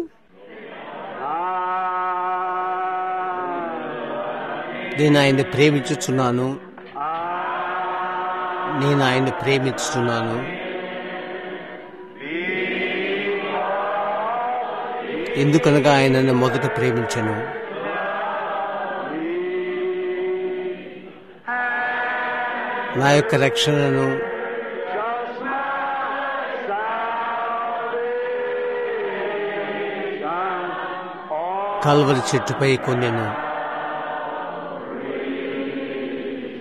నేను ఆయన్ని ప్రేమించుచున్నాను, నేను ఆయన్ని ప్రేమించుచున్నాను. ఎందుకనగా ఆయన నన్ను మొదట ప్రేమించను. నా యొక్క రక్షణను కల్వరి చెట్టుపై కొన్నెను.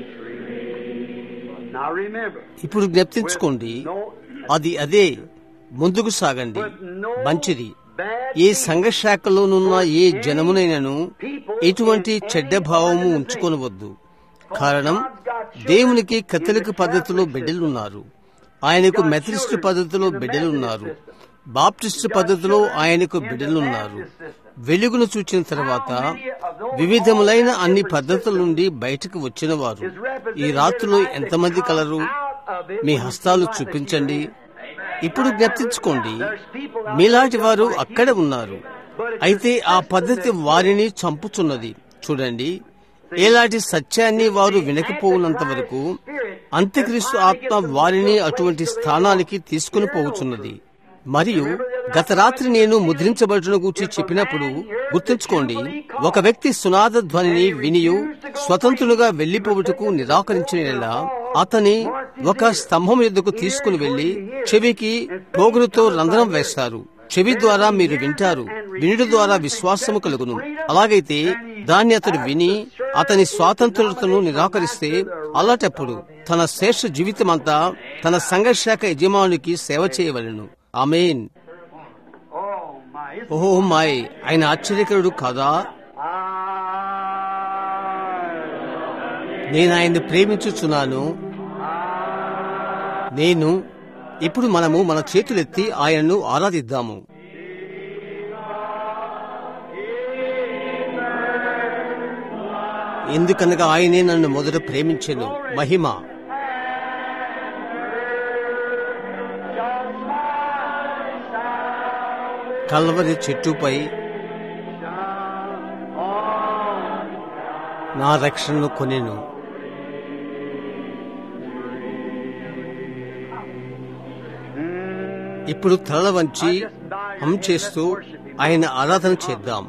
ఇప్పుడు జ్ఞప్తించుకోండి, అది అదే ముందుకు సాగండి. మంచిది. ఏ సంఘశాఖలోనున్న ఏ జనమునైనను ఎటువంటి చెడ్డ భావము ఉంచుకొనవద్దు. కారణం, దేవునికి కథలిక పద్ధతిలో బిడ్డలున్నారు, ఆయనకు మెథడిస్టు పద్ధతిలో బిడ్డలున్నారు, బాప్టిస్టు పద్ధతిలో ఆయనకు బిడ్డలున్నారు. వెలుగును చూచిన తర్వాత వివిధములైన అన్ని పద్ధతుల నుండి బయటకు వచ్చిన వారు ఈ రాత్రిలో ఎంతమంది కలరు? మీ హస్తాలు చూపించండి. ఇప్పుడు జ్ఞప్తించుకోండి, మీలాంటి వారు అక్కడ ఉన్నారు. అయితే ఆ పద్ధతి వారిని చంపుచున్నది. చూడండి, ఎలాంటి సత్యాన్ని వారు వినకపోవునంత వరకు అంత్యక్రీస్తు ఆత్మ వారిని అటువంటి స్థానానికి తీసుకుని పోవుచున్నది. మరియు గత రాత్రి నేను ముద్రించబడుట గూర్చి చెప్పినప్పుడు గుర్తుంచుకోండి, ఒక వ్యక్తి సునాద ధ్వనిని వినియు స్వతంత్రులుగా వెళ్లిపోవుటకు నిరాకరించిన అతని ఒక స్తంభం ఎద్దుకు తీసుకుని వెళ్లి చెవికి పోగులతో రంధ్రం వేస్తారు. చెవి ద్వారా మీరు వింటారు, వినుడు ద్వారా విశ్వాసము కలుగును. అలాగైతే దాన్ని అతడు విని అతని స్వాతంత్రతను నిరాకరిస్తే అలాంటప్పుడు తన శేష జీవితమంతా తన సంఘశాఖ యజమానునికి సేవ చేయవలెను. ఆమేన్. ఓహో మాయ్, ఆయన ఆశ్చర్యకరుడు కాదా? నేను ఆయన్ని ప్రేమించుచున్నాను. నేను ఇప్పుడు మనము మన చేతులెత్తి ఆయనను ఆరాధిద్దాము. ఎందుకనగా ఆయనే నన్ను మొదట ప్రేమించెను. మహిమ. కల్వరి చెట్టుపై నా రక్షణను కొనెను. ఇప్పుడు తల వంచి హం చేస్తూ ఆయన ఆరాధన చేద్దాం.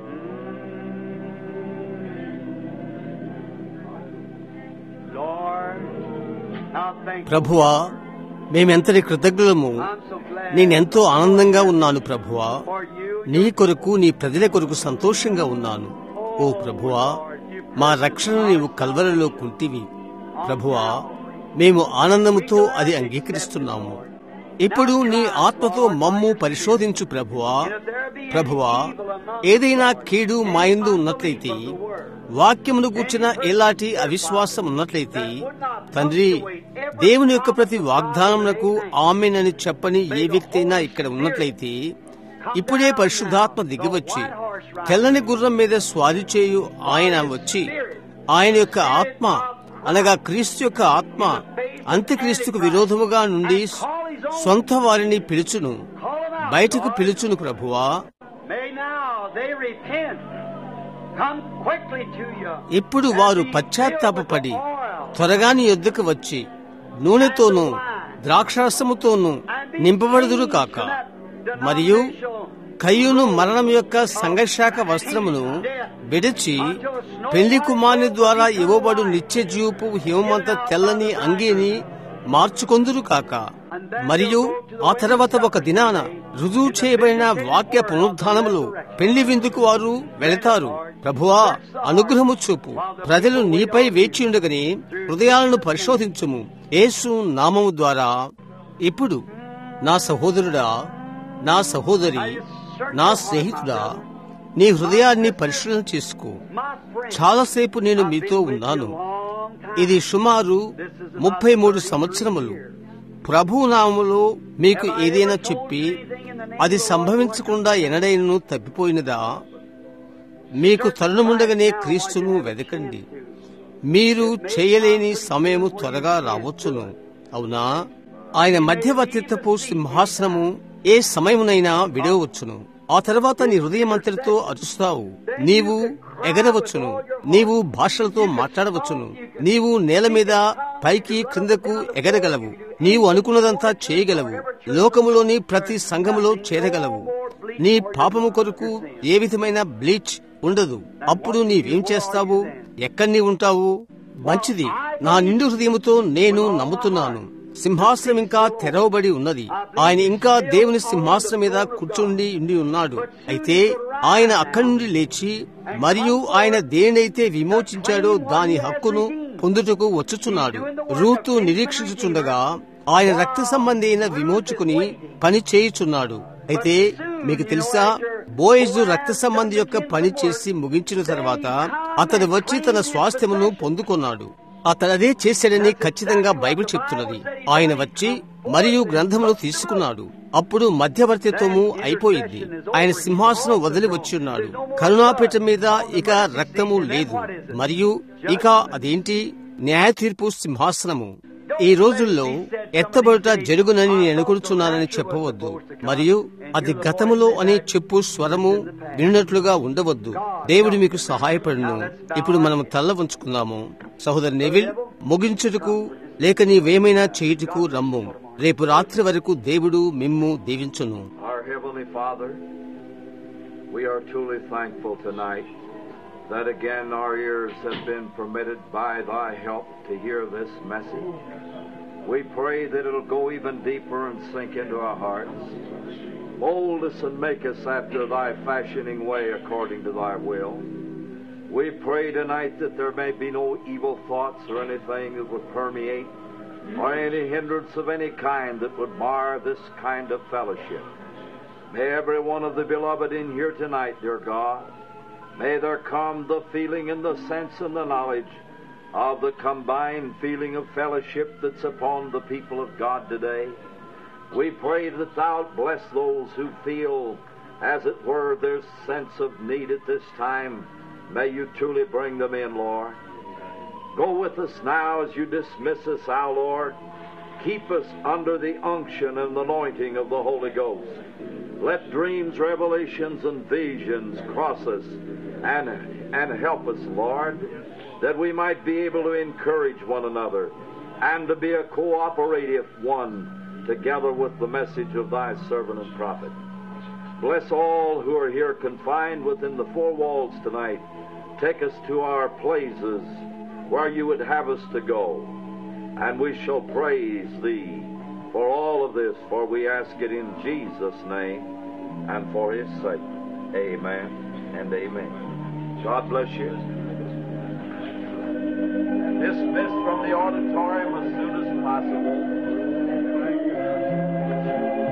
ప్రభువా, మేమెంతటి కృతజ్ఞులము. నేనెంతో ఆనందంగా ఉన్నాను ప్రభువా. నీ కొరకు, నీ ప్రజల కొరకు సంతోషంగా ఉన్నాను. ఓ ప్రభువా, మా రక్షణ నీవు కల్వరిలో కుంటివి ప్రభువా. మేము ఆనందముతో అది అంగీకరిస్తున్నాము. ఇప్పుడు నీ ఆత్మతో మమ్ము పరిశోధించు ప్రభువా. ప్రభువా, ఏదైనా కీడు మాయందు ఉన్నట్లయితే, వాక్యమును గూర్చిన ఎలాంటి అవిశ్వాసం ఉన్నట్లయితే, తండ్రి, దేవుని యొక్క ప్రతి వాగ్దానమునకు ఆమేనని చెప్పని ఏ వ్యక్తి అయినా ఇక్కడ ఉన్నట్లయితే, ఇప్పుడే పరిశుద్ధాత్మ దిగివచ్చి తెల్లని గుర్రం మీద స్వారీ చేయు ఆయన వచ్చి ఆయన యొక్క ఆత్మ అనగా క్రీస్తు యొక్క ఆత్మ అంత్యక్రీస్తుకు విరోధముగా నుండి సొంత వారిని పిలుచును, బయటకు పిలుచును ప్రభువా. ఇప్పుడు వారు పశ్చాత్తాపపడి త్వరగా నీ యొద్దకు వచ్చి నూనెతోనూ ద్రాక్షారసముతోనూ నింపబడుదురు కాక. మరియు కయ్యూను మరణం యొక్క సంఘశాఖ వస్త్రమును విడిచి పెళ్లి కుమారుని ద్వారా ఇవ్వబడు నిత్య జీవపు హిమమంత తెల్లని అంగీని మార్చుకొందురు కాక. మరియు ఆ తర్వాత ఒక దినాన రుజువు చేయబడిన వాక్య పునరుద్ధానములో పెళ్లి విందుకు వారు వెళతారు. ప్రభువా, అనుగ్రహము చూపు. ప్రజలు నీపై వేచి ఉండగని హృదయాలను పరిశోధించుము. యేసు నామము ద్వారా. ఇప్పుడు నా సహోదరుడా, నా సహోదరి, నా స్నేహితుడా, నీ హృదయాన్ని పరిశీలన చేసుకో. చాలాసేపు నేను మీతో ఉన్నాను. ఇది సుమారు ముప్పై మూడు సంవత్సరములు. ప్రభు నామములో మీకు ఏదైనా చెప్పి అది సంభవించకుండా ఎనడైనను తప్పిపోయినదా? మీకు తరుణముండగానే క్రీస్తును వెదకండి. మీరు చేయలేని సమయము త్వరగా రావచ్చును. అవునా? ఆయన మధ్యవర్తిత్వపు సింహాసనము ఏ సమయమునైనా విడవచ్చును. ఆ తర్వాత నీ హృదయమంతటితో అరుస్తావు. నీవు ఎగరవచ్చును, నీవు భాషలతో మాట్లాడవచ్చును, నీవు నేల మీద పైకి క్రిందకు ఎగరగలవు, నీవు అనుకున్నదంతా చేయగలవు, లోకములోని ప్రతి సంఘములో చేరగలవు. నీ పాపము కొరకు ఏ విధమైన బ్లీచ్ ఉండదు. అప్పుడు నీవేం చేస్తావు? ఎక్కడ నీ ఉంటావు? మంచిది. నా నిండు హృదయముతో నేను నమ్ముతున్నాను. సింహాసనం ఇంకా తెరవబడి ఉన్నది. ఆయన ఇంకా దేవుని సింహాసనం మీద కూర్చుండి ఉండి ఉన్నాడు. అయితే ఆయన అక్కడి నుండి లేచి మరియు ఆయన దేనినైతే విమోచించాడో దాని హక్కును పొందుటకు వచ్చుచున్నాడు. రూతు నిరీక్షించుచుండగా ఆయన రక్త సంబంధి అయిన విమోచకుని పని చేయుచున్నాడు. అయితే మీకు తెలుసా, బోయజు రక్త సంబంధి యొక్క పని చేసి ముగించిన తర్వాత అతడు వచ్చి తన స్వాస్థ్యమును పొందుకున్నాడు. అతడు అదే చేశాడని ఖచ్చితంగా బైబిల్ చెప్తున్నది. ఆయన వచ్చి మరియు గ్రంథమును తీసుకున్నాడు. అప్పుడు మధ్యవర్తిత్వము అయిపోయింది. ఆయన సింహాసనం వదిలి వచ్చి ఉన్నాడు. కరుణాపీఠం మీద ఇక రక్తము లేదు, మరియు ఇక అదేంటి, న్యాయ తీర్పు సింహాసనము. ఈ రోజుల్లో ఎత్తబడుట జరుగునని నేను అనుకుంటున్నానని చెప్పవద్దు, మరియు అది గతములో అనే చెప్పు స్వరము విన్నట్లుగా ఉండవద్దు. దేవుడు మీకు సహాయపడును. ఇప్పుడు మనం తల్ల ఉంచుకుందాము. సహోదరు నెవిల్, ముగించుటకు లేక నీవేమైనా చేయుటకు రమ్ము. రేపు రాత్రి వరకు దేవుడు మిమ్ము దీవించును. That again our ears have been permitted by thy help to hear this message. We pray that it'll go even deeper and sink into our hearts. Mold us and make us after thy fashioning way according to thy will. We pray tonight that there may be no evil thoughts or anything that would permeate, or any hindrance of any kind that would mar this kind of fellowship. May every one of the beloved in here tonight, dear God, may there come the feeling and the sense and the knowledge of the combined feeling of fellowship that's upon the people of God today. We pray that thou bless those who feel, as it were, their sense of need at this time. May you truly bring them in, Lord. Go with us now as you dismiss us, our Lord. Keep us under the unction and anointing of the Holy Ghost. Let dreams, revelations, and visions cross us and, and help us, Lord, that we might be able to encourage one another and to be a cooperative one together with the message of thy servant and prophet. Bless all who are here confined within the four walls tonight. Take us to our places where you would have us to go, and we shall praise thee for all of this, for we ask it in Jesus' name and for his sake. Amen and amen. God bless you. Dismissed from the auditorium as soon as possible.